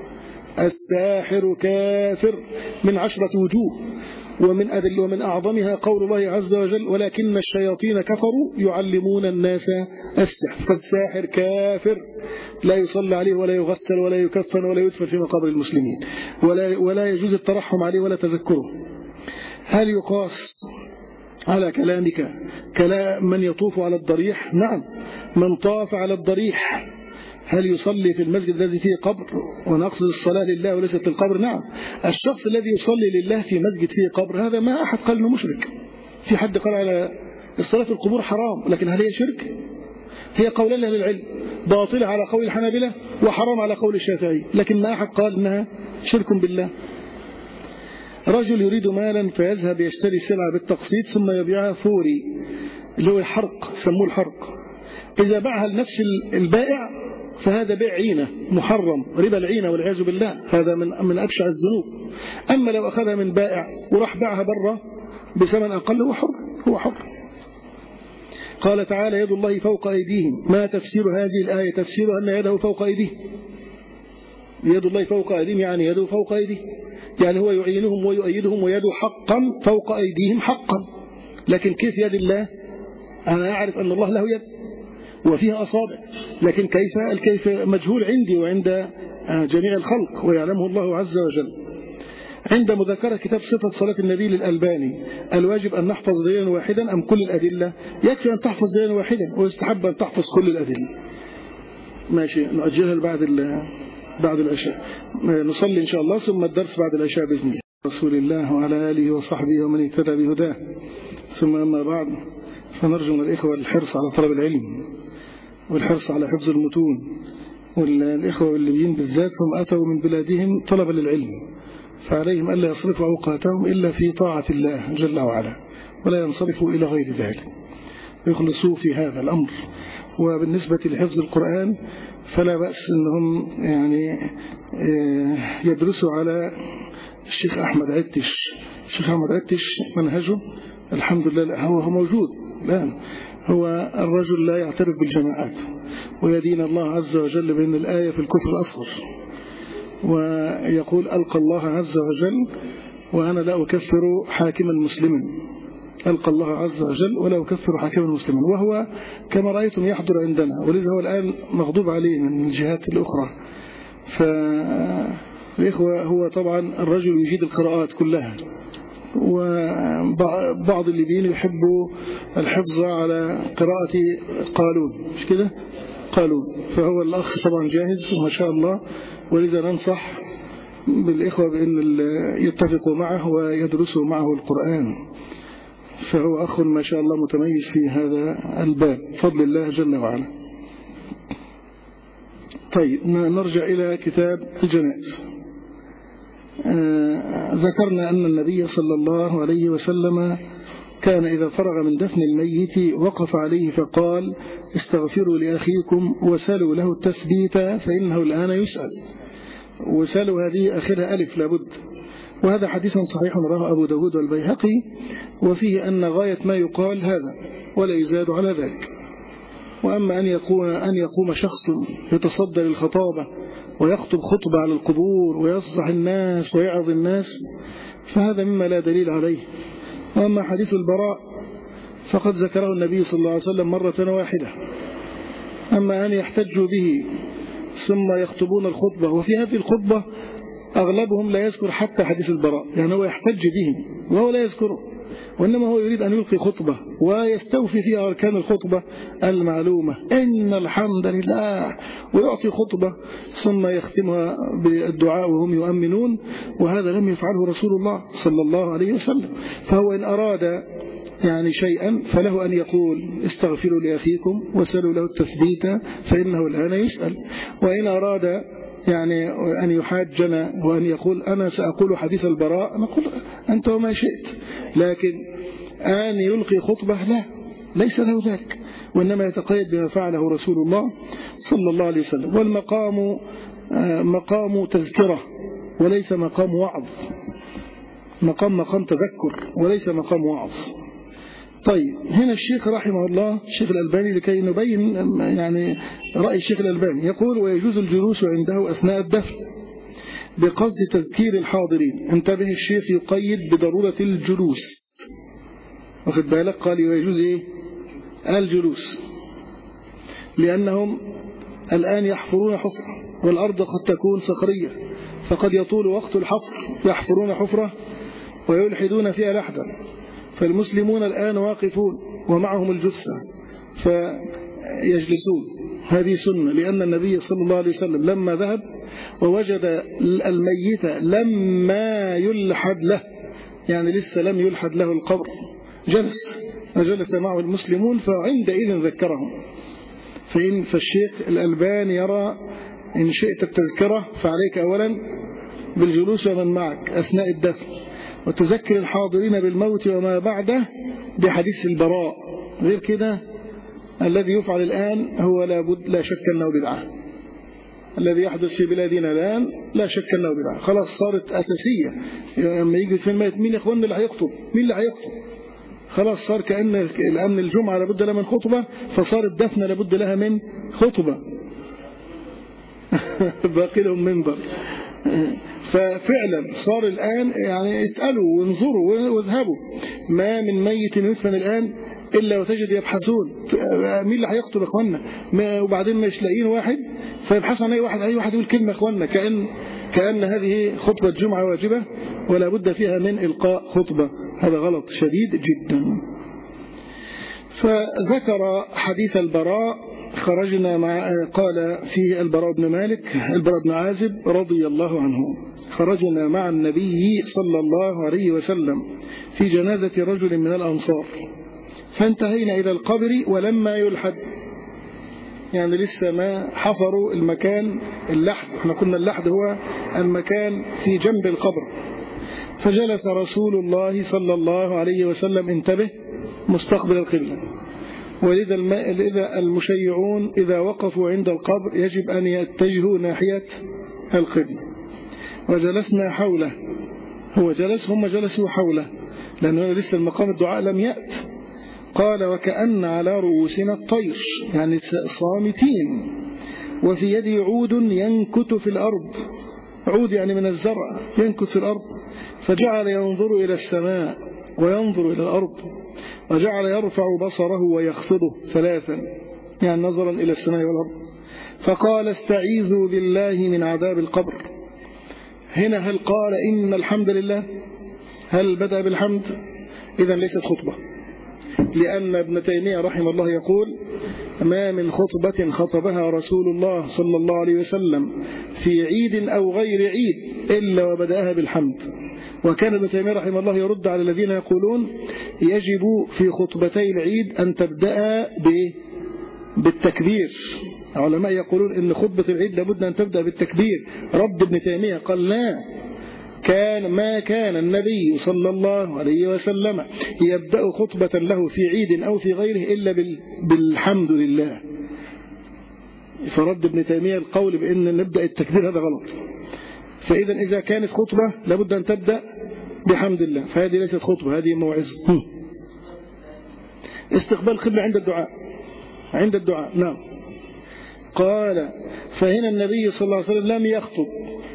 الساحر كافر من 10 وجوه، ومن أعظمها قول الله عز وجل: ولكن الشياطين كفروا يعلمون الناس السحر. فالساحر كافر لا يصلى عليه ولا يغسل ولا يكفن ولا يدفن في مقابر المسلمين، ولا يجوز الترحم عليه ولا تذكره. هل يقاس على كلامك كلام من يطوف على الضريح؟ نعم. من طاف على الضريح هل يصلي في المسجد الذي فيه قبر ونقصد الصلاة لله وليست للقبر؟ نعم. الشخص الذي يصلي لله في مسجد فيه قبر هذا ما أحد قال إنه مشرك. في حد قال على الصلاة في القبور حرام، لكن هل هي شرك؟ هي قولان لأهل العلم، باطلة على قول الحنابلة وحرام على قول الشافعي، لكن ما أحد قال إنها شرك بالله. رجل يريد مالا فيذهب يشتري سلعة بالتقسيط ثم يبيعها فوري، اللي هو الحرق، سموه الحرق. إذا باعها لنفس البائع فهذا بيع عينة محرم، ربا العينة والعياذ بالله، هذا من أبشع الذنوب. أما لو أخذها من بائع وراح باعها برا بثمن أقل هو حر. قال تعالى: يد الله فوق أيديهم. ما تفسير هذه الآية؟ تفسيرها أن يده فوق أيديه. يد الله فوق أيديهم يعني يده فوق أيديه، يعني هو يعينهم ويؤيدهم ويده حقا فوق أيديهم حقا. لكن كيف يد الله؟ أنا أعرف أن الله له يد وفيها أصابع، لكن الكيف مجهول عندي وعند جميع الخلق ويعلمه الله عز وجل. عند مذاكرة كتاب صفة صلاة النبي للألباني: الواجب أن نحفظ دليلا واحدا أم كل الأدلة؟ يكفي أن تحفظ دليلا واحدا، ويستحب أن تحفظ كل الأدلة. ماشي، نؤجلها بعد العشاء، نصلي إن شاء الله ثم الدرس بعد العشاء بإذن الله. رسول الله وعلى آله وصحبه ومن اهتدى بهداه، ثم أما بعد، فنرجو من الإخوة الحرص على طلب العلم والحرص على حفظ المتون. والإخوة الليبيين بالذات هم أتوا من بلادهم طلبا للعلم، فعليهم ألا يصرفوا أوقاتهم إلا في طاعة الله جل وعلا، ولا ينصرفوا إلى غير ذلك، يخلصوا في هذا الأمر. وبالنسبة لحفظ القرآن فلا بأس أنهم يعني يدرسوا على الشيخ أحمد عتش. الشيخ أحمد عتش منهجه الحمد لله هو موجود الآن. هو الرجل لا يعترف بالجماعات ويدين الله عز وجل بأن الآية في الكفر الأصغر، ويقول: ألقى الله عز وجل وأنا لا أكفر حاكما مسلما. ألقى الله عز وجل ولا أكفر حاكما مسلما، وهو كما رأيتم يحضر عندنا، ولذا هو الآن مغضوب عليه من الجهات الأخرى. فالإخوة هو طبعا الرجل يجيد القراءات كلها، وبعض الليبيين يحبوا الحفظ على قراءة قالون، مش كده؟ قالون. فهو الأخ طبعا جاهز وما شاء الله، ولذا ننصح بالإخوة بأن يتفقوا معه ويدرسوا معه القرآن، فهو أخ ما شاء الله متميز في هذا الباب بفضل الله جل وعلا. طيب، نرجع إلى كتاب الجنائز. ذكرنا أن النبي صلى الله عليه وسلم كان إذا فرغ من دفن الميت وقف عليه فقال: استغفروا لأخيكم وسلوا له التثبيت فإنه الآن يسأل. وسلوا هذه آخرها ألف لابد. وهذا حديث صحيح رواه أبو داود والبيهقي، وفيه أن غاية ما يقال هذا ولا يزاد على ذلك. وأما أن يقوم شخص يتصدى للخطابة ويخطب خطبة على القبور ويصلح الناس ويعظ الناس فهذا مما لا دليل عليه. وأما حديث البراء فقد ذكره النبي صلى الله عليه وسلم مرة واحدة. أما أن يحتجوا به ثم يخطبون الخطبة، وفي هذه الخطبة أغلبهم لا يذكر حتى حديث البراء، يعني هو يحتج به وهو لا يذكره، وإنما هو يريد أن يلقي خطبة ويستوفي فيها أركان الخطبة المعلومة: إن الحمد لله، ويعطي خطبة ثم يختمها بالدعاء وهم يؤمنون، وهذا لم يفعله رسول الله صلى الله عليه وسلم. فهو إن أراد يعني شيئا فله أن يقول: استغفروا لأخيكم وسلوا له التثبيت فإنه الآن يسأل. وإن أراد يعني أن يحاجنا وأن يقول: أنا سأقول حديث البراء، نقول: أنت وما شئت. لكن أن يلقي خطبة ليس له ذاك، وإنما يتقيد بما فعله رسول الله صلى الله عليه وسلم. والمقام مقام تذكرة وليس مقام وعظ، مقام تذكر وليس مقام وعظ. طيب هنا الشيخ رحمه الله الشيخ الألباني لكي نبين يعني رأي الشيخ الألباني يقول: ويجوز الجلوس عنده أثناء الدفن بقصد تذكير الحاضرين. انتبه الشيخ يقيد بضرورة الجلوس، واخد بالك؟ قال ويجوز ايه؟ الجلوس، لأنهم الآن يحفرون حفرة والأرض قد تكون صخرية، فقد يطول وقت الحفر، يحفرون حفرة ويلحدون فيها لحدا، فالمسلمون الآن واقفون ومعهم الجثة فيجلسون. هذه سنة، لأن النبي صلى الله عليه وسلم لما ذهب ووجد الميت لما يلحد له، يعني لسه لم يلحد له القبر، جلس معه المسلمون فعندئذ ذكرهم. فالشيخ الألباني يرى إن شئت التذكرة فعليك أولا بالجلوس ومن معك أثناء الدفن، وتذكر الحاضرين بالموت وما بعده بحديث البراء. غير كده الذي يفعل الآن هو لا شك أنه بدعة. الذي يحدث في بلادنا الآن لا شك أنه بدعة، خلاص صارت أساسية. لما يجي في الميت مين يا إخواننا اللي هيخطب؟ مين اللي هيخطب؟ خلاص صار كأن الأمن الجمعة لابد لها من خطبة، فصار الدفن لابد لها من خطبة. باقي لهم منبر. ففعلا صار الآن يعني اسألوا وانظروا واذهبوا، ما من ميت يدفن الآن إلا وتجد يبحثون مين اللي هيقتل إخواننا، وبعدين مش لاقيين واحد فيبحثوا عن أي واحد يقول كلمة إخواننا، كأن هذه خطبة جمعة واجبة ولا بد فيها من إلقاء خطبة. هذا غلط شديد جدا. فذكر حديث البراء خرجنا قال فيه البراء بن مالك البراء بن عازب رضي الله عنه: خرجنا مع النبي صلى الله عليه وسلم في جنازة رجل من الأنصار فانتهينا إلى القبر ولما يلحد، يعني لسه ما حفروا المكان اللحد، احنا قلنا اللحد هو المكان في جنب القبر. فجلس رسول الله صلى الله عليه وسلم انتبه مستقبل القبلة، ولذا المشيعون إذا وقفوا عند القبر يجب أن يتجهوا ناحية القبلة. وجلسنا حوله، هو جلس هم جلسوا حوله لأنه لسه المقام الدعاء لم يأت. قال: وكأن على رؤوسنا الطير، يعني صامتين، وفي يدي عود ينكت في الأرض، عود يعني من الزرع ينكت في الأرض. فجعل ينظر إلى السماء وينظر إلى الأرض، وجعل يرفع بصره ويخفضه ثلاثا، يعني نظرا إلى السماء والأرض. فقال: استعيذوا بالله من عذاب القبر. هنا هل قال إن الحمد لله؟ هل بدأ بالحمد؟ إذن ليست خطبة، لأن ابن تيمية رحمه الله يقول: ما من خطبة خطبها رسول الله صلى الله عليه وسلم في عيد أو غير عيد إلا وبدأها بالحمد. وكان ابن تيمية رحمه الله يرد على الذين يقولون يجب في خطبتي العيد أن تبدأ بالتكبير. علماء يقولون إن خطبة العيد لابد أن تبدأ بالتكبير. رد ابن تيمية قال: لا، ما كان النبي صلى الله عليه وسلم يبدأ خطبة له في عيد أو في غيره إلا بالحمد لله. فرد ابن تيمية القول بأن نبدأ التكبير هذا غلط. فإذا إذا كانت خطبة لابد أن تبدأ بحمد الله، فهذه ليست خطبة، هذه موعظة. استقبال القبلة عند الدعاء نعم. قال: فهنا النبي صلى الله عليه وسلم لم يخطب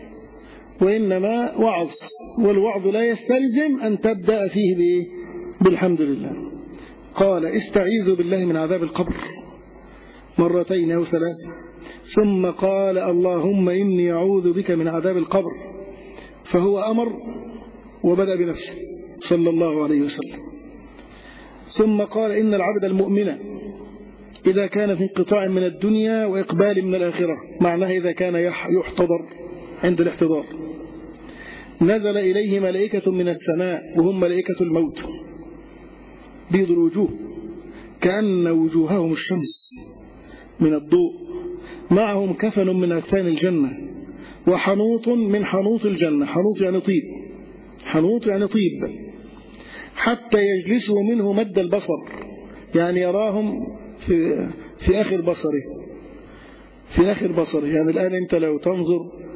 وإنما وعظ، والوعظ لا يستلزم أن تبدأ فيه بالحمد لله. قال: استعيذوا بالله من عذاب القبر مرتين أو ثلاثة، ثم قال: اللهم إني أعوذ بك من عذاب القبر. فهو أمر وبدأ بنفسه صلى الله عليه وسلم. ثم قال: إن العبد المؤمن إذا كان في انقطاع من الدنيا وإقبال من الآخرة، معناه إذا كان يحتضر عند الاحتضار، نزل إليه ملائكة من السماء وهم ملائكة الموت بيض الوجوه كأن وجوههم الشمس من الضوء، معهم كفن من أكفان الجنة وحنوط من حنوط الجنة. حنوط يعني طيب، حنوط يعني طيب، حتى يجلسوا منه مد البصر، يعني يراهم في آخر بصره، في آخر بصره. يعني الآن أنت لو تنظر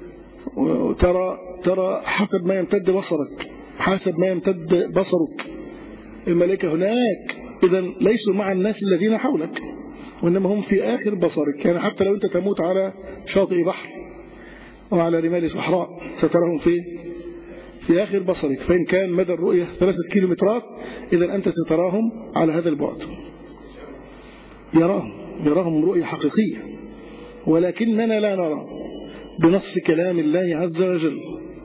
ترى حسب ما يمتد بصرك، حسب ما يمتد بصرك الملائكة هناك، إذا ليسوا مع الناس الذين حولك، وإنما هم في آخر بصرك. يعني حتى لو أنت تموت على شاطئ بحر أو على رمال صحراء ستراهم في آخر بصرك. فإن كان مدى الرؤية 3 كيلومترات إذا أنت ستراهم على هذا البعد. يراهم رؤية حقيقية، ولكننا لا نرى بنص كلام الله عز وجل.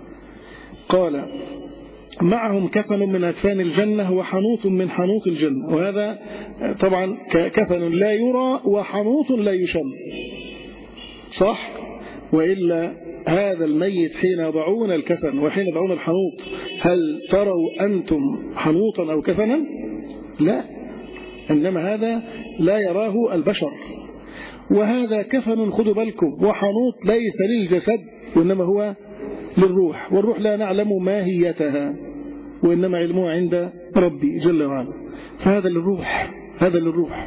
قال معهم كفن من أكفان الجنة وحنوط من حنوط الجنة. وهذا طبعا كفن لا يرى وحنوط لا يشم، صح؟ وإلا هذا الميت حين يضعون الكفن وحين يضعون الحنوط هل تروا أنتم حنوطا أو كفنا؟ لا، إنما هذا لا يراه البشر. وهذا كفن خذوا بالكم وحنوط ليس للجسد وإنما هو للروح، والروح لا نعلم ماهيتها وإنما علمها عند ربي جل وعلا. فهذا للروح، هذا للروح.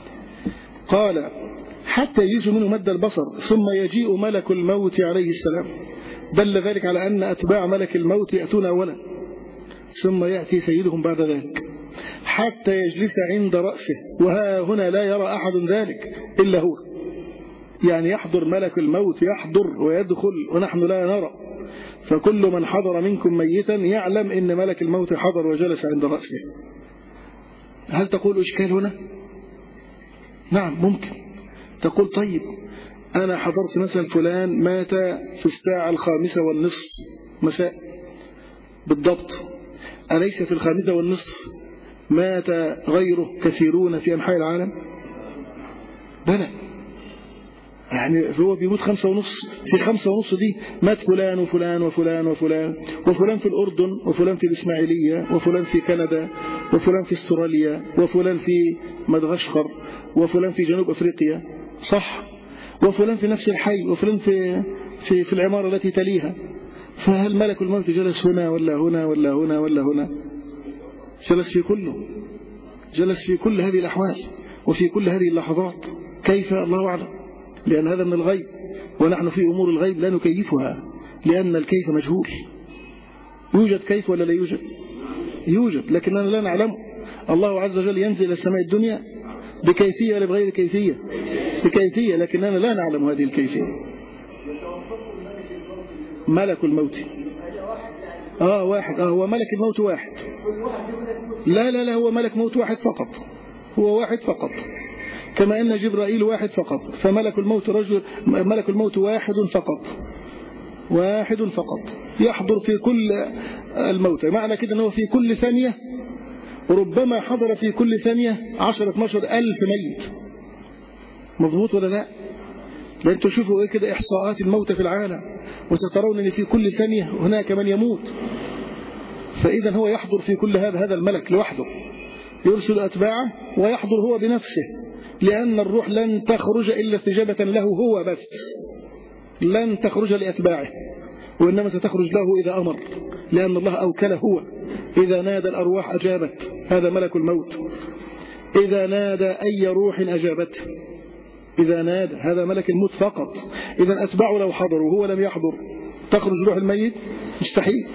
قال حتى يجيز منه مد البصر ثم يجيء ملك الموت عليه السلام. دل ذلك على أن أتباع ملك الموت يأتون أولا ثم يأتي سيدهم بعد ذلك حتى يجلس عند رأسه، وها هنا لا يرى أحد ذلك إلا هو. يعني يحضر ملك الموت، يحضر ويدخل ونحن لا نرى. فكل من حضر منكم ميتا يعلم إن ملك الموت حضر وجلس عند رأسه. هل تقول إشكال هنا؟ نعم ممكن تقول طيب أنا حضرت مثلا فلان مات في 5:05 مساء بالضبط، أليس في 5:05 مات غيره كثيرون في أنحاء العالم؟ بلى، يعني هو بيموت 5:30، في 5:30 دي مات فلان وفلان وفلان وفلان وفلان في الأردن وفلان في الإسماعيلية وفلان في كندا وفلان في استراليا وفلان في مدغشقر وفلان في جنوب أفريقيا، صح؟ وفلان في نفس الحي وفلان في العمارة التي تليها. فهل ملك الموت جلس هنا ولا هنا ولا هنا ولا هنا؟ جلس في كله، جلس في كل هذه الأحوال وفي كل هذه اللحظات. كيف؟ الله أعلم، لأن هذا من الغيب، ونحن في أمور الغيب لا نكيفها لأن الكيف مجهول. يوجد كيف ولا لا يوجد؟ يوجد، لكننا لا نعلم. الله عز وجل ينزل السماء الدنيا بكيفية ولا بغير كيفية؟ بكيفية، لكننا لا نعلم هذه الكيفية. ملك الموت واحد، هو ملك الموت واحد. لا هو ملك موت واحد فقط، هو واحد فقط، كما أن جبرائيل واحد فقط. فملك الموت ملك الموت واحد فقط، واحد فقط يحضر في كل الموتى. معنى كده أنه في كل ثانية ربما حضر في كل ثانية 10-12 ألف ميت. مضبوط ولا لا؟ لأن تشوفوا إيه كده إحصاءات الموتى في العالم وسترون أن في كل ثانية هناك من يموت. فإذا هو يحضر في كل هذا الملك لوحده يرسل أتباعه ويحضر هو بنفسه، لأن الروح لن تخرج إلا استجابة له هو بس، لن تخرج لأتباعه، وإنما ستخرج له إذا أمر، لأن الله أوكله هو. إذا نادى الأرواح أجابت، هذا ملك الموت. إذا نادى أي روح أجابته، إذا نادى، هذا ملك الموت فقط. إذا أتباعه لو حضروا وهو لم يحضر تخرج روح الميت؟ مستحيل.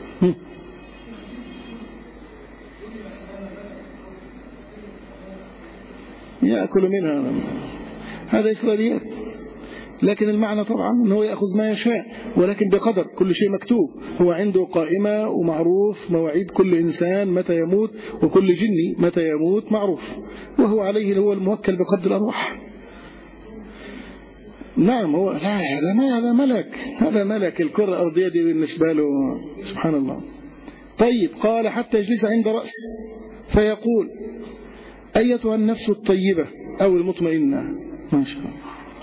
يأكل منها، هذا إسرائيليات. لكن المعنى طبعا أنه يأخذ ما يشاء، ولكن بقدر، كل شيء مكتوب، هو عنده قائمة ومعروف مواعيد كل إنسان متى يموت، وكل جني متى يموت معروف، وهو عليه هو الموكل بقدر الأرواح. نعم، هو لا، هذا ملك، هذا ملك. الكرة الأرضية دي بالنسبة له سبحان الله. طيب، قال حتى يجلس عند رأسه فيقول أيتها النفس الطيبة أو المطمئنة، ما شاء الله،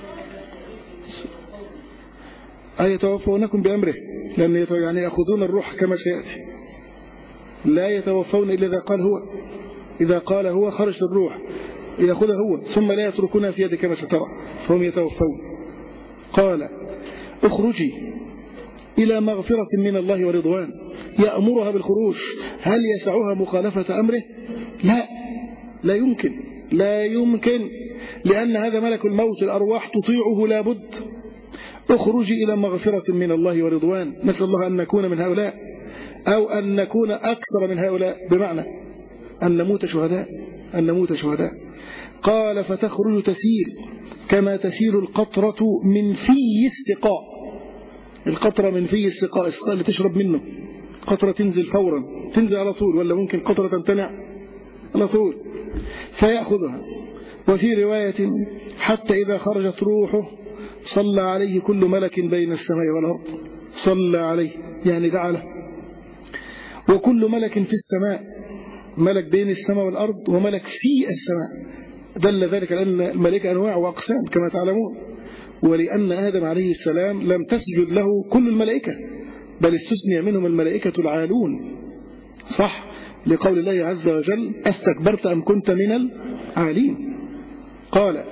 أيتوفونكم بأمره، لأن يعني يأخذون الروح كما سيأتي، لا يتوفون إلا إذا قال هو، إذا قال هو خرج الروح يأخذها هو، ثم لا يتركونها في يد كما سترى، فهم يتوفون. قال اخرجي إلى مغفرة من الله ورضوان، يأمرها بالخروج، هل يسعها مخالفة أمره؟ لا يمكن، لا يمكن، لأن هذا ملك الموت، الأرواح تطيعه لابد. اخرجي إلى مغفرة من الله ورضوان، نسأل الله أن نكون من هؤلاء، أو أن نكون أكثر من هؤلاء، بمعنى أن نموت شهداء، أن نموت شهداء. قال فتخرج تسيل كما تسيل القطرة من في السقاء. القطرة من في السقاء، السقاء اللي تشرب منه، قطرة تنزل فورا، تنزل على طول، ولا ممكن قطرة تمتنع على طول، فيأخذها. وفي رواية حتى إذا خرجت روحه صلى عليه كل ملك بين السماء والأرض، صلى عليه يعني دعله. وكل ملك في السماء، ملك بين السماء والأرض وملك في السماء، دل ذلك لأن الملائكة أنواع وأقسام كما تعلمون، ولأن آدم عليه السلام لم تسجد له كل الملائكة، بل استثني منهم الملائكة العالون، صح، لقول الله عز وجل استكبرت أم كنت من العالين. قال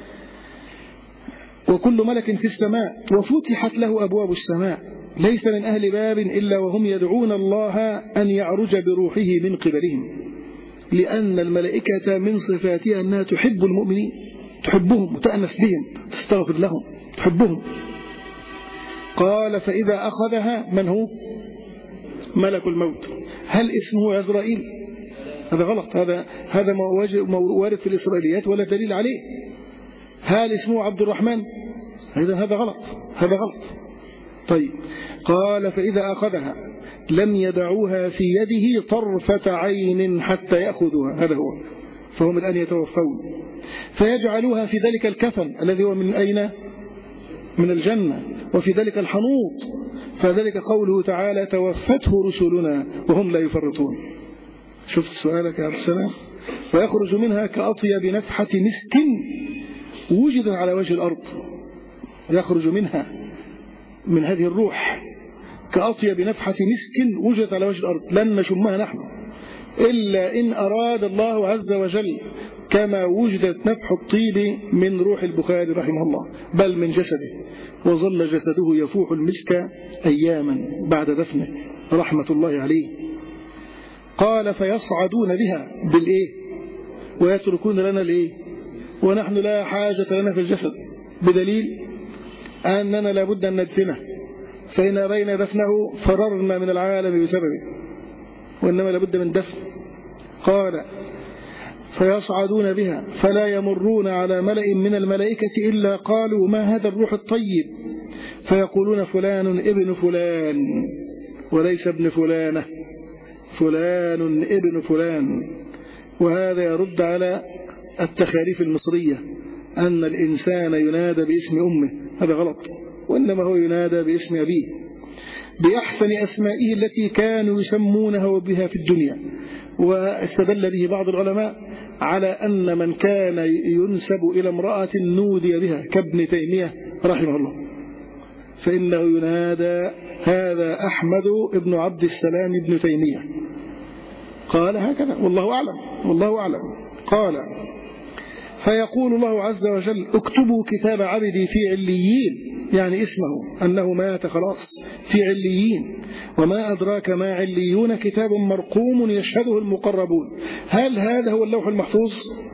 وكل ملك في السماء وفتحت له أبواب السماء، ليس من أهل باب إلا وهم يدعون الله أن يعرج بروحه من قبلهم، لأن الملائكة من صفاتها أنها تحب المؤمنين، تحبهم وتأنس بهم، تستغفر لهم، تحبهم. قال فإذا أخذها، من هو؟ ملك الموت. هل اسمه عزرائيل؟ هذا غلط، هذا ما وارد في الإسرائيليات ولا دليل عليه. هل اسمه عبد الرحمن؟ إذن هذا غلط، هذا غلط. طيب، قال فإذا أخذها لم يدعوها في يده طرفة عين حتى يأخذها، هذا هو، فهم الآن يتوفون، فيجعلوها في ذلك الكفن الذي هو من أين؟ من الجنة، وفي ذلك الحنوط، فذلك قوله تعالى توفته رسلنا وهم لا يفرطون. شفت سؤالك يا عبد السلام؟ ويخرج منها كأطيب نفحة مسك وجد على وجه الأرض، يخرج منها من هذه الروح كأطيب نفحة مسك وجد على وجه الأرض، لن نشمها نحن إلا إن أراد الله عز وجل، كما وجدت نفح الطيب من روح البخاري رحمه الله، بل من جسده، وظل جسده يفوح المسك أياما بعد دفنه رحمة الله عليه. قال فيصعدون بها بالإيه؟ ويتركون لنا الإيه؟ ونحن لا حاجة لنا في الجسد، بدليل أننا لابد أن ندفنه، فإن أبينا دفنه فررنا من العالم بسببه، وإنما لابد من دفن. قال فيصعدون بها فلا يمرون على ملأ من الملائكة إلا قالوا ما هذا الروح الطيب، فيقولون فلان ابن فلان وليس ابن فلانة، فلان ابن فلان. وهذا يرد على التخاريف المصرية أن الإنسان ينادى باسم أمه، هذا غلط، وإنما هو ينادى باسم أبيه بأحسن أسمائه التي كانوا يسمونه بها في الدنيا. واستدل به بعض العلماء على أن من كان ينسب إلى امرأة نودي بها كابن تيمية رحمه الله، فإنه ينادى هذا أحمد ابن عبد السلام ابن تيمية، قال هكذا، والله أعلم، والله أعلم. قال فيقول الله عز وجل اكتبوا كتاب عبدي في عليين، يعني اسمه أنه مات خلاص في عليين، وما أدراك ما عليون كتاب مرقوم يشهده المقربون. هل هذا هو اللوح المحفوظ؟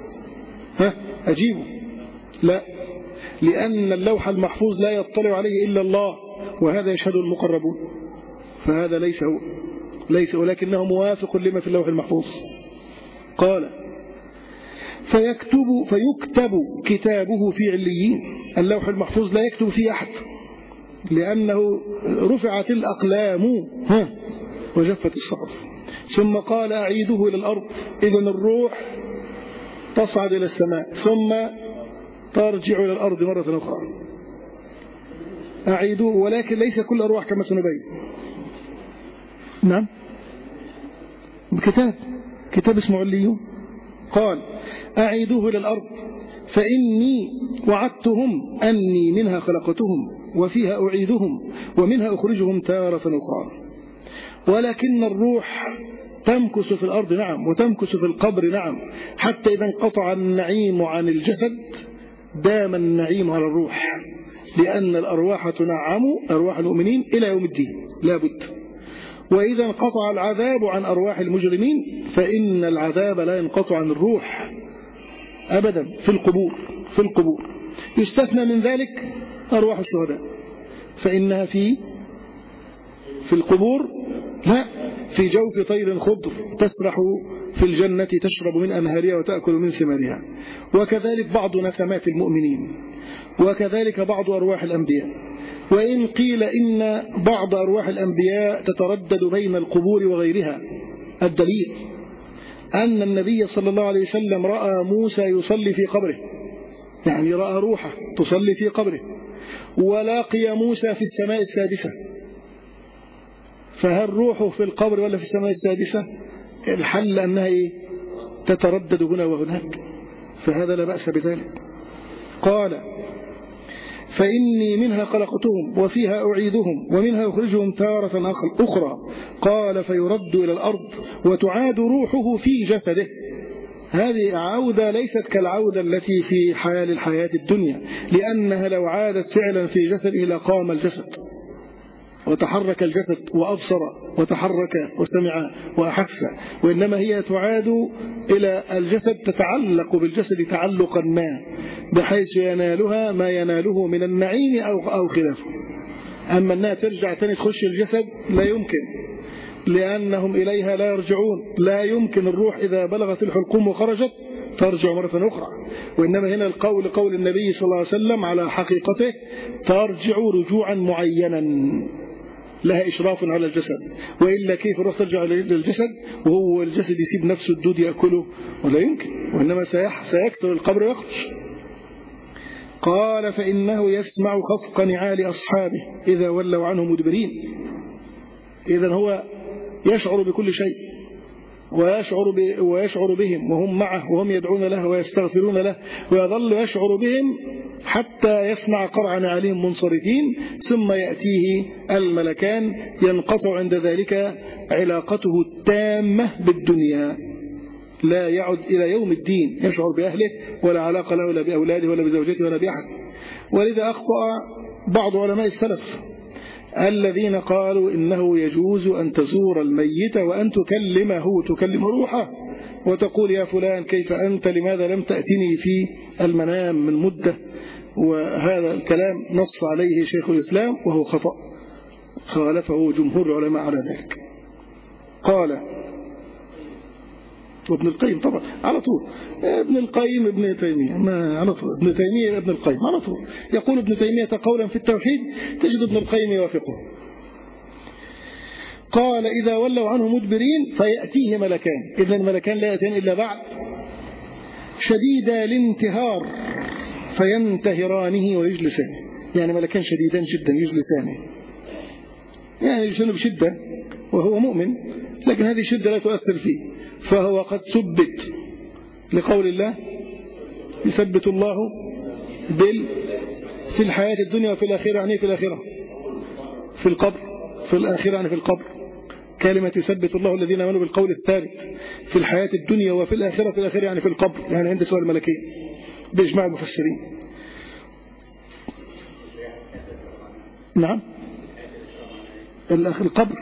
أجيبه لا، لأن اللوح المحفوظ لا يطلع عليه إلا الله، وهذا يشهده المقربون، فهذا ليس هو، ليس، ولكنه موافق لما في اللوح المحفوظ. قال فيكتب كتابه في عليين، اللوح المحفوظ لا يكتب فيه أحد، لأنه رفعت الأقلام وجفت الصحف. ثم قال أعيده إلى الأرض، إذن الروح تصعد إلى السماء ثم ترجع إلى الأرض مرة أخرى. أعيده، ولكن ليس كل أرواح كما سنبين. نعم، كتاب اسمه عليون. قال أعيدوه إلى الأرض فإني وعدتهم أني منها خلقتهم وفيها أعيدهم ومنها أخرجهم تارة أخرى. ولكن الروح تمكث في الأرض، نعم، وتمكث في القبر، نعم، حتى إذا انقطع النعيم عن الجسد دام النعيم على الروح، لأن الأرواح تنعم، أرواح المؤمنين إلى يوم الدين لا بد. وإذا انقطع العذاب عن أرواح المجرمين فإن العذاب لا ينقطع عن الروح، أبدا، في القبور. يستثنى من ذلك أرواح الشهداء، فإنها في القبور، لا، في جوف طير خضر تسرح في الجنة تشرب من أنهارها وتأكل من ثمارها. وكذلك بعض نسمات المؤمنين، وكذلك بعض أرواح الأنبياء. وإن قيل إن بعض أرواح الأنبياء تتردد بين القبور وغيرها، الدليل أن النبي صلى الله عليه وسلم رأى موسى يصلي في قبره، يعني رأى روحه تصلي في قبره، ولاقي موسى في السماء السادسة. فهل روحه في القبر ولا في السماء السادسة؟ الحل أنها تتردد هنا وهناك، فهذا لا بأس بذلك. قال فإني منها خلقتهم وفيها أعيدهم ومنها أخرجهم تارة أخرى. قال فيرد إلى الأرض وتعاد روحه في جسده. هذه عودة ليست كالعودة التي في حال الحياة الدنيا، لأنها لو عادت فعلا في جسده لقام الجسد وتحرك الجسد وأبصر وتحرك وسمع وأحس، وإنما هي تعاد إلى الجسد، تتعلق بالجسد تعلقا ما، بحيث ينالها ما يناله من النعيم أو خلافه. أما أنها ترجع تاني تخش الجسد لا يمكن، لأنهم إليها لا يرجعون. لا يمكن الروح إذا بلغت الحلقوم وخرجت ترجع مرة أخرى، وإنما هنا القول قول النبي صلى الله عليه وسلم على حقيقته، ترجع رجوعا معينا لها إشراف على الجسد، وإلا كيف الروح ترجع للجسد وهو الجسد يسيب نفسه الدود يأكله؟ ولا يمكن، وإنما سيكسر القبر ويخرج. قال فإنه يسمع خفق نعال أصحابه إذا ولوا عنه مدبرين. إذن هو يشعر بكل شيء، ويشعر بهم وهم معه وهم يدعون له ويستغفرون له، ويظل يشعر بهم حتى يسمع قرع نعالهم منصرفين، ثم يأتيه الملكان ينقطع عند ذلك علاقته التامة بالدنيا، لا يعد إلى يوم الدين يشعر بأهله ولا علاقة له، ولا بأولاده ولا بزوجته ولا بأحد. ولذا أخطأ بعض علماء السلف الذين قالوا إنه يجوز أن تزور الميت وأن تكلم روحه، وتقول يا فلان كيف أنت، لماذا لم تأتني في المنام من مدة. وهذا الكلام نص عليه شيخ الإسلام وهو خطأ، خالفه جمهور العلماء على ذلك. قال وابن القيم طبعا على طول، ابن القيم ابن تيمية، ما على طول ابن تيمية ابن القيم على طول. يقول ابن تيمية قولا في التوحيد تجد ابن القيم يوافقه. قال إذا ولوا عنه مدبرين فيأتيه ملكان. إذن الملكان لا يأتين إلا بعد شديد الانتهار فينتهرانه ويجلسانه، يعني ملكان شديدان جدا يجلسانه، يعني يجلسانه بشدة وهو مؤمن، لكن هذه الشدة لا تؤثر فيه، فهو قد ثبت لقول الله يثبت الله في الحياة الدنيا وفي الآخرة، يعني في الآخرة في القبر، في الآخرة يعني في القبر. كلمة يثبت الله الذين آمنوا بالقول الثابت في الحياة الدنيا وفي الآخرة، في الآخرة يعني في القبر، يعني عند سؤال الملكين بإجماع المفسرين. نعم القبر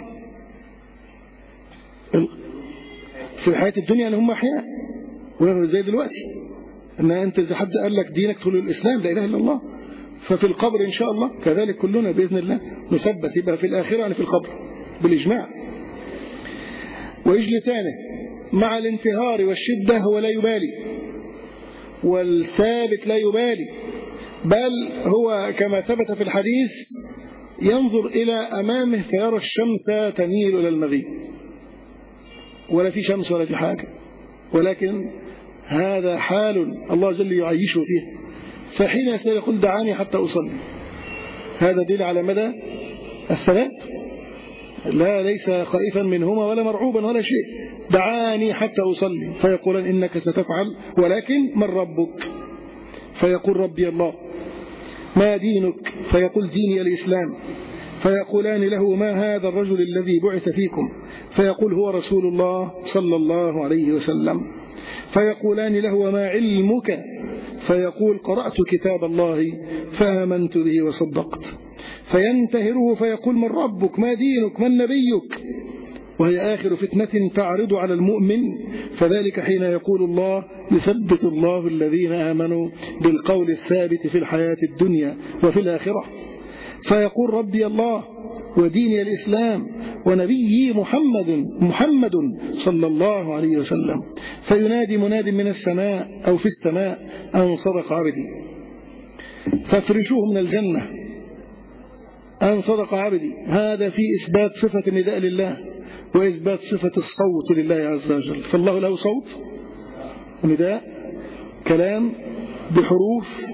في الحياة الدنيا أن هم أحياء زي دلوقتي، أن أنت إذا حد قال لك دينك تقول الإسلام لا إله إلا الله، ففي القبر إن شاء الله كذلك كلنا بإذن الله نثبت، يبقى في الآخرة يعني في القبر بالإجماع. ويجلسانه مع الانتهار والشدة هو لا يبالي، والثابت لا يبالي، بل هو كما ثبت في الحديث ينظر إلى أمامه فيرى الشمس تميل إلى المغيب، ولا في شمس ولا في حاجة، ولكن هذا حال الله جل يعيشه فيه. فحين يقول دعاني حتى أصلي، هذا دليل على مدى الثبات، لا ليس خائفا منهما ولا مرعوبا ولا شيء. دعاني حتى أصلي، فيقولان إنك ستفعل ولكن من ربك؟ فيقول ربي الله. ما دينك؟ فيقول ديني الإسلام. فيقولان له ما هذا الرجل الذي بعث فيكم؟ فيقول هو رسول الله صلى الله عليه وسلم. فيقولان له وما علمك؟ فيقول قرأت كتاب الله فآمنت به وصدقت. فينتهره فيقول من ربك؟ ما دينك؟ من نبيك؟ وهي آخر فتنة تعرض على المؤمن، فذلك حين يقول الله: يثبت الله الذين آمنوا بالقول الثابت في الحياة الدنيا وفي الآخرة. فيقول: ربي الله وديني الإسلام ونبيي محمد صلى الله عليه وسلم. فينادي مناد من السماء أو في السماء: أن صدق عبدي فافرشوه من الجنة. أن صدق عبدي، هذا في إثبات صفة النداء لله وإثبات صفة الصوت لله عز وجل. فالله له صوت نداء، كلام بحروف.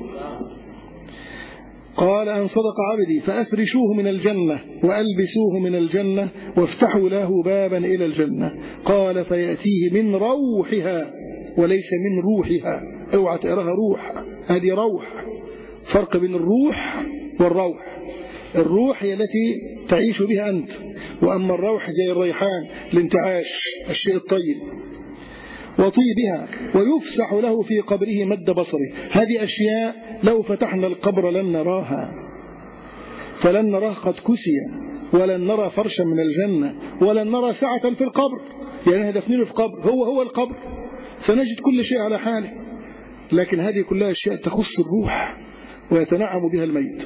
قال: أن صدق عبدي فأفرشوه من الجنة وألبسوه من الجنة وافتحوا له بابا إلى الجنة. قال: فيأتيه من روحها وليس من روحها. اوعى تقراها روح، هذه روح. فرق بين الروح والروح. الروح هي التي تعيش بها أنت، وأما الروح زي الريحان، الانتعاش، الشيء الطيب وطيبها. ويفسح له في قبره مد بصره. هذه أشياء لو فتحنا القبر لن نراها، فلن نراه قد كسي، ولن نرى فرشا من الجنة، ولن نرى سعة في القبر، يعني دفنينه في قبر هو القبر، سنجد كل شيء على حاله. لكن هذه كلها أشياء تخص الروح ويتنعم بها الميت.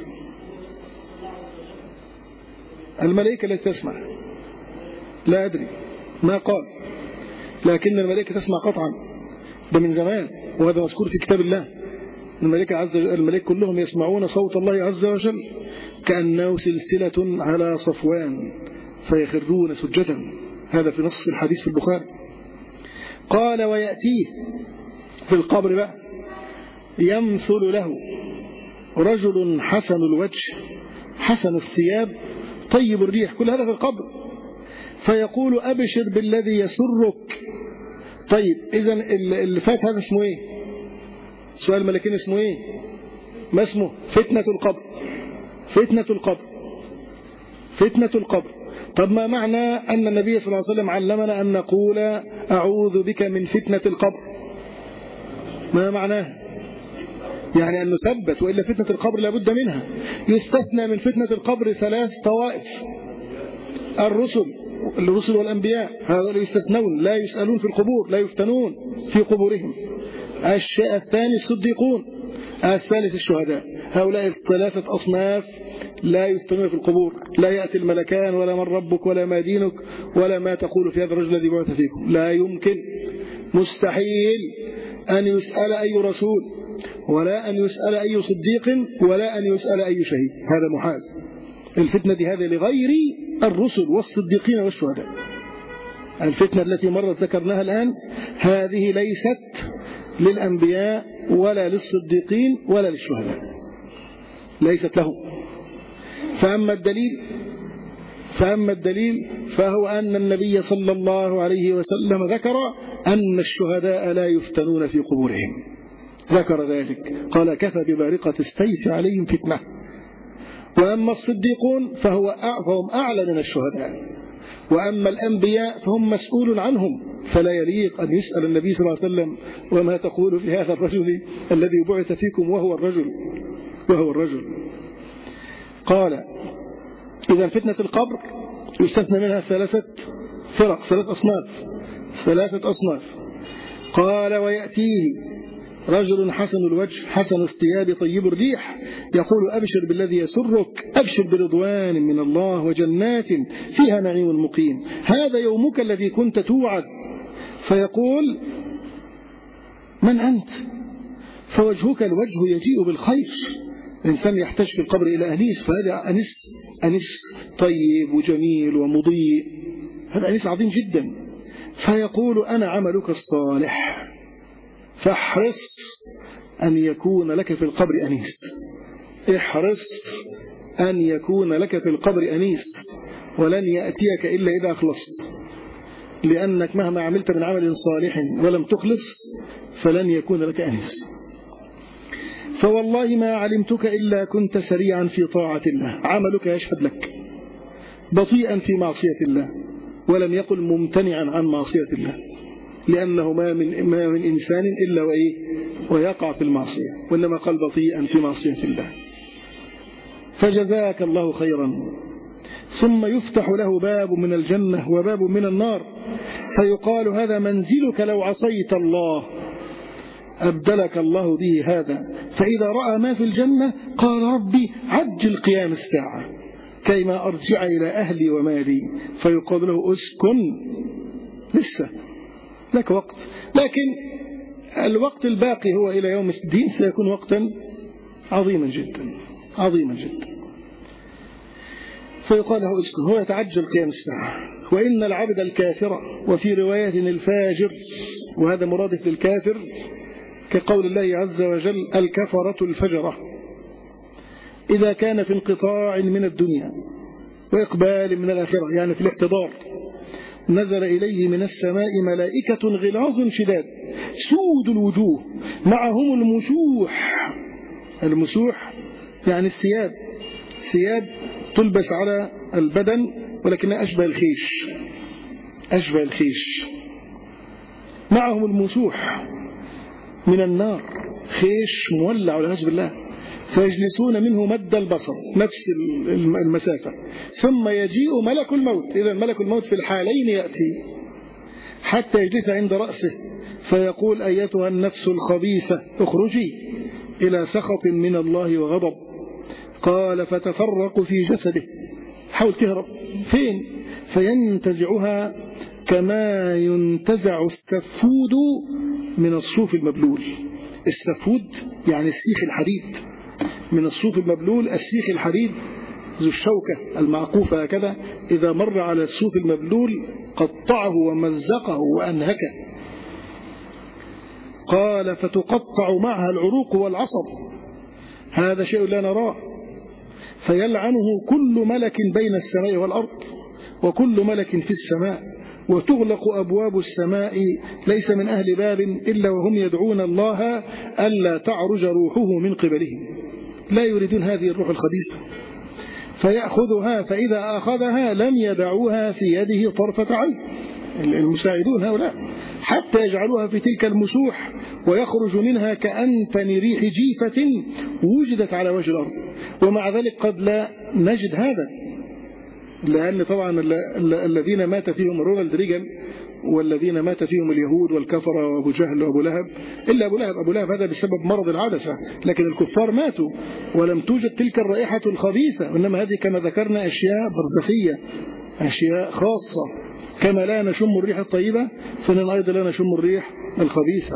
الملائكة التي تسمع لا أدري ما قال، لكن الملائكة تسمع قطعا، ده من زمان، وهذا مذكور في كتاب الله. الملائكة كلهم يسمعون صوت الله عز وجل كأنه سلسلة على صفوان فيخرون سجدا. هذا في نص الحديث في البخاري. قال: ويأتيه في القبر بقى يمثل له رجل حسن الوجه حسن الثياب طيب الريح، كل هذا في القبر. فيقول: أبشر بالذي يسرك. طيب إذن اللي فات هذا اسمه إيه؟ سؤال الملكين اسمه إيه؟ ما اسمه؟ فتنة القبر. فتنة القبر. فتنة القبر. طب ما معنى أن النبي صلى الله عليه وسلم علمنا أن نقول: أعوذ بك من فتنة القبر؟ ما معناه؟ يعني أن نثبت، وإلا فتنة القبر لابد منها. يستثنى من فتنة القبر 3 طوائف: الرسل والأنبياء، هؤلاء يستثنون، لا يسألون في القبور، لا يفتنون في قبورهم. الثاني الصديقون. الثالث الشهداء. هؤلاء 3 أصناف لا يفتنون في القبور، لا يأتي الملكان ولا من ربك ولا ما دينك ولا ما تقول في هذا الرجل الذي بعث فيكم. لا يمكن، مستحيل أن يسأل أي رسول، ولا أن يسأل أي صديق، ولا أن يسأل أي شهيد. هذا محال. الفتنة دي هذه لغير الرسل والصديقين والشهداء. الفتنة التي مرت ذكرناها الآن هذه ليست للأنبياء ولا للصديقين ولا للشهداء، ليست له. فأما الدليل فهو أن النبي صلى الله عليه وسلم ذكر أن الشهداء لا يفتنون في قبورهم، ذكر ذلك، قال: كفى ببارقة السيف عليهم فتنة. وأما الصديقون فهم أعلى من الشهداء، وأما الأنبياء فهم مسؤول عنهم، فلا يليق أن يسأل النبي صلى الله عليه وسلم: وما تقول في هذا الرجل الذي بعث فيكم وهو الرجل. قال: إذا فتنة القبر يستثنى منها 3 فرق، 3 أصناف. قال: ويأتيه رجل حسن الوجه حسن الثياب طيب الريح يقول: أبشر بالذي يسرك، أبشر برضوان من الله وجنات فيها نعيم مقيم، هذا يومك الذي كنت توعد. فيقول: من أنت؟ فوجهك الوجه يجيء بالخير. الإنسان يحتاج في القبر إلى أنيس، فهذا أنيس طيب وجميل ومضيء، هذا أنيس عظيم جدا. فيقول: أنا عملك الصالح، فاحرص أن يكون لك في القبر أنيس. احرص أن يكون لك في القبر أنيس، ولن يأتيك إلا إذا أخلصت، لأنك مهما عملت من عمل صالح ولم تخلص فلن يكون لك أنيس. فوالله ما علمتك إلا كنت سريعا في طاعة الله، عملك يشهد لك، بطيئا في معصية الله، ولم يقل ممتنعا عن معصية الله، لأنه ما من إنسان إلا ويقع في المعصية، وإنما قال بطيئا في معصية الله. فجزاك الله خيرا. ثم يفتح له باب من الجنة وباب من النار، فيقال هذا منزلك لو عصيت الله، أبدلك الله به هذا. فإذا رأى ما في الجنة قال ربي عجل قيام الساعة كيما أرجع إلى أهلي ومالي، فيقال له أسكن لسه لك وقت، لكن الوقت الباقي هو إلى يوم الدين سيكون وقتا عظيما جدا عظيما جدا. فيقال له اسكن، هو يتعجل قيام الساعة. وإن العبد الكافر، وفي رواية الفاجر، وهذا مرادف للكافر كقول الله عز وجل الكفرة الفجرة، إذا كان في انقطاع من الدنيا وإقبال من الآخرة، يعني في الاحتضار، نزل إليه من السماء ملائكة غلاظ شداد سود الوجوه معهم المسوح. المسوح يعني الثياب، ثياب تلبس على البدن ولكنها أشبه الخيش، أشبه الخيش. معهم المسوح من النار، خيش مولع والعياذ بالله، فيجلسون منه مد البصر نفس المسافة، ثم يجيء ملك الموت. إذا ملك الموت في الحالين يأتي حتى يجلس عند رأسه فيقول أيتها النفس الخبيثة اخرجي إلى سخط من الله وغضب. قال فتفرق في جسده، حاول تهرب فين؟ فينتزعها كما ينتزع السفود من الصوف المبلول. السفود يعني السيخ الحديد، من الصوف المبلول السيخ الحديد ذو الشوكة المعقوفة هكذا، إذا مر على الصوف المبلول قطعه ومزقه وأنهكه. قال فتقطع معها العروق والعصب، هذا شيء لا نراه. فيلعنه كل ملك بين السماء والأرض وكل ملك في السماء، وتغلق أبواب السماء، ليس من أهل باب إلا وهم يدعون الله ألا تعرج روحه من قبلهم، لا يريدون هذه الروح الخبيثة. فيأخذها، فإذا أخذها لم يدعوها في يده طرفة عين، المساعدون هؤلاء، حتى يجعلوها في تلك المسوح ويخرج منها كأنتن ريح جيفة وجدت على وجه الأرض. ومع ذلك قد لا نجد هذا، لأن طبعا الذين مات فيهم رونالد ريغان والذين مات فيهم اليهود والكفرة وأبو جهل وأبو لهب، إلا أبو لهب هذا بسبب مرض العدسة، لكن الكفار ماتوا ولم توجد تلك الرائحة الخبيثة. إنما هذه كما ذكرنا أشياء برزخية، أشياء خاصة، كما لا نشم الريح الطيبة فإننا أيضا لا نشم الريح الخبيثة.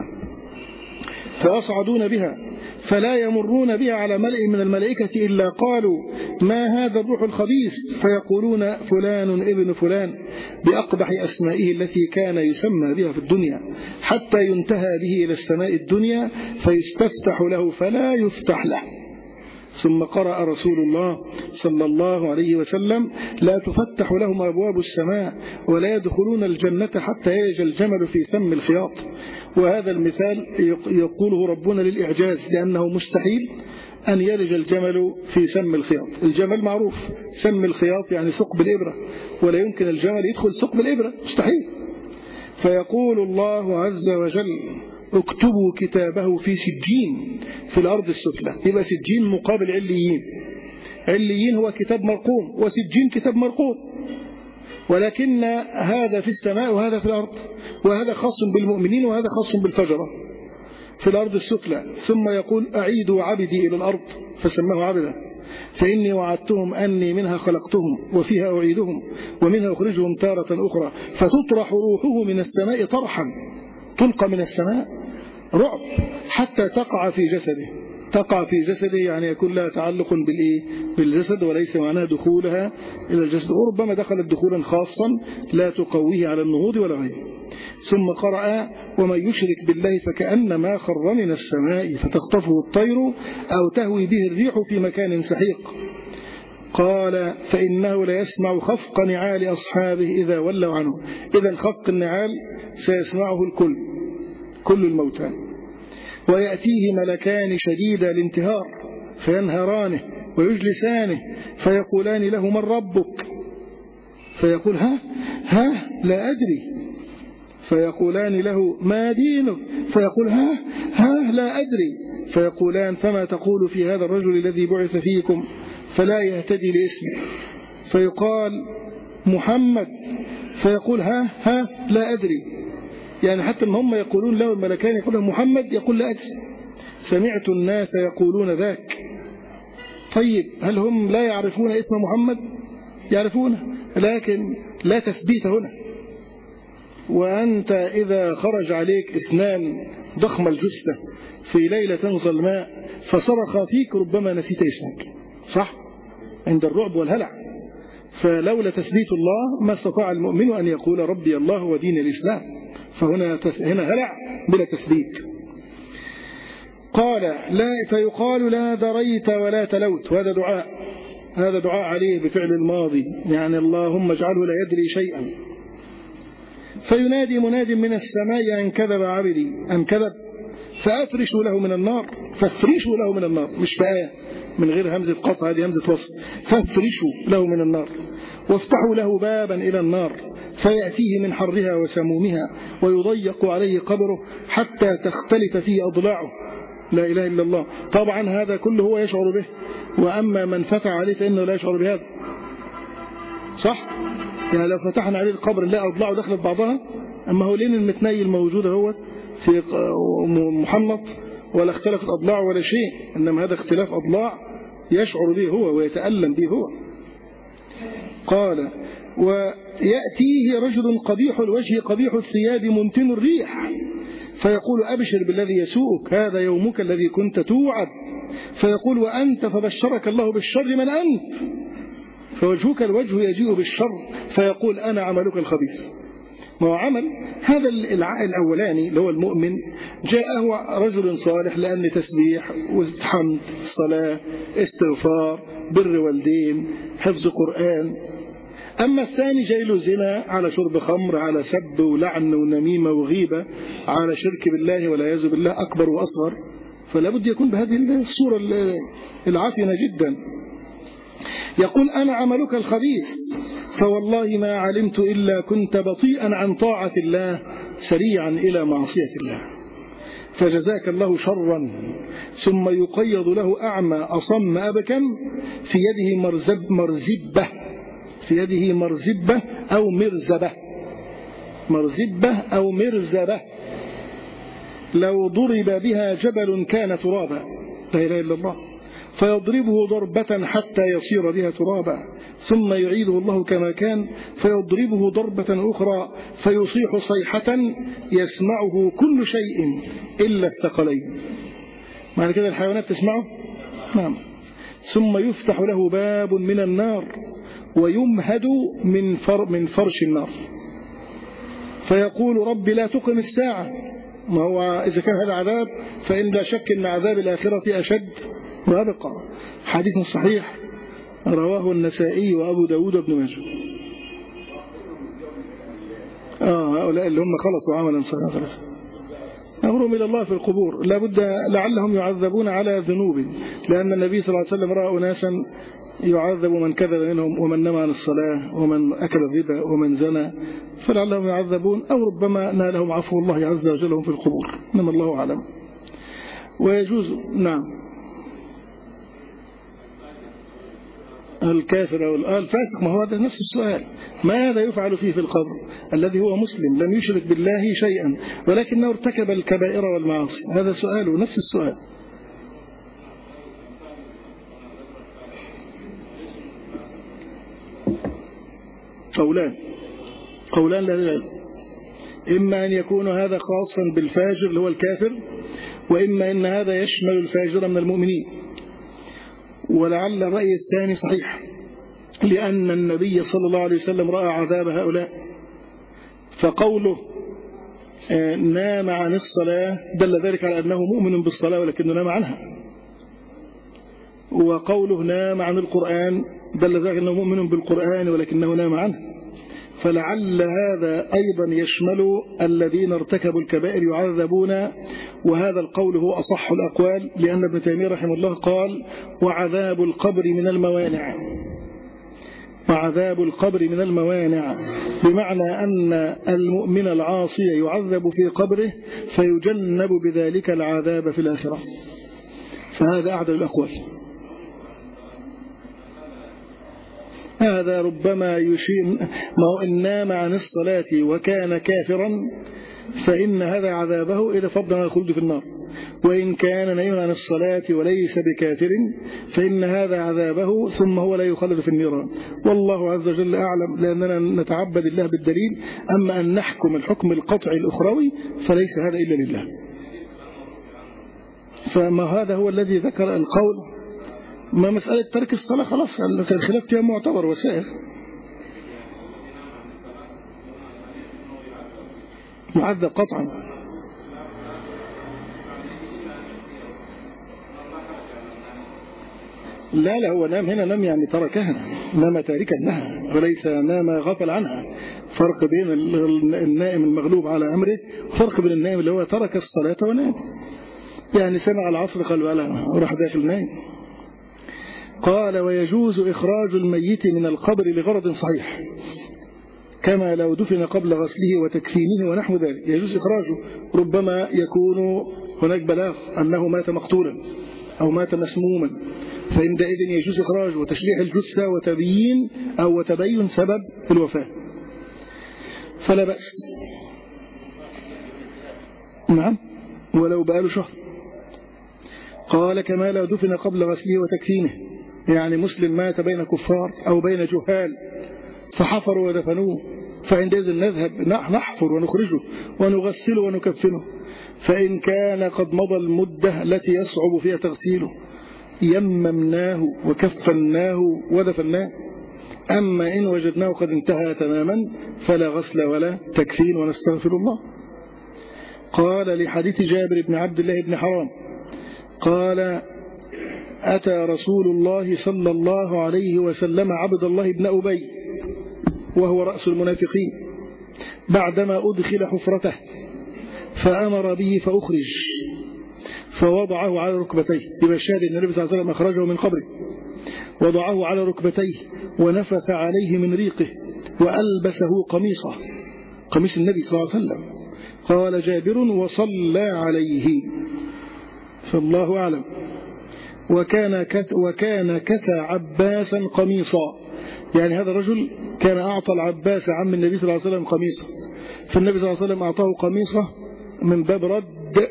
فيصعدون بها فلا يمرون بها على ملئ من الملائكة إلا قالوا ما هذا الروح الخبيث، فيقولون فلان ابن فلان بأقبح أسمائه التي كان يسمى بها في الدنيا، حتى ينتهى به إلى السماء الدنيا فيستفتح له فلا يفتح له. ثم قرأ رسول الله صلى الله عليه وسلم لا تفتح لهم أبواب السماء ولا يدخلون الجنة حتى يلج الجمل في سم الخياط. وهذا المثال يقوله ربنا للإعجاز، لأنه مستحيل أن يلج الجمل في سم الخياط. الجمل معروف، سم الخياط يعني ثقب الإبرة، ولا يمكن الجمل يدخل ثقب الإبرة، مستحيل. فيقول الله عز وجل اكتبوا كتابه في سجين في الأرض السفلى. يبقى سجين مقابل عليين، عليين هو كتاب مرقوم وسجين كتاب مرقوم، ولكن هذا في السماء وهذا في الأرض، وهذا خاص بالمؤمنين وهذا خاص بالفجرة في الأرض السفلى. ثم يقول أعيدوا عبدي إلى الأرض فسماه عبدا، فإني وعدتهم أني منها خلقتهم وفيها أعيدهم ومنها أخرجهم تارة أخرى. فتطرح روحه من السماء طرحا، تلقى من السماء رعب حتى تقع في جسده. تقع في جسده يعني يكون لها تعلق بالجسد، وليس معناها دخولها إلى الجسد، وربما دخلت دخولا خاصا لا تقويه على النهوض ولا غيره. ثم قرأ ومن يشرك بالله فكأنما خر من السماء فتخطفه الطير أو تهوي به الريح في مكان سحيق. قال فإنه لا يسمع خفق نعال أصحابه إذا ولوا عنه. إذا خفق النعال سيسمعه الكل، كل الموتى. ويأتيه ملكان شديد الانتهار فينهرانه ويجلسانه فيقولان له من ربك؟ فيقول ها لا أدري. فيقولان له ما دينك؟ فيقول ها لا أدري. فيقولان فما تقول في هذا الرجل الذي بعث فيكم؟ فلا يهتدي لاسمه. فيقال محمد فيقول ها لا أدري، يعني حتى ما هم يقولون له الملكان يقول محمد يقول لا أدري، سمعت الناس يقولون ذاك. طيب هل هم لا يعرفون اسم محمد؟ يعرفونه، لكن لا تثبيت هنا. وأنت إذا خرج عليك اثنان ضخم الجثة في ليلة ظلماء فصرخ فيك ربما نسيت اسمك، صح؟ عند الرعب والهلع. فلولا تثبيت الله ما استطاع المؤمن أن يقول ربي الله ودين الإسلام، فهنا هلع بلا تثبيت. قال لا، فيقال لا دريت ولا تلوت، وهذا دعاء، هذا دعاء عليه بفعل الماضي، يعني اللهم اجعله لا يدري شيئا. فينادي مناد من السماء أن كذب عبدي، أن كذب، فأفرشوا له من النار، فافرشوا له من النار، مش فآية من غير همزة قطع، هذه همزة وصل، فافرشوا له من النار، وافتحوا له بابا إلى النار فيأتيه من حرها وسمومها ويضيق عليه قبره حتى تختلف فيه أضلاعه. لا إله إلا الله. طبعا هذا كله هو يشعر به، وأما من فتح عليه فإنه لا يشعر بهذا، صح؟ يعني لو فتحنا عليه القبر نلاقي أضلاعه دخلت بعضها، أما هو لين المتني الموجودة هو في محنط ولا اختلفت أضلاعه ولا شيء، إنما هذا اختلاف أضلاع يشعر به هو ويتألم به هو. قال ويأتيه رجل قبيح الوجه قبيح الثياب منتن الريح فيقول أبشر بالذي يسوءك، هذا يومك الذي كنت توعد. فيقول وأنت، فبشرك الله بالشر، من أنت؟ فوجهك الوجه يجيء بالشر، فيقول أنا عملك الخبيث. ما هو عمل هذا الأولاني اللي هو المؤمن، جاءه رجل صالح لأن تسبيح وحمد صلاة استغفار بر والدين حفظ قرآن. أما الثاني جاي له زنا، على شرب خمر، على سب ولعن ونميمة وغيبة، على شرك بالله والعياذ بالله أكبر وأصغر، فلا بد يكون بهذه الصورة العافية جدا. يقول أنا عملك الخبيث، فوالله ما علمت إلا كنت بطيئا عن طاعة الله سريعا إلى معصية الله، فجزاك الله شرا. ثم يقيض له أعمى أصم أبكم في يده مرزبة، في يده مرزبة أو مرزبة، مرزبة أو مرزبة، لو ضرب بها جبل كان ترابا، لا إله إلا الله، فيضربه ضربة حتى يصير بها ترابا، ثم يعيده الله كما كان فيضربه ضربة أخرى فيصيح صيحة يسمعه كل شيء إلا الثقلين. معنى كده الحيوانات تسمعه؟ نعم. ثم يفتح له باب من النار ويمهد من فرش النار، فيقول رب لا تقم الساعة. ما هو إذا كان هذا عذاب فإن لا شك أن عذاب الآخرة أشد وأبقى. حديث صحيح رواه النسائي وأبو داود وابن ماجه. هؤلاء اللي هم خلطوا عملا صالحا أمرهم إلى الله في القبور لابد لعلهم يعذبون على ذنوب، لأن النبي صلى الله عليه وسلم رأى أناسا يعذب من كذب منهم ومن نام عن الصلاة ومن أكل الربا ومن زنى، فلعلهم يعذبون أو ربما نالهم عفو الله عز وجل في القبور، إنما الله أعلم. ويجوز نعم الكافر أو الفاسق، ما هو هذا نفس السؤال، ماذا يفعل فيه في القبر؟ الذي هو مسلم لم يشرك بالله شيئا ولكنه ارتكب الكبائر والمعاصي، هذا سؤاله نفس السؤال. قولان للعلم، إما أن يكون هذا خاصا بالفاجر اللي هو الكافر، وإما أن هذا يشمل الفاجر من المؤمنين. ولعل الرأي الثاني صحيح، لأن النبي صلى الله عليه وسلم رأى عذاب هؤلاء، فقوله نام عن الصلاة دل ذلك على أنه مؤمن بالصلاة ولكنه نام عنها، وقوله نام عن القرآن دل ذلك أنه مؤمن بالقرآن ولكنه نام عنه، فلعل هذا أيضا يشمل الذين ارتكبوا الكبائر يعذبون، وهذا القول هو أصح الأقوال، لأن ابن تيمية رحمه الله قال وعذاب القبر من الموانع، وعذاب القبر من الموانع، بمعنى أن المؤمن العاصي يعذب في قبره فيجنب بذلك العذاب في الآخرة، فهذا أعدل الأقوال. هذا ربما يشير، ما هو إن نام عن الصلاة وكان كافرا فإن هذا عذابه إلى فضل عن الخلود في النار، وإن كان نائما عن الصلاة وليس بكافر فإن هذا عذابه ثم هو لا يخلد في النيران. والله عز وجل أعلم، لأننا نتعبد الله بالدليل، أما أن نحكم الحكم القطعي الأخروي فليس هذا إلا لله. فما هذا هو الذي ذكر القول، ما مسألة ترك الصلاة خلاص الخلاف فيها معتبر وسائر، معذب قطعا. لا هو نام هنا، نام يعني تركها، نام تاركا لها وليس نام غفل عنها. فرق بين النائم المغلوب على أمره وفرق بين النائم اللي هو ترك الصلاة ونام، يعني سمع العصر قال بلا وراح داخل نايم. قال ويجوز إخراج الميت من القبر لغرض صحيح كما لو دفن قبل غسله وتكفينه ونحو ذلك، يجوز إخراجه، ربما يكون هناك بلاغ أنه مات مقتولا أو مات مسموما، فعندئذ يجوز إخراجه وتشريح الجثة وتبيين أو وتبين سبب الوفاة، فلا بأس. نعم ولو بقاله شهر. قال كما لو دفن قبل غسله وتكفينه، يعني مسلم مات بين كفار أو بين جهال فحفروا ودفنوه، فعندئذ نذهب نحفر ونخرجه ونغسله ونكفنه، فإن كان قد مضى المدة التي يصعب فيها تغسيله يممناه وكفناه ودفناه. أما إن وجدناه قد انتهى تماما فلا غسل ولا تكفين ونستغفر الله. قال لحديث جابر بن عبد الله بن حرام قال أتى رسول الله صلى الله عليه وسلم عبد الله بن أبي وهو رأس المنافقين بعدما أدخل حفرته فأمر به فأخرج فوضعه على ركبتيه، بمشاهد النبي صلى الله عليه وسلم أخرجه من قبره، وضعه على ركبتيه ونفث عليه من ريقه وألبسه قميصه، قميص النبي صلى الله عليه وسلم. قال جابر وصلى عليه، فالله أعلم. وكان كسى عباسا قميصا، يعني هذا الرجل كان أعطى العباس عم النبي صلى الله عليه وسلم قميصا، فالنبي صلى الله عليه وسلم أعطاه قميصه من باب رد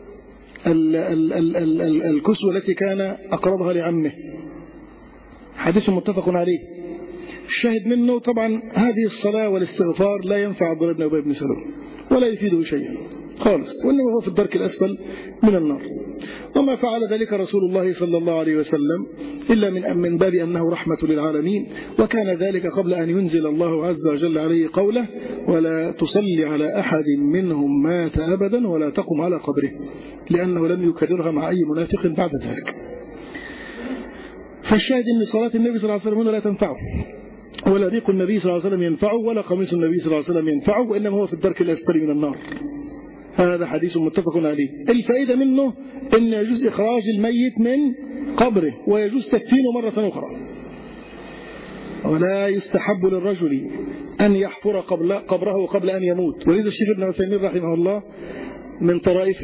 الكسوة التي كان أقرضها لعمه. حديث متفق عليه. الشاهد منه طبعا هذه الصلاة والاستغفار لا ينفع عبد الله بن أبي بن سلول ولا يفيده شيئا خالص، وإنما هو في الدرك الأسفل من النار. وما فعل ذلك رسول الله صلى الله عليه وسلم إلا من باب أنه رحمة للعالمين، وكان ذلك قبل أن ينزل الله عز وجل عليه قوله ولا تصلي على أحد منهم مات أبدا ولا تقم على قبره، لأنه لم يكررها مع أي منافق بعد ذلك. فالشاهد أن صلاة النبي صلى الله عليه وسلم هنا لا تنفعه، ولا ريق النبي صلى الله عليه وسلم ينفعه، ولا قميص النبي صلى الله عليه وسلم ينفعه، وإنما هو في الدرك الأسفل من النار. هذا حديث متفق عليه. الفائدة منه أن يجوز إخراج الميت من قبره ويجوز تكفينه مرة أخرى، ولا يستحب للرجل أن يحفر قبره قبل أن يموت. ولذا الشيخ ابن عثيمين رحمه الله من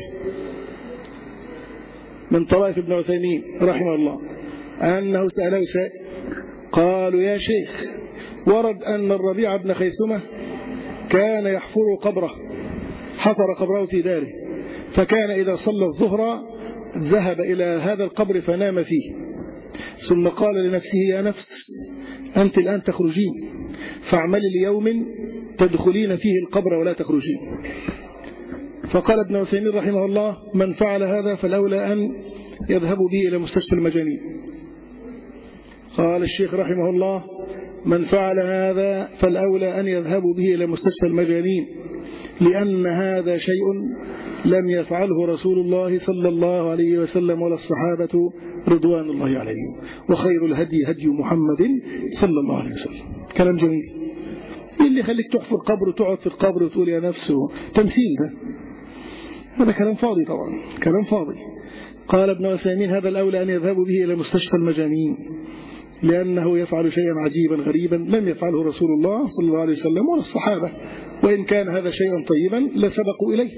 طرائف ابن عثيمين رحمه الله أنه سأله سائل قالوا يا شيخ ورد أن الربيع بن خيثمة كان يحفر قبره، حفر قبره في داره، فكان إذا صلى الظهر ذهب إلى هذا القبر فنام فيه، ثم قال لنفسه يا نفس أنت الآن تخرجين فاعملي ليوم تدخلين فيه القبر ولا تخرجين. فقال ابن عثيمين رحمه الله من فعل هذا فالأولى أن يذهبوا به إلى مستشفى المجانين. قال الشيخ رحمه الله من فعل هذا فالأولى أن يذهبوا به إلى مستشفى المجانين، لأن هذا شيء لم يفعله رسول الله صلى الله عليه وسلم ولا الصحابة رضوان الله عليهم، وخير الهدي هدي محمد صلى الله عليه وسلم. كلام جميل. اللي يخليك تحفر قبر وتقعد في القبر وتقول يا نفسه تمثيل، هذا كلام فاضي طبعا، كلام فاضي. قال ابن عثيمين هذا الأولى أن يذهبوا به إلى مستشفى المجانين، لأنه يفعل شيئا عجيبا غريبا لم يفعله رسول الله صلى الله عليه وسلم ولا الصحابة، وإن كان هذا شيئا طيبا لسبقوا إليه،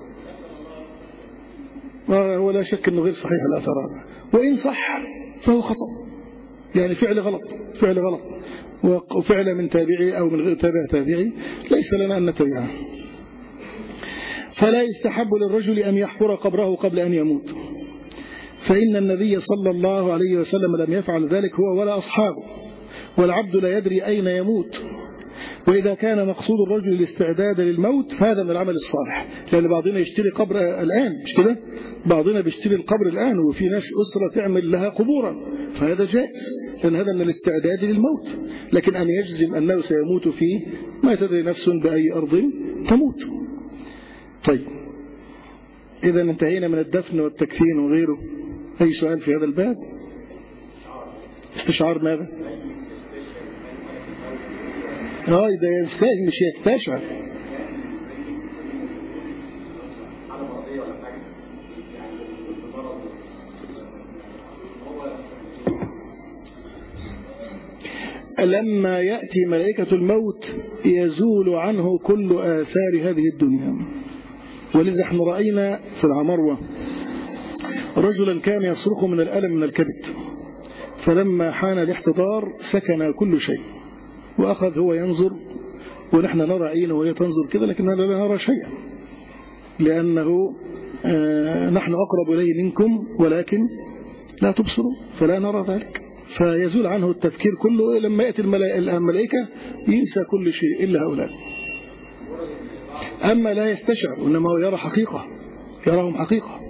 ولا شك أنه غير صحيح الأثر هذا، وإن صح فهو خطأ، يعني فعل غلط وفعل من تابعي أو من غير تابعي ليس لنا أن نتبعه. فلا يستحب للرجل أن يحفر قبره قبل أن يموت، فإن النبي صلى الله عليه وسلم لم يفعل ذلك هو ولا أصحابه، والعبد لا يدري أين يموت. وإذا كان مقصود الرجل الاستعداد للموت فهذا من العمل الصالح، لأن بعضنا يشتري قبر الآن، مش كده؟ بعضنا بيشتري القبر الآن، وفي ناس أسرة تعمل لها قبورا، فهذا جائز، لأن هذا من الاستعداد للموت. لكن أن يجزم أنه سيموت فيه، ما تدري نفس بأي أرض تموت. طيب، إذا انتهينا من الدفن والتكفين وغيره. أي سؤال في هذا الباب؟ استشعار ماذا؟ ده مش يستشعر. لما يأتي ملائكة الموت يزول عنه كل آثار هذه الدنيا. ولذا احنا رأينا في العمروة رجلا كان يصرخ من الألم من الكبد، فلما حان الاحتضار سكن كل شيء، وأخذ هو ينظر، ونحن نرى عينه وهي تنظر كذا، لكننا لا نرى شيئا، لأنه نحن أقرب إليه منكم ولكن لا تبصروا، فلا نرى ذلك. فيزول عنه التفكير كله. لما يأتي الملائكة ينسى كل شيء إلا هؤلاء. أما لا يستشعر، إنما هو يرى حقيقة، يراهم حقيقة.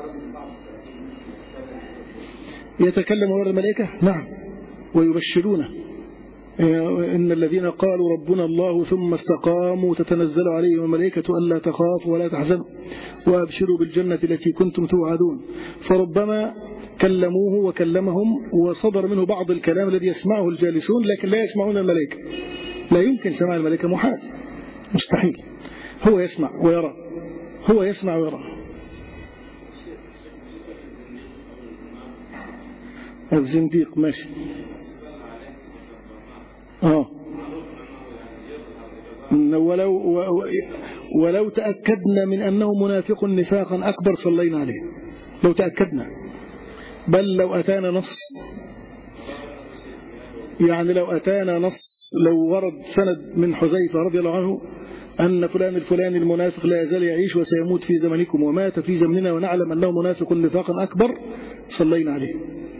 يتكلم ورد الملائكة، نعم، ويبشرونه. إن الذين قالوا ربنا الله ثم استقاموا تتنزل عليهم الملائكة ألا تخافوا ولا تحزنوا وأبشروا بالجنة التي كنتم توعدون. فربما كلموه وكلمهم وصدر منه بعض الكلام الذي يسمعه الجالسون، لكن لا يسمعون الملائكة. لا يمكن سماع الملائكة، محال، مستحيل. هو يسمع ويرى، هو يسمع ويرى. الزنديق ماشي. ولو تأكدنا من أنه منافق نفاقا أكبر صلينا عليه، لو تأكدنا. بل لو أتانا نص، يعني لو أتانا نص، لو ورد سند من حذيفة رضي الله عنه أن فلان الفلاني المنافق لا يزال يعيش وسيموت في زمنكم ومات في زمننا ونعلم أنه منافق نفاقا أكبر، صلينا عليه.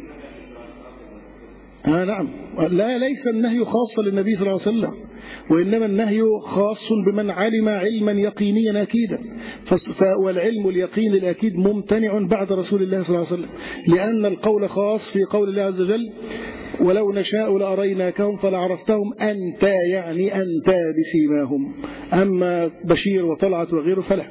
نعم. لا، ليس النهي خاصا للنبي صلى الله عليه وسلم، وإنما النهي خاص بمن علم علما يقينيا أكيدا. والعلم اليقين الأكيد ممتنع بعد رسول الله صلى الله عليه وسلم، لأن القول خاص في قول الله عز وجل ولو نشاء لأريناكهم فلعرفتهم أنت، يعني أنت بسيماهم. أما بشير وطلعت وغيره فلا.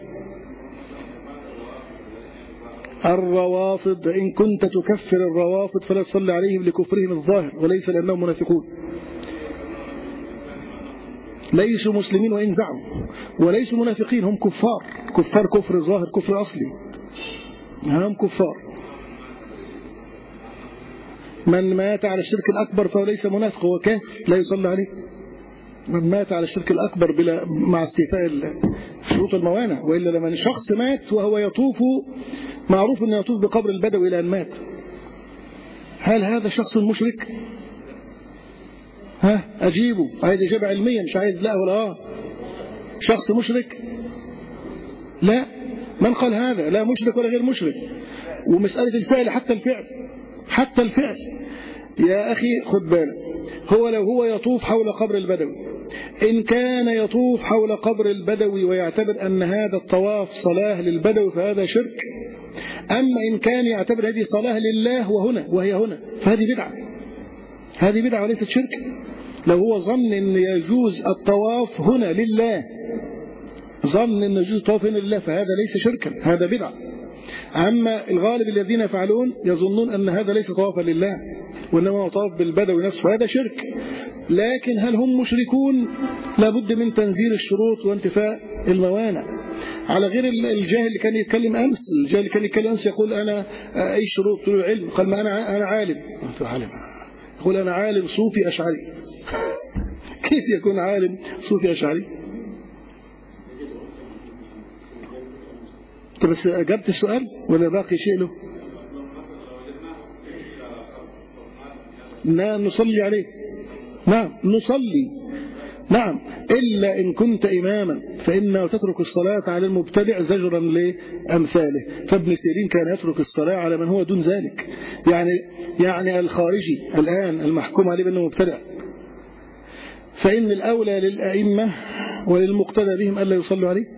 الروافض، إن كنت تكفر الروافض فلا تصلي عليهم لكفرهم الظاهر وليس لأنهم منافقون. ليسوا مسلمين وإن زعموا، وليسوا منافقين، هم كفار، كفار كفر ظاهر، كفر أصلي، هم كفار. من مات على الشرك الأكبر فهو ليس منافق، هو كافر لا يصلى عليه. من مات على الشرك الأكبر بلا مع استيفاء شروط الموانع. وإلا لما شخص مات وهو يطوف، معروف أنه يطوف بقبر البدوي إلى أن مات، هل هذا شخص مشرك؟ أجيبه، عايز إجابة علمية، مش عايز لا ولا شخص مشرك؟ لا. من قال هذا؟ لا مشرك ولا غير مشرك. ومسألة الفعل، حتى الفعل يا أخي خد بالك. هو لو هو يطوف حول قبر البدوي، إن كان يطوف حول قبر البدوي ويعتبر أن هذا الطواف صلاة للبدوي فهذا شرك. أما إن كان يعتبر هذه صلاة لله وهي هنا فهذه بدعة، هذه بدعة وليست شرك. لو هو ظن أن يجوز الطواف هنا لله، ظن أن يجوز الطواف هنا لله، فهذا ليس شركا، هذا بدعة. أما الغالب الذين يفعلون يظنون أن هذا ليس طوافا لله وإنما هو طواف بالبدوي نفسه، فهذا شرك. لكن هل هم مشركون؟ لابد من تنزيل الشروط وانتفاء الموانع. على غير الجاهل اللي كان يتكلم أمس، الجاهل اللي كان يتكلم أمس يقول أنا أي شروط؟ طلوع العلم. قال ما أنا عالم. يقول أنا عالم صوفي أشعري. كيف يكون عالم صوفي أشعري؟ طب بس أجبت السؤال ولا باقي شيء له؟ نصلي عليه. نعم نصلي، نعم، إلا إن كنت إماما فإنه تترك الصلاة على المبتدع زجرا لأمثاله. فابن سيرين كان يترك الصلاة على من هو دون ذلك، يعني الخارجي الآن المحكوم عليه بأنه مبتدع، فإن الأولى للأئمة وللمقتدى بهم ألا يصلوا عليه.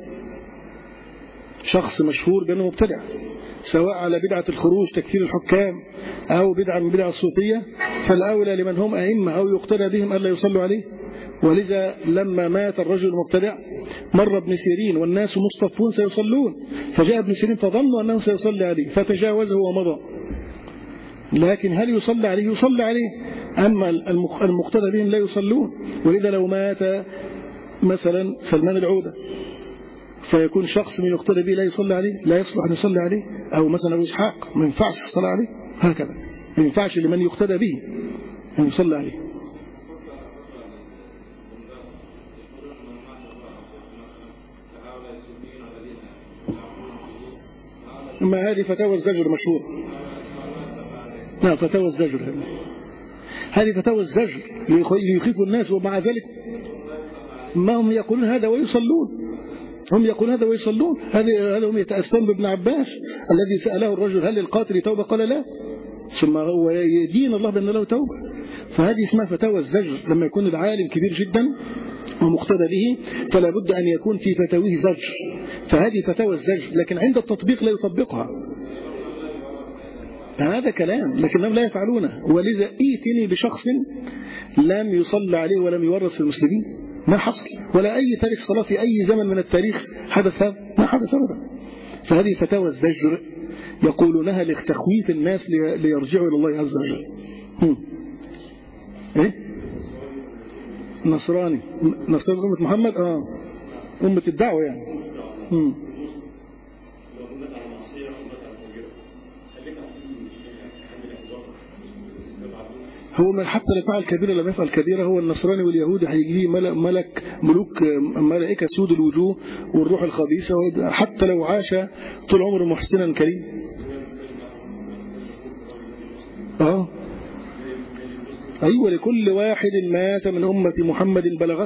شخص مشهور بأنه مبتدع سواء على بدعة الخروج تكفير الحكام أو بدعة من بدع الصوفية، فالأولى لمن هم أئمة أو يقتدى بهم ألا يصلوا عليه. ولذا لما مات الرجل المبتدع مر ابن سيرين والناس مصطفون سيصلون، فجاء ابن سيرين فظنوا أنه سيصلي عليه فتجاوزه ومضى. لكن هل يصلى عليه؟ يصلى عليه، أما المقتدى بهم لا يصلون. ولذا لو مات مثلا سلمان العودة فيكون شخص من يقتدى به لا يصلى عليه، لا يصلح أن يصلي عليه. أو مثلا أبو إسحاق ما ينفعش الصلاة عليه، هكذا ما ينفعش لمن يقتدى به أن يصلى عليه. أما هذه فتاوى الزجر مشهور. نعم فتاوى الزجر، هذه فتاوى الزجر ليخيفوا الناس، ومع ذلك ما هم يقولون هذا ويصلون. هم يقولون هذا ويصلون. هذا هم يتأسون بابن عباس الذي سأله الرجل هل للقاتل توبة؟ قال لا، ثم هو يدين الله بأن له توبة. فهذه اسمها فتاوى الزجر. لما يكون العالم كبير جدا ومقتدى به فلا بد أن يكون في فتاويه زجر، فهذه فتاوى الزجر، لكن عند التطبيق لا يطبقها. هذا كلام لكنهم لا يفعلونه. ولذا ائتني بشخص لم يصلى عليه ولم يورث المسلمين، ما حصل، ولا أي تاريخ صلاة في أي زمن من التاريخ حدث هذا، ما حدث أبدا. فهذه فتاوى الزجر يقولونها لتخويف الناس ليرجعوا إلى الله عز وجل. إيه؟ نصراني أمة محمد، أمة الدعوة يعني. هو حتى لو فعل كبيرة لم يفعل كبيرة، هو النصراني واليهودي هيجي ملوك ملائكة سود الوجوه والروح الخبيثة، حتى لو عاش طول عمره محسنا كريم. أيوة، لكل واحد مات من أمة محمد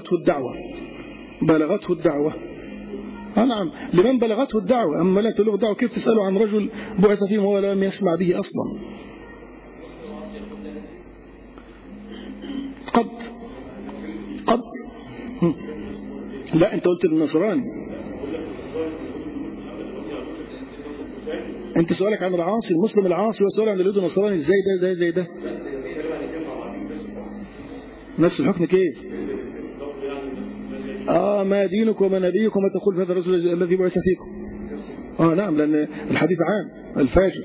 بلغته الدعوة. نعم، لمن بلغته الدعوة. أما لا تبلغ الدعوة كيف تسأله عن رجل بعث فيهم وهو لم يسمع به أصلا؟ قد لا، أنت قلت النصراني. أنت سؤالك عن العاصي المسلم العاصي، وسؤال عن اليهود النصراني. إزاي ده زي ده؟ نفس الحكم كيف؟ ما دينك وما نبيك وما تقول في هذا الرسول الذي بعث فيكم. نعم، لأن الحديث عام الفاجر.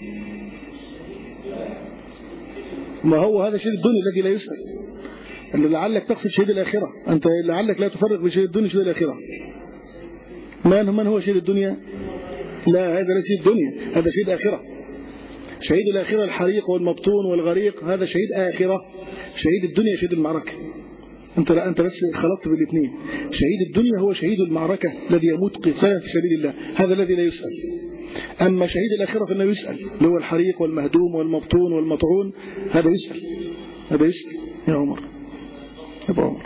ما هو هذا شهيد الدنيا الذي لا يسأل، اللي لعلك تقصد شهيد الآخرة. أنت لعلك لا تفرق بين شهيد الدنيا وشهيد الآخرة. من هو شهيد الدنيا؟ لا، هذا لا شهيد الدنيا، هذا شهيد آخرة. شهيد الآخرة الحريق والمبطون والغريق، هذا شهيد آخرة. شهيد الدنيا شهيد المعركة. أنت بس خلطت بالاثنين. شهيد الدنيا هو شهيد المعركة الذي يموت قتالا في سبيل الله، هذا الذي لا يسأل. أما شهيد الآخرة فإنه يسأل، اللي هو الحريق والمهدوم والمبطون والمطعون، هذا يسأل يا عمر، أبو عمر.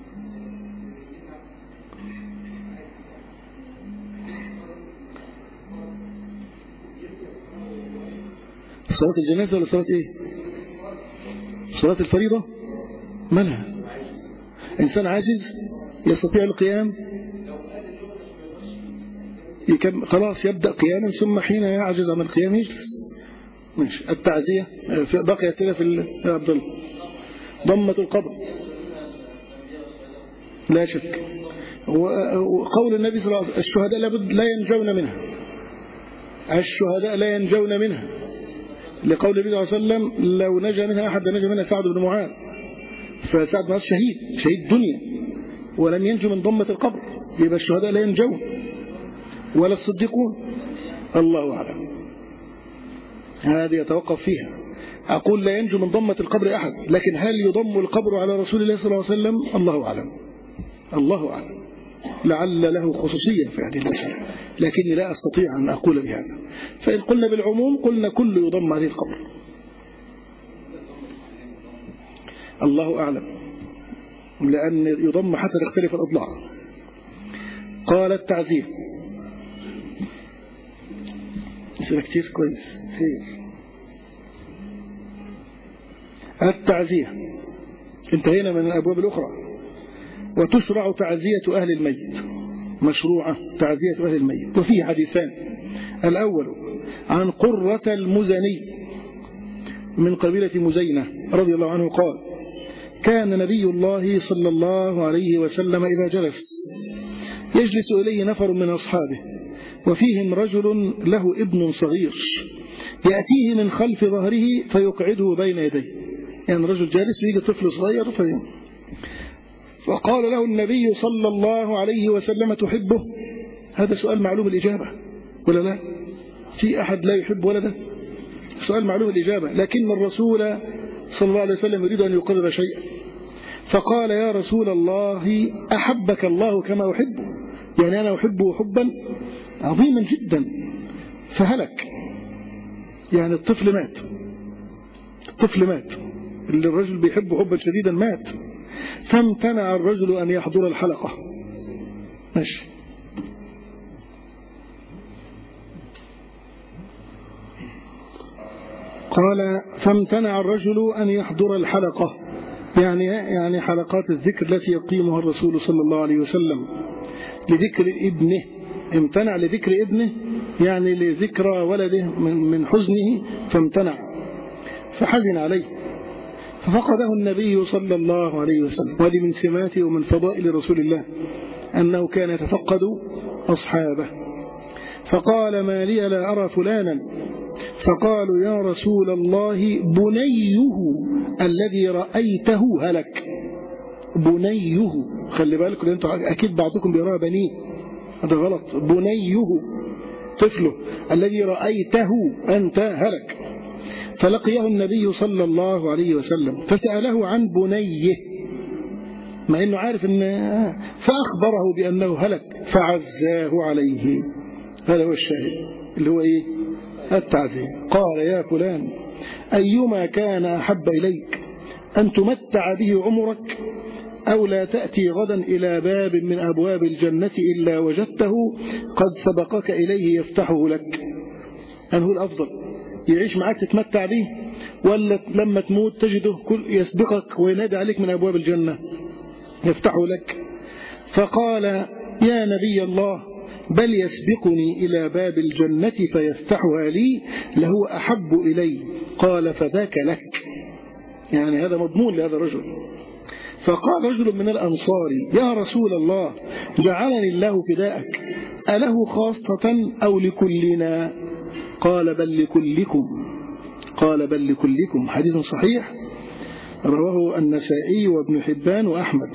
صلاة الجنازة ولا صلاة إيه؟ صلاة الفريضة مالها؟ إنسان عاجز يستطيع القيام خلاص يبدأ قياما، ثم حين يعجز عن القيام يجلس. ماشي. التعزية بقي أسئلة في عبد الله. ضمة القبر لا شك. وقول النبي صلى الله عليه وسلم الشهداء لابد لا ينجون منها، الشهداء لا ينجون منها، لقول النبي صلى الله عليه وسلم لو نجا منها أحد نجا منها سعد بن معاذ. فسعد بن معاذ شهيد دنيا ولم ينجو من ضمة القبر، يبقى الشهداء لا ينجون ولا الصديقون. الله أعلم، هذه يتوقف فيها. أقول لا ينجو من ضمة القبر أحد، لكن هل يضم القبر على رسول الله صلى الله عليه وسلم؟ الله أعلم، الله أعلم، لعل له خصوصية في هذه المسألة، لكني لا أستطيع أن أقول بهذا. فإن قلنا بالعموم قلنا كل يضم هذه القبر. الله أعلم. لأن يضم حتى تختلف الأضلاع. قال التعزية. اسئلة كتير كويس خير. التعزية انتهينا من الأبواب الأخرى. وتشرع تعزية أهل الميت، مشروعة تعزية أهل الميت. وفيه حديثان. الأول عن قرة المزني من قبيلة مزينة رضي الله عنه قال: كان نبي الله صلى الله عليه وسلم إذا جلس يجلس إليه نفر من أصحابه وفيهم رجل له ابن صغير يأتيه من خلف ظهره فيقعده بين يديه. يعني رجل جالس ويجي طفل صغير فقال له النبي صلى الله عليه وسلم: تحبه؟ هذا سؤال معلوم الإجابة ولا لا؟ في أحد لا يحب ولده؟ سؤال معلوم الإجابة، لكن الرسول صلى الله عليه وسلم يريد أن يقرر شيئا، فقال: يا رسول الله أحبك الله كما أحبه، يعني أنا أحبه حبا عظيما جدا فهلك. يعني الطفل مات اللي الرجل بيحبه حبا شديدا مات، فامتنع الرجل أن يحضر الحلقة. ماشي. قال: فامتنع الرجل أن يحضر الحلقة، يعني حلقات الذكر التي يقيمها الرسول صلى الله عليه وسلم لذكر ابنه. امتنع لذكر ابنه يعني لذكرى ولده من حزنه، فامتنع فحزن عليه ففقده النبي صلى الله عليه وسلم. وهذه من سماته ومن فضائل رسول الله أنه كان يتفقد أصحابه. فقال: ما لي لا أرى فلانا؟ فقالوا: يا رسول الله بنيه الذي رأيته هلك. بنيه، خلي بالكم انتوا أكيد بعضكم بيراها بنيه، هذا غلط. بنيه طفله الذي رأيته أنت هلك. فلقيه النبي صلى الله عليه وسلم فسأله عن بنيه مع أنه عارف فأخبره بأنه هلك فعزاه عليه. هذا هو الشاهد اللي هو إيه؟ التعزية. قال: يا فلان أيما كان أحب إليك أن تمتع به عمرك أو لا تأتي غدا إلى باب من أبواب الجنة إلا وجدته قد سبقك إليه يفتحه لك؟ أنه الأفضل يعيش معك تتمتع به، ولا لما تموت تجده كل يسبقك وينادي عليك من أبواب الجنة يفتحه لك؟ فقال: يا نبي الله بل يسبقني إلى باب الجنة فيفتحها لي لهو أحب إلي. قال: فذاك لك، يعني هذا مضمون لهذا الرجل. فقال رجل من الأنصار: يا رسول الله جعلني الله فداءك، أله خاصة أو لكلنا؟ قال: بل لكلكم. قال: بل لكلكم. حديث صحيح رواه النسائي وابن حبان وأحمد.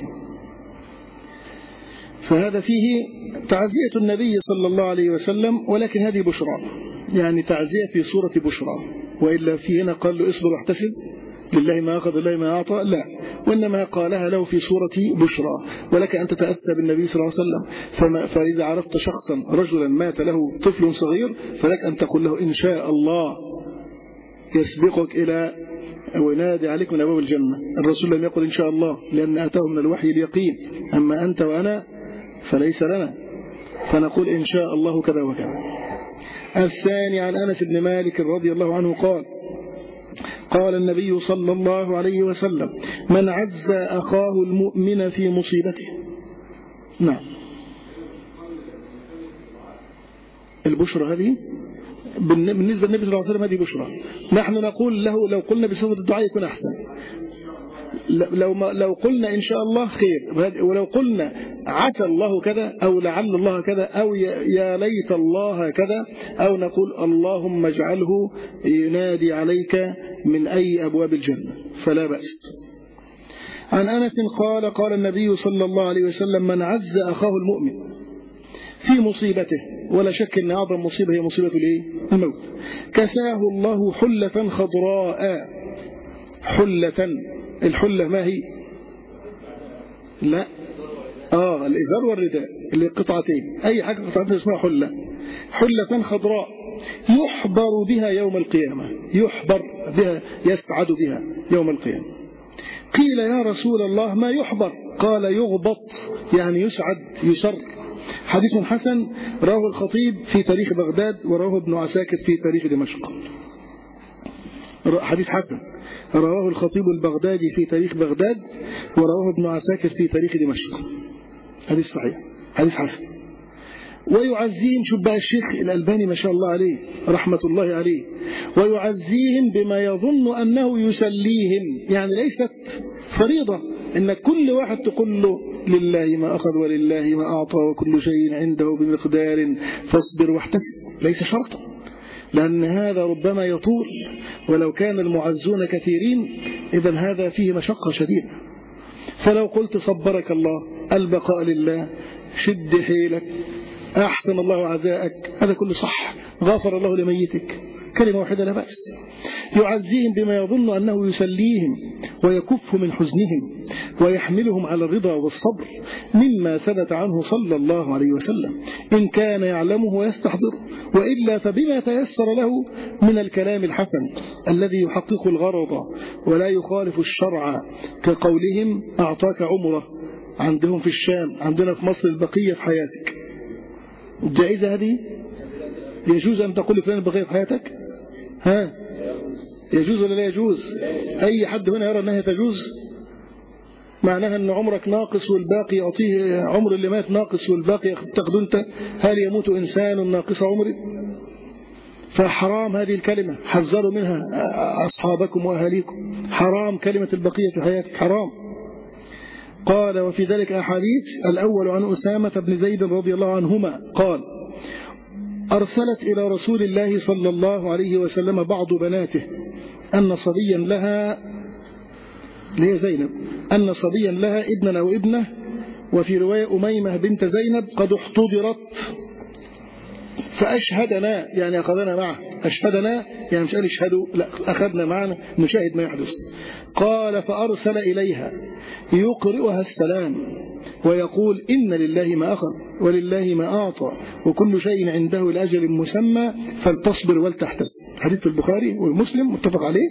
فهذا فيه تعزية النبي صلى الله عليه وسلم، ولكن هذه بشرى، يعني تعزية في صورة بشرى، وإلا في هنا قال له اصبر واحتسب لله ما أخذ لله ما أعطى، لا، وإنما قالها له في صورة بشرى. ولك أن تتأسى بالنبي صلى الله عليه وسلم. فإذا عرفت شخصا رجلا مات له طفل صغير فلك أن تقول له إن شاء الله يسبقك إلى وينادي عليك من أبواب الجنة. الرسول لم يقل إن شاء الله لأن أتاه من الوحي اليقين، أما أنت وأنا فليس لنا، فنقول إن شاء الله كذا وكذا. الثاني عن أنس بن مالك رضي الله عنه قال: قال النبي صلى الله عليه وسلم: من عز أخاه المؤمن في مصيبته. نعم، البشرى هذه بالنسبة للنبي صلى الله عليه وسلم هذه بشرى. نحن نقول له لو قلنا بصفة الدعاء يكون أحسن، لو قلنا إن شاء الله خير، ولو قلنا عسى الله كذا أو لعل الله كذا أو يا ليت الله كذا، أو نقول اللهم اجعله ينادي عليك من أي أبواب الجنة فلا بأس. عن أنس قال: قال النبي صلى الله عليه وسلم: من عز أخاه المؤمن في مصيبته، ولا شك أن أعظم مصيبة هي مصيبة الموت، كساه الله حلة خضراء. حلة، الحلة ما هي؟ لا، الإزار والرداء اللي قطعتين، أي حاجة قطعتين اسمها حلة. حلة خضراء يحبر بها يوم القيامة، يحبر بها يسعد بها يوم القيامة. قيل: يا رسول الله ما يحبر؟ قال يغبط يعني يسعد يسر. حديث حسن رواه الخطيب في تاريخ بغداد ورواه ابن عساكر في تاريخ دمشق. حديث حسن رواه الخطيب البغدادي في تاريخ بغداد ورواه ابن عساكر في تاريخ دمشق. حديث صحيح، حديث حسن. ويعزيهم، شوف بقى الشيخ الألباني ما شاء الله عليه رحمة الله عليه، ويعزيهم بما يظن أنه يسليهم، يعني ليست فريضة إن كل واحد تقول له لله ما أخذ ولله ما أعطى وكل شيء عنده بمقدار فاصبر واحتسب، ليس شرطا، لأن هذا ربما يطول، ولو كان المعزون كثيرين إذن هذا فيه مشقة شديدة. فلو قلت صبرك الله، البقاء لله، شد حيلك، أحسن الله عزاءك، هذا كله صح، غفر الله لميتك، كلمة واحدة لا بأس. يعزيهم بما يظن أنه يسليهم ويكف من حزنهم ويحملهم على الرضا والصبر مما ثبت عنه صلى الله عليه وسلم إن كان يعلمه ويستحضره، وإلا فبما تيسر له من الكلام الحسن الذي يحقق الغرض ولا يخالف الشرع، كقولهم أعطاك عمره عندهم في الشام، عندنا في مصر البقية في حياتك. الجائزة هذه يجوز أن تقول لفلان البقية في حياتك؟ ها، يجوز ولا لا يجوز؟ أي حد هنا يرى أنها تجوز؟ معناها أن عمرك ناقص والباقي يعطيه، عمر اللي مات ناقص والباقي تاخده أنت. هل يموت إنسان ناقص عمره؟ فحرام هذه الكلمة، حذروا منها أصحابكم وأهاليكم، حرام كلمة البقية في حياتك، حرام. قال وفي ذلك أحاديث. الأول عن أسامة بن زيد رضي الله عنهما قال أرسلت إلى رسول الله صلى الله عليه وسلم بعض بناته أن صبيا لها، ليه زينب، أن صبيا لها ابنا أو ابنة، وفي رواية أميمة بنت زينب قد احتضرت فأشهدنا، يعني أخذنا معه، أشهدنا يعني مش قال اشهدوا، لا أخذنا معنا نشاهد ما يحدث. قال فأرسل إليها يقرئها السلام ويقول إن لله ما أخذ ولله ما أعطى وكل شيء عنده لأجل مسمى فلتصبر ولتحتسب. حديث البخاري والمسلم متفق عليه.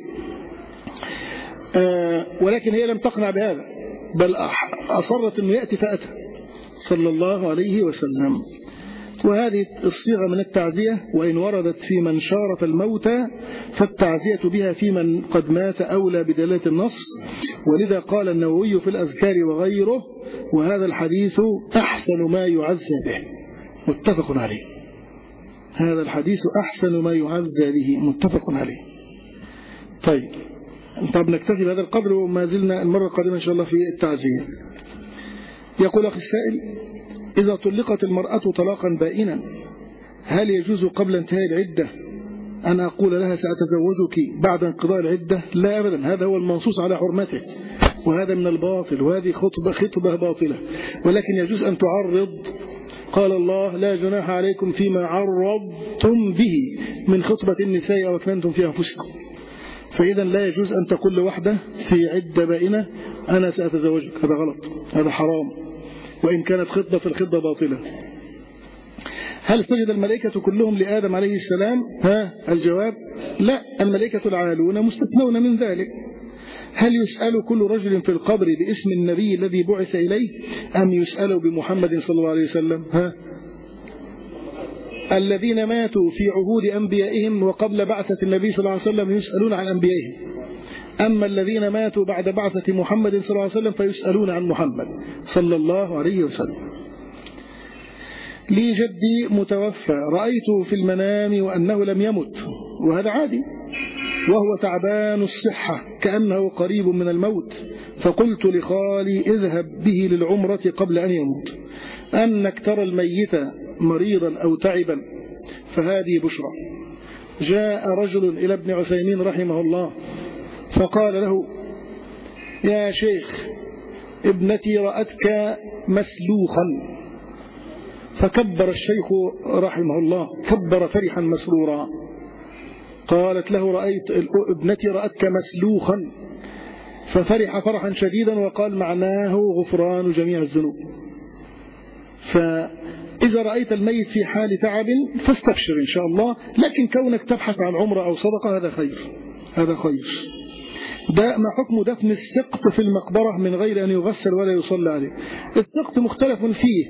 ولكن هي لم تقنع بهذا، بل أصرت أنه يأتي فأتى صلى الله عليه وسلم. وهذه الصيغة من التعزية، وإن وردت في من شارف الموتى فالتعزية بها في من قد مات أولى بدلالة النص. ولذا قال النووي في الأذكار وغيره وهذا الحديث أحسن ما يعزى به، متفق عليه. هذا الحديث أحسن ما يعزى به، متفق عليه. طيب نكتفي بهذا القدر وما زلنا المرة القادمة إن شاء الله في التعزية. يقول أخي السائل إذا طلقت المرأة طلاقا بائنا هل يجوز قبل انتهاء العدة أن أقول لها سأتزوجك بعد انقضاء العدة؟ لا أبدا، هذا هو المنصوص على حرمته، وهذا من الباطل، وهذه خطبة باطلة. ولكن يجوز أن تعرض. قال الله لا جناح عليكم فيما عرضتم به من خطبة النساء أو أكننتم في أنفسكم. فإذا لا يجوز أن تقول لوحدة في عدة بائنة أنا سأتزوجك، هذا غلط، هذا حرام، وإن كانت خطبة فالخطبة باطلة. هل سجد الملائكة كلهم لآدم عليه السلام؟ الجواب لا، الملائكة العالون مستثنون من ذلك. هل يسأل كل رجل في القبر باسم النبي الذي بعث إليه أم يسأل بمحمد صلى الله عليه وسلم؟ الذين ماتوا في عهود أنبيائهم وقبل بعثة النبي صلى الله عليه وسلم يسألون عن أنبيائهم، أما الذين ماتوا بعد بعثة محمد صلى الله عليه وسلم فيسألون عن محمد صلى الله عليه وسلم. لي جدي متوفى رأيته في المنام وأنه لم يمت، وهذا عادي، وهو تعبان الصحة كأنه قريب من الموت، فقلت لخالي اذهب به للعمرة قبل أن يموت، أنك ترى الميت مريضا أو تعبا فهذه بشرى. جاء رجل إلى ابن عثيمين رحمه الله فقال له يا شيخ ابنتي رأتك مسلوخا، فكبر الشيخ رحمه الله كبر فرحا مسرورا. قالت له رأيت ابنتي رأتك مسلوخا، ففرح فرحا شديدا وقال معناه غفران جميع الذنوب. فإذا رأيت الميت في حال تعب فاستبشر إن شاء الله، لكن كونك تبحث عن عمرة أو صدقة هذا خير، هذا خير. ده ما حكم دفن السقط في المقبرة من غير أن يغسل ولا يصلى عليه؟ السقط مختلف فيه،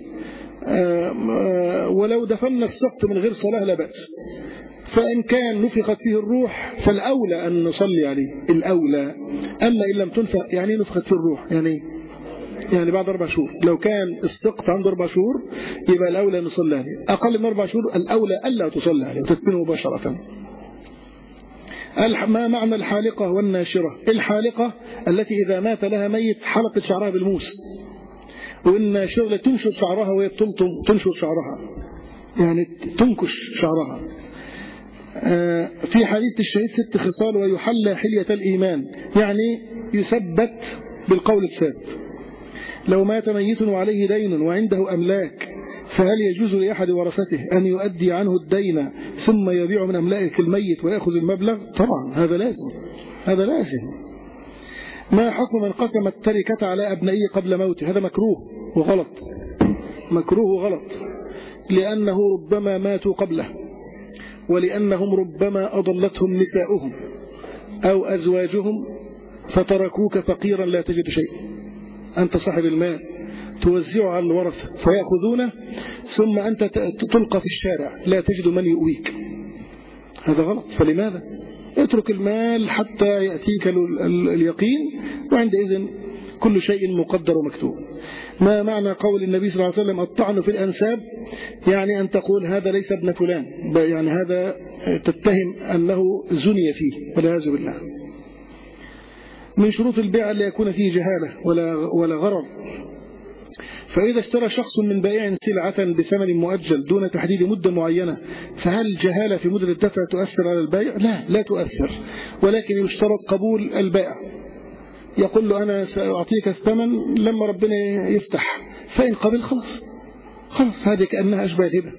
ولو دفن السقط من غير صلاة لا بأس، فإن كان نفخت فيه الروح فالأولى أن نصلي عليه، الأولى. أما إن لم تنفخ، يعني نفخت فيه الروح يعني بعد 4 شهور، لو كان السقط عنده 4 شهور يبقى الأولى نصلي عليه، أقل من 4 شهور الأولى ألا تصلي عليه وتدفنه مباشرة. ما معنى الحالقة والناشرة؟ الحالقة التي إذا مات لها ميت حلقت شعرها بالموس، والناشرة تنشر شعرها وهي تنشر شعرها، يعني تنكش شعرها. في حديث الشهيد 6 خصال ويحلى حلية الإيمان، يعني يثبت بالقول الثابت. لو مات ميت وعليه دين وعنده أملاك فهل يجوز لأحد ورثته أن يؤدي عنه الدين ثم يبيع من أملاك الميت ويأخذ المبلغ؟ طبعا هذا لازم. ما حكم من قسم التركة على أبنائه قبل موته؟ هذا مكروه وغلط، لأنه ربما ماتوا قبله، ولأنهم ربما أضلتهم نساؤهم أو أزواجهم فتركوك فقيرا لا تجد شيء، أنت صاحب المال توزعه على الورثة فيأخذونه، ثم أنت تلقى في الشارع لا تجد من يؤويك، هذا غلط. فلماذا؟ اترك المال حتى يأتيك اليقين، وعندئذ كل شيء مقدر ومكتوب. ما معنى قول النبي صلى الله عليه وسلم الطعن في الأنساب؟ يعني أن تقول هذا ليس ابن فلان، يعني هذا تتهم أنه زني فيه والعياذ بالله. من شروط البيع ألا يكون فيه جهالة ولا غرر، فإذا اشترى شخص من بائع سلعة بثمن مؤجل دون تحديد مدة معينة، فهل الجهالة في مدة الدفع تؤثر على البائع؟ لا تؤثر، ولكن يشترط قبول البائع، يقول له أنا سأعطيك الثمن لما ربنا يفتح، فإن قبل خلاص هذه كأنها أشبه الهبة.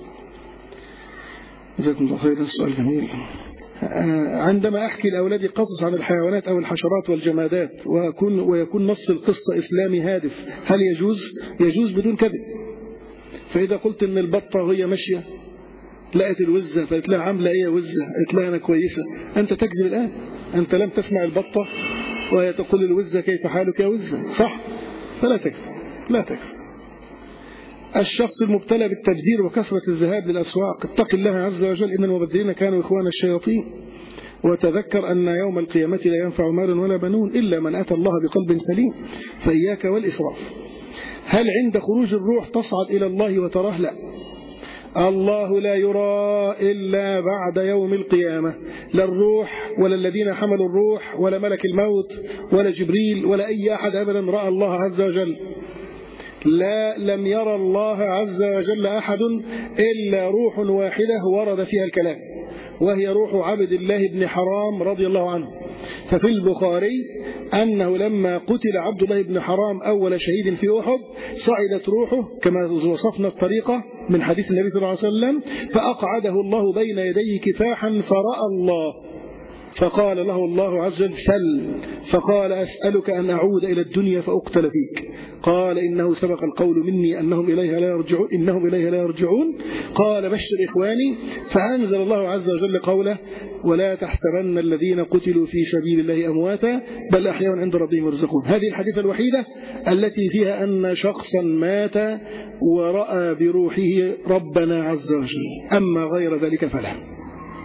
جزاكم الله خيرا. سؤال جميل. عندما أحكي لأولادي قصص عن الحيوانات أو الحشرات والجمادات ويكون نص القصة إسلامي هادف، هل يجوز بدون كذب؟ فإذا قلت إن البطة وهي ماشية لقت الوزة فقلت لها عاملة إيه يا وزة؟ قلت لها أنا كويسة، أنت تكذب الآن، أنت لم تسمع البطة وهي تقول الوزة كيف حالك يا وزة، صح؟ فلا تكذب. الشخص المبتلى بالتبذير وكثرة الذهاب للأسواق، اتق الله عز وجل إن المبذرين كانوا إخوان الشياطين، وتذكر أن يوم القيامة لا ينفع مال ولا بنون إلا من أتى الله بقلب سليم، فإياك والإسراف. هل عند خروج الروح تصعد إلى الله وتراه؟ لا، الله لا يرى إلا بعد يوم القيامة، لا الروح ولا الذين حملوا الروح ولا ملك الموت ولا جبريل ولا أي أحد أبدا رأى الله عز وجل. لا، لم يرى الله عز وجل أحد إلا روح واحدة ورد فيها الكلام، وهي روح عبد الله بن حرام رضي الله عنه. ففي البخاري أنه لما قتل عبد الله بن حرام أول شهيد في أحد صعدت روحه كما وصفنا الطريقة من حديث النبي صلى الله عليه وسلم، فأقعده الله بين يديه كفاحا فرأى الله، فقال له الله عز وجل سل، فقال أسألك أن أعود إلى الدنيا فأقتل فيك، قال إنه سبق القول مني إنهم إليها لا يرجعون، قال بشر إخواني، فأنزل الله عز وجل قوله ولا تحسبن الذين قتلوا في سبيل الله أمواتا بل أحياء عند ربهم يرزقون. هذه الحديثة الوحيدة التي فيها أن شخصا مات ورأى بروحه ربنا عز وجل، أما غير ذلك فلا.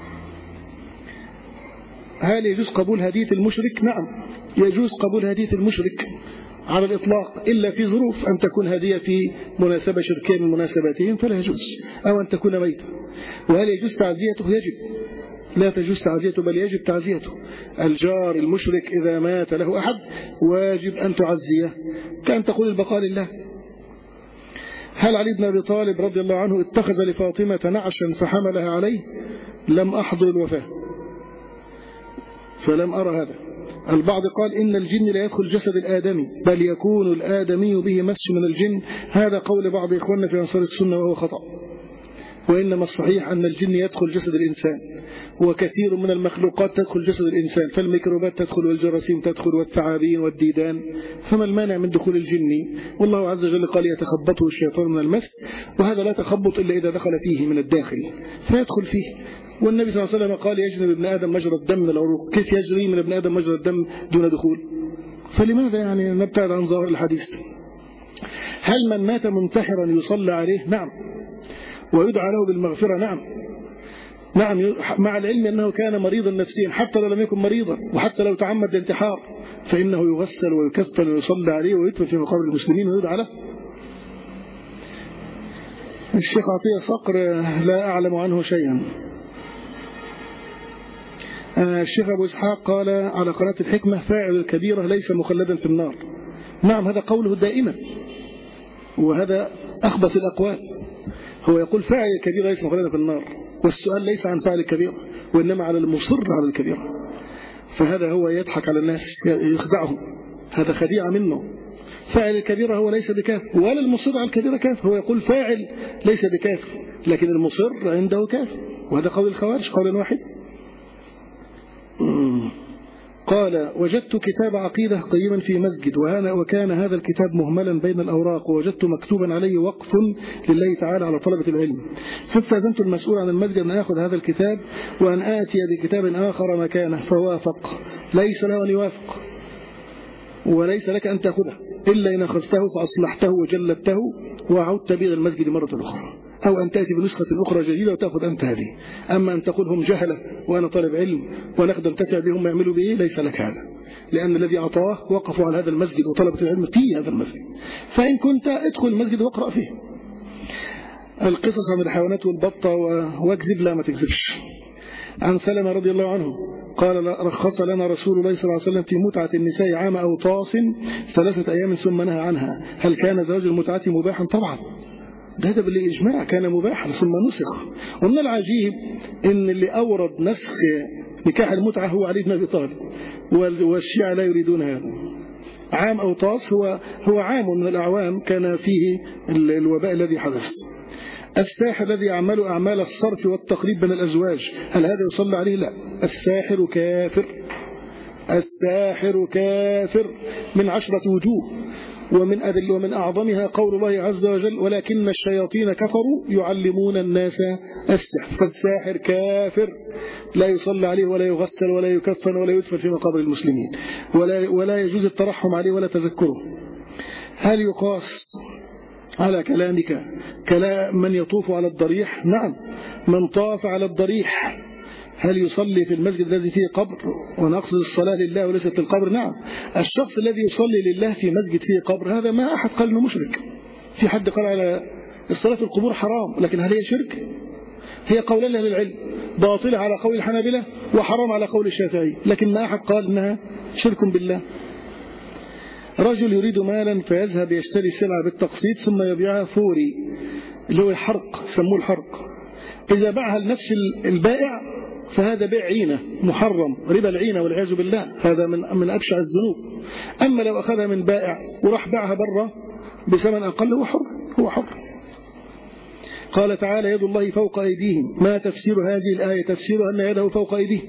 هل يجوز قبول هدية المشرك؟ نعم، يجوز قبول هدية المشرك على الإطلاق، إلا في ظروف، أن تكون هدية في مناسبة شركية من مناسباتهم فلا يجوز، أو أن تكون ميتة. وهل يجوز تعزيته؟ يجب، لا تجوز تعزيته بل يجب تعزيته. الجار المشرك إذا مات له أحد واجب أن تعزيه، كأن تقول البقاء لله. هل علي بن أبي طالب رضي الله عنه اتخذ لفاطمة نعشا فحملها عليه؟ لم أحضر الوفاة فلم أرى هذا. البعض قال إن الجن لا يدخل جسد الآدمي بل يكون الآدمي به مس من الجن، هذا قول بعض إخواننا في أنصار السنة وهو خطأ، وإنما الصحيح أن الجن يدخل جسد الإنسان، وكثير من المخلوقات تدخل جسد الإنسان، فالميكروبات تدخل والجراثيم تدخل والثعابين والديدان، فما المانع من دخول الجن؟ والله عز وجل قال يتخبطه الشيطان من المس، وهذا لا تخبط إلا إذا دخل فيه من الداخل فيدخل فيه، والنبي صلى الله عليه وسلم قال يجري من ابن آدم مجرى الدم من العروق، كيف يجري من ابن آدم مجرى الدم دون دخول؟ فلماذا يعني نبتعد عن ظاهر الحديث؟ هل من مات منتحرا يصلى عليه؟ نعم. ويدعى له بالمغفرة؟ نعم. نعم، مع العلم أنه كان مريضا نفسيا، حتى لو لم يكن مريضا، وحتى لو تعمد الانتحار فإنه يغسل ويكفن ويصلى عليه ويدفن في مقابر المسلمين ويدعى له. الشيخ عطية صقر لا أعلم عنه شيئا. الشيخ أبو إسحاق قال على قناة الحكمة فاعل الكبيرة ليس مخلدا في النار. نعم، هذا قوله دائما، وهذا أخبث الأقوال. هو يقول فاعل الكبيرة ليس مخلدا في النار، والسؤال ليس عن فاعل الكبيرة وإنما على المصر على الكبيرة. فهذا هو يضحك على الناس، يخدعهم، هذا خديعة منه. فاعل الكبيرة هو ليس بكافر، ولا المصر على الكبيرة كافر. هو يقول فاعل ليس بكافر لكن المصر عنده كافر، وهذا قول الخوارج قولا واحد. قال وجدت كتاب عقيدة قيما في مسجد، وكان هذا الكتاب مهملا بين الأوراق، ووجدت مكتوبا عليه وقف لله تعالى على طلبة العلم، فاستأذنت المسؤول عن المسجد أن أخذ هذا الكتاب وأن آتي بكتاب آخر مكانه، فوافق. ليس له أن يوافق، وليس لك أن تأخذه إلا إن أخذته فأصلحته وجلدته وعدت به المسجد مرة أخرى، أو أن تأتي بنسخة أخرى جديدة وتأخذ أنت هذه. أما أن تقول هم جهلة وأنا طالب علم ونقدر نتفع بهم يعملوا به، ليس لك هذا، لأن الذي أعطاه وقفوا على هذا المسجد وطلبة العلم في هذا المسجد، فإن كنت ادخل المسجد واقرأ فيه. القصص عن الحيوانات والبطة واكذب، لا ما تكذبش. عن سلمة رضي الله عنه قال رخص لنا رسول الله صلى الله عليه وسلم في متعة النساء عام أوطاس 3 أيام ثم نهى عنها. هل كان زواج المتعة مباحا؟ طبعا، ده بالإجماع كان مباحا ثم نسخ. ومن العجيب إن اللي أورد نسخ نكاح المتعة هو علي بن أبي طالب، والشيعة لا يريدون هذا. عام أوطاس هو عام من الأعوام كان فيه الوباء الذي حدث. الساحر الذي يعمل أعمال الصرف والتقريب بين الأزواج، هل هذا يصلى عليه؟ لا، الساحر كافر. الساحر كافر من 10 وجوه، ومن أعظمها قول الله عز وجل ولكن الشياطين كفروا يعلمون الناس السحر. فالساحر كافر، لا يصلى عليه ولا يغسل ولا يكفن ولا يدفن في مقابر المسلمين، ولا يجوز الترحم عليه ولا تذكره. هل يقاس على كلامك كلام من يطوف على الضريح؟ نعم، من طاف على الضريح هل يصلي في المسجد الذي فيه قبر؟ ونقصد الصلاة لله وليست للقبر. نعم، الشخص الذي يصلي لله في مسجد فيه قبر هذا ما أحد قال انه مشرك. في حد قال على الصلاة في القبور حرام، لكن هل هي شرك؟ هي قولان لأهل العلم، باطلة على قول الحنابلة وحرام على قول الشافعي، لكن ما أحد قال إنها شرك بالله. رجل يريد مالا فيذهب يشتري سلعة بالتقسيط ثم يبيعها فوري، اللي هو الحرق، سموه الحرق. إذا باعها لنفس البائع فهذا بيع عينة محرم، ربا العينة والعياذ بالله، هذا من أبشع الذنوب. أما لو أخذها من بائع وراح باعها برا بثمن أقل هو حر. قال تعالى يد الله فوق أيديهم. ما تفسير هذه الآية؟ تفسيرها أن يده فوق أيديه.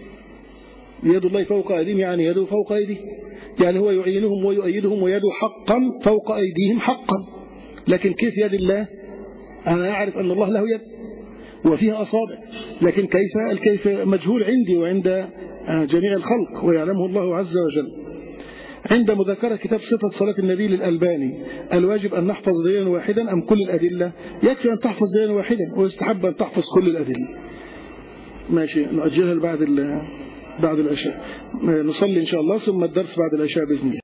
يد الله فوق أيديهم يعني يده فوق أيديه، يعني هو يعينهم ويؤيدهم ويده حقا فوق أيديهم حقا. لكن كيف يد الله؟ أنا أعرف أن الله له يد وفيها أصابع، لكن الكيف مجهول عندي وعند جميع الخلق ويعلمه الله عز وجل. عند مذاكرة كتاب صفة صلاة النبي للألباني، الواجب أن نحفظ دليلا واحدا أم كل الأدلة؟ يكفي أن تحفظ دليلا واحدا، ويستحب أن تحفظ كل الأدلة. ماشي، نؤجلها بعد العشاء، نصلي إن شاء الله ثم الدرس بعد العشاء بإذن الله.